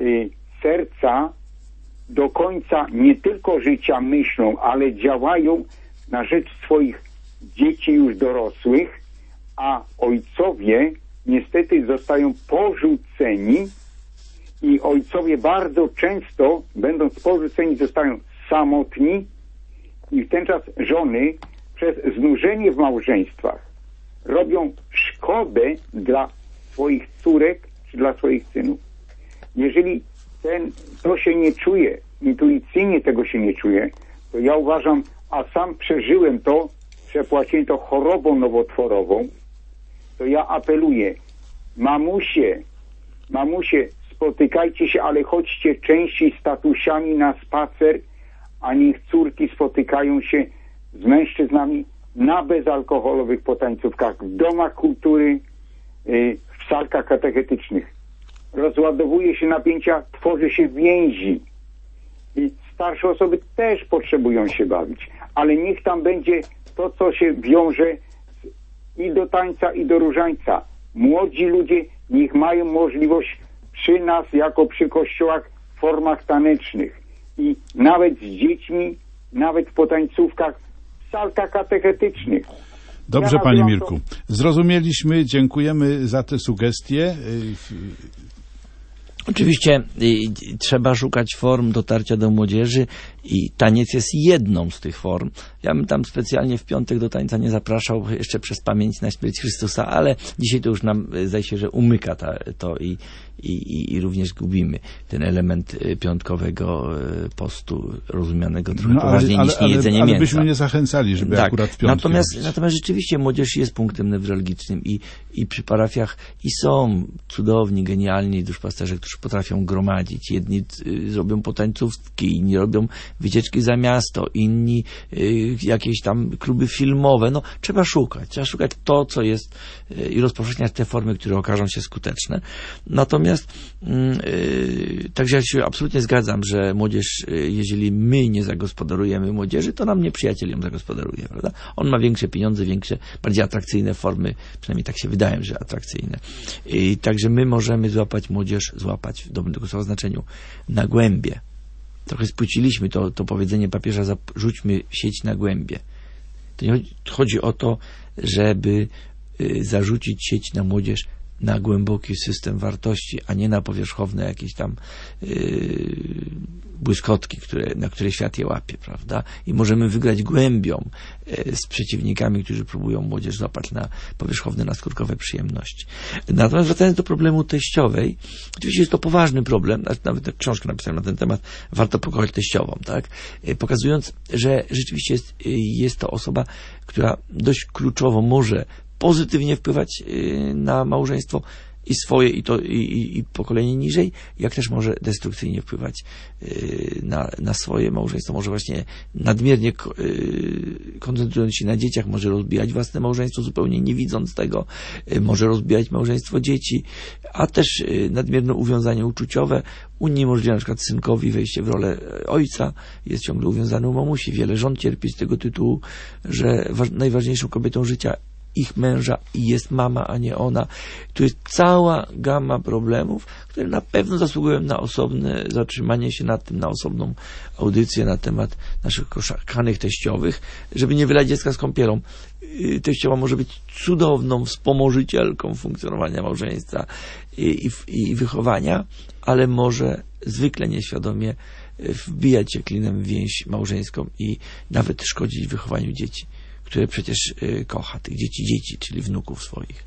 M: serca do końca nie tylko życia myślą, ale działają na rzecz swoich dzieci już dorosłych, a ojcowie niestety zostają porzuceni i ojcowie bardzo często, będąc porzuceni, zostają samotni i w ten czas żony przez znużenie w małżeństwach robią szkodę dla swoich córek czy dla swoich synów. Jeżeli ten, to się nie czuje, intuicyjnie tego się nie czuje, to ja uważam, a sam przeżyłem to, przepłaciłem to chorobą nowotworową, to ja apeluję, mamusie, mamusie, spotykajcie się, ale chodźcie częściej z tatusiami na spacer, a niech córki spotykają się z mężczyznami na bezalkoholowych potańcówkach, w domach kultury, w salkach katechetycznych. Rozładowuje się napięcia, tworzy się więzi. I starsze osoby też potrzebują się bawić, ale niech tam będzie to, co się wiąże i do tańca, i do różańca. Młodzi ludzie niech mają możliwość przy nas, jako przy kościołach, w formach tanecznych. I nawet z dziećmi, nawet w potańcówkach, w salkach katechetycznych.
C: Dobrze,
M: ja
C: Panie Mirku. To... Zrozumieliśmy, dziękujemy za te sugestie.
D: Oczywiście y, trzeba szukać form dotarcia do młodzieży i taniec jest jedną z tych form. Ja bym tam specjalnie w piątek do tańca nie zapraszał, jeszcze przez pamięć na śmierć Chrystusa, ale dzisiaj to już nam zdaje się, że umyka ta, to i, i, i również gubimy ten element piątkowego postu, rozumianego trochę
C: no, ale,
D: poważniej
C: ale,
D: niż
C: ale,
D: niejedzenie
C: ale
D: mięsa.
C: Ale byśmy nie zachęcali, żeby
D: tak.
C: akurat w piątki
D: Natomiast,
C: robić.
D: natomiast rzeczywiście młodzież jest punktem newralgicznym i, i przy parafiach i są cudowni, genialni duszpasterze, którzy potrafią gromadzić. Jedni y, robią potańcówki, inni robią wycieczki za miasto, inni y, jakieś tam kluby filmowe. No, trzeba szukać. Trzeba szukać to, co jest y, i rozpowszechniać te formy, które okażą się skuteczne. Natomiast y, także ja się absolutnie zgadzam, że młodzież, y, jeżeli my nie zagospodarujemy młodzieży, to nam nieprzyjaciel ją zagospodaruje, prawda? On ma większe pieniądze, większe, bardziej atrakcyjne formy, przynajmniej tak się wydaje, że atrakcyjne. I także my możemy złapać młodzież, złapać w dobrym tego słowa znaczeniu, na głębie. Trochę spłyciliśmy to, to powiedzenie papieża, rzućmy sieć na głębie. To nie chodzi, chodzi o to, żeby y, zarzucić sieć na młodzież na głęboki system wartości, a nie na powierzchowne jakieś tam yy, błyskotki, które, na które świat je łapie, prawda? I możemy wygrać głębią yy, z przeciwnikami, którzy próbują młodzież złapać na powierzchowne, naskórkowe przyjemności. Natomiast wracając do problemu teściowej, oczywiście jest to poważny problem, nawet książkę napisałem na ten temat, Warto pokochać teściową, tak? Yy, pokazując, że rzeczywiście jest, yy, jest to osoba, która dość kluczowo może pozytywnie wpływać na małżeństwo i swoje, i to i, i, i pokolenie niżej, jak też może destrukcyjnie wpływać na, na swoje małżeństwo. Może właśnie nadmiernie koncentrując się na dzieciach, może rozbijać własne małżeństwo, zupełnie nie widząc tego, może rozbijać małżeństwo dzieci, a też nadmierne uwiązanie uczuciowe uniemożliwia na przykład synkowi wejście w rolę ojca, jest ciągle uwiązany u mamusi. Wiele żon cierpi z tego tytułu, że najważniejszą kobietą życia ich męża i jest mama, a nie ona. Tu jest cała gama problemów, które na pewno zasługują na osobne zatrzymanie się nad tym, na osobną audycję na temat naszych kochanych teściowych, żeby nie wylać dziecka z kąpielą. Teściowa może być cudowną wspomożycielką funkcjonowania małżeństwa i, i, i wychowania, ale może zwykle nieświadomie wbijać się klinem w więź małżeńską i nawet szkodzić wychowaniu dzieci, które przecież y, kocha, tych dzieci, dzieci, czyli wnuków swoich.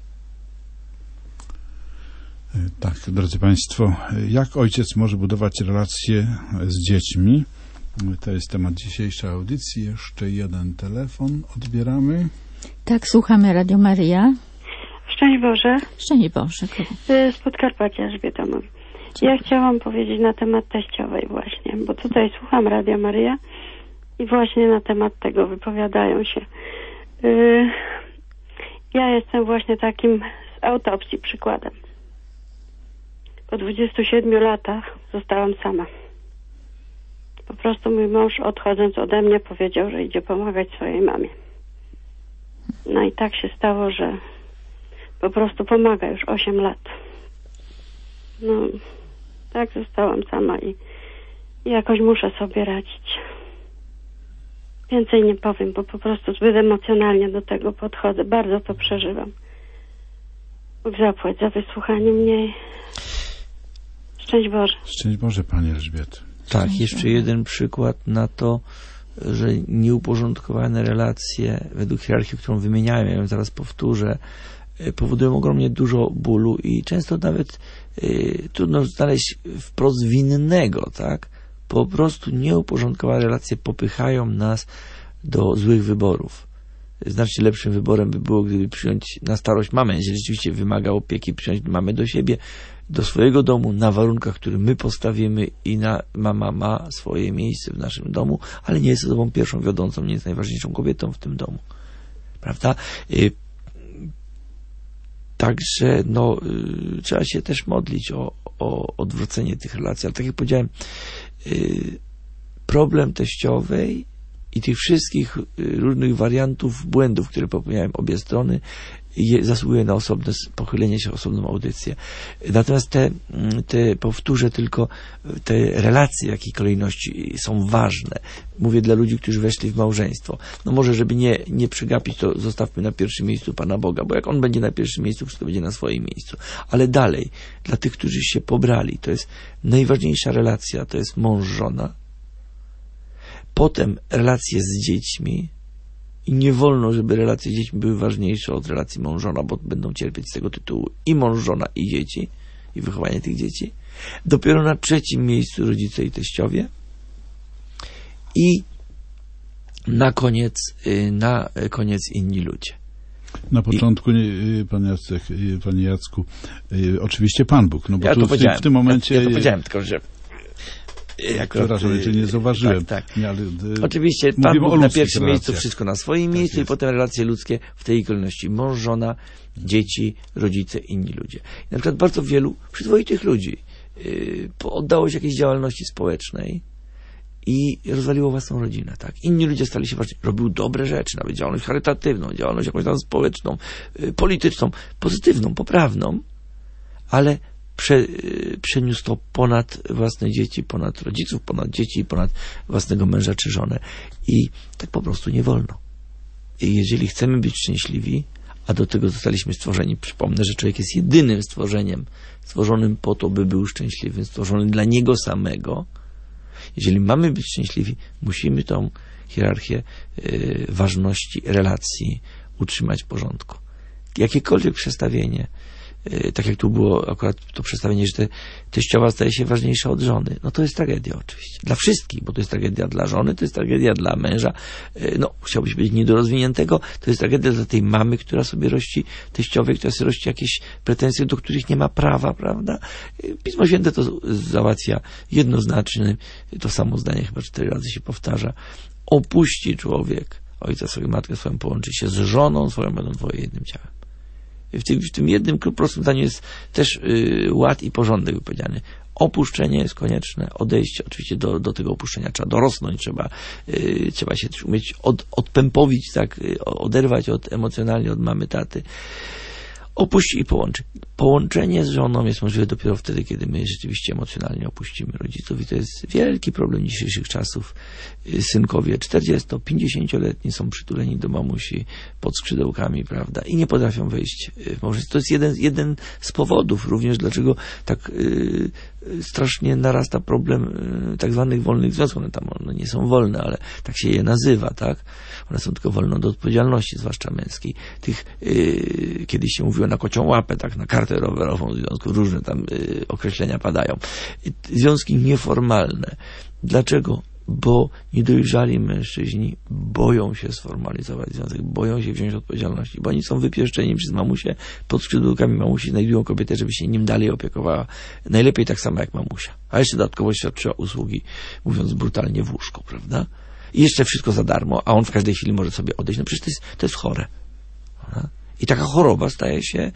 C: Tak, drodzy Państwo, jak ojciec może budować relacje z dziećmi? To jest temat dzisiejszej audycji. Jeszcze jeden telefon odbieramy.
B: Tak, słuchamy Radio Maryja.
N: Szczęść Boże.
B: Szczęść Boże.
N: Z Podkarpacia Elżbieta mówi. Ja chciałam powiedzieć na temat teściowej właśnie, bo tutaj słucham Radio Maryja i właśnie na temat tego wypowiadają się. Yy, ja jestem właśnie takim z autopsji przykładem. Po dwudziestu siedmiu latach zostałam sama. Po prostu mój mąż, odchodząc ode mnie, powiedział, że idzie pomagać swojej mamie. No i tak się stało, że po prostu pomaga już osiem lat. No, tak zostałam sama i, i jakoś muszę sobie radzić. Więcej nie powiem, bo po prostu zbyt emocjonalnie do tego podchodzę. Bardzo to przeżywam. Bóg zapłać za wysłuchanie mnie. Szczęść Boże.
C: Szczęść Boże, Pani Elżbieto.
D: Tak, jeszcze jeden przykład na to, że nieuporządkowane relacje według hierarchii, którą wymieniałem, ja ją zaraz powtórzę, powodują ogromnie dużo bólu i często nawet y, trudno znaleźć wprost winnego, tak? Po prostu nieuporządkowane relacje popychają nas do złych wyborów. Znacznie lepszym wyborem by było, gdyby przyjąć na starość mamę, jeżeli rzeczywiście wymaga opieki, przyjąć mamę do siebie, do swojego domu, na warunkach, które my postawimy i na, mama ma swoje miejsce w naszym domu, ale nie jest osobą pierwszą, wiodącą, nie jest najważniejszą kobietą w tym domu. Prawda? Y Także no, y trzeba się też modlić o, o odwrócenie tych relacji. Ale tak jak powiedziałem, y problem teściowej i tych wszystkich y różnych wariantów błędów, które popełniają obie strony, je, zasługuje na osobne pochylenie się, osobną audycję. Natomiast te, te, powtórzę tylko, te relacje w jakiej kolejności są ważne. Mówię dla ludzi, którzy weszli w małżeństwo. No może, żeby nie, nie przegapić, to zostawmy na pierwszym miejscu Pana Boga, bo jak On będzie na pierwszym miejscu, wszystko będzie na swoim miejscu. Ale dalej, dla tych, którzy się pobrali, to jest najważniejsza relacja, to jest mąż-żona. Potem relacje z dziećmi. I nie wolno, żeby relacje z dziećmi były ważniejsze od relacji mąż-żona, bo będą cierpieć z tego tytułu i mąż-żona, i dzieci, i wychowanie tych dzieci. Dopiero na trzecim miejscu rodzice i teściowie. I na koniec, na koniec inni ludzie.
C: Na początku, I, pan Jacek, panie Jacku, oczywiście Pan Bóg, no bo
D: ja
C: tu w, w tym momencie...
D: Ja, ja to powiedziałem, tylko że
C: Przepraszam, że nie zauważyłem.
D: Tak, tak.
C: Nie, ale,
D: Oczywiście Pan Bóg na pierwszym miejscu, wszystko na swoim tak miejscu jest. I potem relacje ludzkie w tej kolejności. Mąż, żona, dzieci, rodzice, inni ludzie. I na przykład bardzo wielu przyzwoitych ludzi yy, oddało się jakiejś działalności społecznej i rozwaliło własną rodzinę. Tak? Inni ludzie stali się właśnie, robił dobre rzeczy, nawet działalność charytatywną, działalność jakąś tam społeczną, yy, polityczną, pozytywną, poprawną, ale Prze, przeniósł to ponad własne dzieci, ponad rodziców, ponad dzieci, ponad własnego męża czy żonę. I tak po prostu nie wolno. I jeżeli chcemy być szczęśliwi, a do tego zostaliśmy stworzeni. Przypomnę, że człowiek jest jedynym stworzeniem, stworzonym po to, by był szczęśliwy, stworzonym dla niego samego. Jeżeli mamy być szczęśliwi, musimy tą hierarchię y, ważności relacji utrzymać w porządku. Jakiekolwiek przestawienie, y, tak jak tu było akurat to przestawienie, że te, teściowa staje się ważniejsza od żony, no to jest tragedia oczywiście. Dla wszystkich, bo to jest tragedia dla żony, to jest tragedia dla męża, y, no chciałbyś być niedorozwiniętego, to jest tragedia dla tej mamy, która sobie rości teściowej, która sobie rości jakieś pretensje, do których nie ma prawa, prawda? Y, Pismo Święte to załatwia jednoznaczne, to samo zdanie chyba cztery razy się powtarza. Opuści człowiek ojca swoją, matkę swoją, połączy się z żoną swoją, będą dwoje jednym ciałem. W tym, w tym jednym prostym zdaniu jest też y, ład i porządek wypowiedziany. Opuszczenie jest konieczne, odejście, oczywiście do, do tego opuszczenia trzeba dorosnąć, trzeba, y, trzeba się też umieć od, odpępowić, tak, y, oderwać od, emocjonalnie od mamy, taty. Opuści i połączy. Połączenie z żoną jest możliwe dopiero wtedy, kiedy my rzeczywiście emocjonalnie opuścimy rodziców i to jest wielki problem dzisiejszych czasów. Synkowie czterdziesto pięćdziesięcioletni są przytuleni do mamusi pod skrzydełkami, prawda, i nie potrafią wejść w małżeństwo. To jest jeden, jeden z powodów również, dlaczego tak yy, strasznie narasta problem yy, tak zwanych wolnych związków. One tam one nie są wolne, ale tak się je nazywa, tak? One są tylko wolne od odpowiedzialności, zwłaszcza męskiej. Tych, yy, kiedyś się mówiło na kocią łapę, tak, na kartę rowerową w związku, różne tam yy, określenia padają. Związki nieformalne. Dlaczego? Bo niedojrzali mężczyźni boją się sformalizować związek, boją się wziąć odpowiedzialności, bo oni są wypieszczeni przez mamusię, pod skrzydłami mamusi znajdują kobietę, żeby się nim dalej opiekowała. Najlepiej tak samo jak mamusia. A jeszcze dodatkowo świadczyła usługi, mówiąc brutalnie, w łóżku, prawda? I jeszcze wszystko za darmo, a on w każdej chwili może sobie odejść. No przecież to jest, to jest chore. Prawda? I taka choroba staje się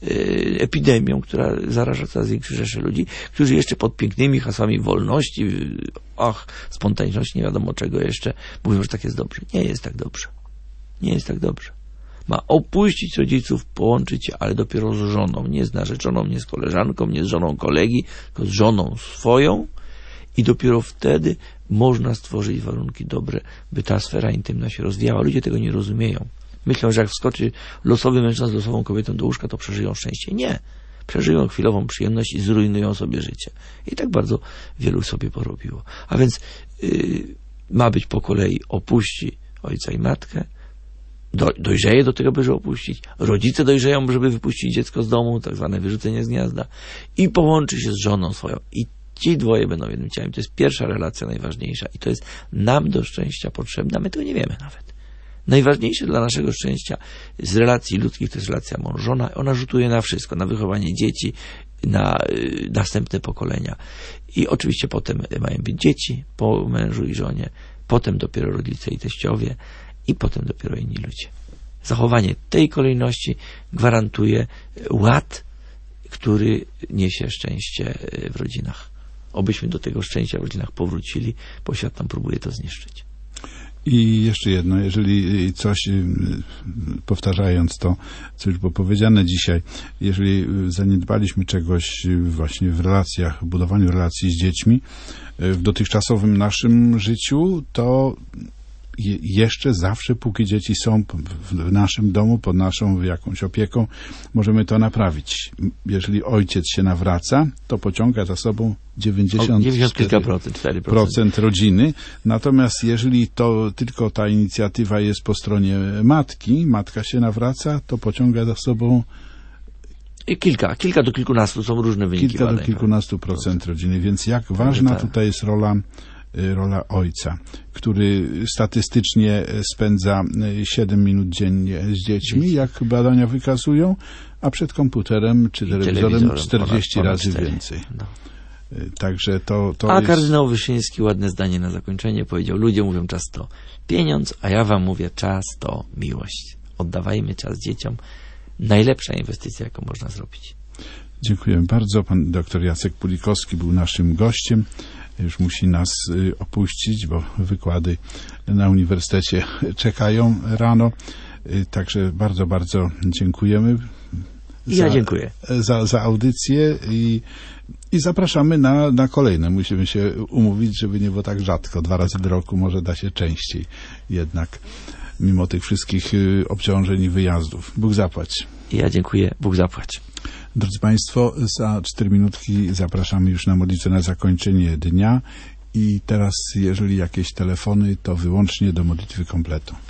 D: y, epidemią, która zaraża coraz większe rzesze ludzi, którzy jeszcze pod pięknymi hasłami wolności, y, ach, spontaniczności, nie wiadomo czego jeszcze, mówią, że tak jest dobrze. Nie jest tak dobrze. Nie jest tak dobrze. Ma opuścić rodziców, połączyć się, ale dopiero z żoną. Nie z narzeczoną, nie z koleżanką, nie z żoną kolegi, tylko z żoną swoją i dopiero wtedy można stworzyć warunki dobre, by ta sfera intymna się rozwijała. Ludzie tego nie rozumieją. Myślą, że jak wskoczy losowy mężczyzna z losową kobietą do łóżka, to przeżyją szczęście. Nie. Przeżyją chwilową przyjemność i zrujnują sobie życie. I tak bardzo wielu sobie porobiło. A więc yy, ma być po kolei opuści ojca i matkę, do, dojrzeje do tego, by że opuścić. Rodzice dojrzeją, żeby wypuścić dziecko z domu, tak zwane wyrzucenie z gniazda. I połączy się z żoną swoją. I ci dwoje będą jednym ciałem. To jest pierwsza relacja najważniejsza. I to jest nam do szczęścia potrzebna. My tego nie wiemy nawet. Najważniejsze dla naszego szczęścia z relacji ludzkich to jest relacja mąż-żona. Ona rzutuje na wszystko, na wychowanie dzieci, na y, następne pokolenia. I oczywiście potem mają być dzieci po mężu i żonie, potem dopiero rodzice i teściowie i potem dopiero inni ludzie. Zachowanie tej kolejności gwarantuje ład, który niesie szczęście w rodzinach. Obyśmy do tego szczęścia w rodzinach powrócili, bo świat nam próbuje to zniszczyć.
C: I jeszcze jedno, jeżeli coś, powtarzając to, co już było powiedziane dzisiaj, jeżeli zaniedbaliśmy czegoś właśnie w relacjach, w budowaniu relacji z dziećmi, w dotychczasowym naszym życiu, to je, jeszcze zawsze, póki dzieci są w naszym domu, pod naszą jakąś opieką, możemy to naprawić. Jeżeli ojciec się nawraca, to pociąga za sobą dziewięćdziesiąt cztery procent rodziny. Natomiast jeżeli to tylko ta inicjatywa jest po stronie matki, matka się nawraca, to pociąga za sobą
D: I kilka, kilka do kilkunastu są różne wyniki.
C: Kilka do kilkunastu procent rodziny, więc jak ważna tutaj jest rola rola ojca, który statystycznie spędza siedem minut dziennie z dziećmi, jak badania wykazują, a przed komputerem czy telewizorem czterdzieści razy więcej. No. Także to, to
D: A
C: jest...
D: kardynał Wyszyński, ładne zdanie na zakończenie, powiedział: ludzie mówią czas to pieniądz, a ja wam mówię, czas to miłość. Oddawajmy czas dzieciom. Najlepsza inwestycja, jaką można zrobić.
C: Dziękuję bardzo. Pan doktor Jacek Pulikowski był naszym gościem. Już musi nas y, opuścić, bo wykłady na uniwersytecie czekają rano. Y, także bardzo, bardzo dziękujemy.
D: Ja za, dziękuję.
C: Za, za audycję i, i zapraszamy na, na kolejne. Musimy się umówić, żeby nie było tak rzadko. Dwa razy do roku, może da się częściej jednak. mimo tych wszystkich y, obciążeń i wyjazdów. Bóg zapłać.
D: Ja dziękuję. Bóg zapłać.
C: Drodzy Państwo, za cztery minutki zapraszamy już na modlitwę na zakończenie dnia i teraz, jeżeli jakieś telefony, to wyłącznie do modlitwy kompletu.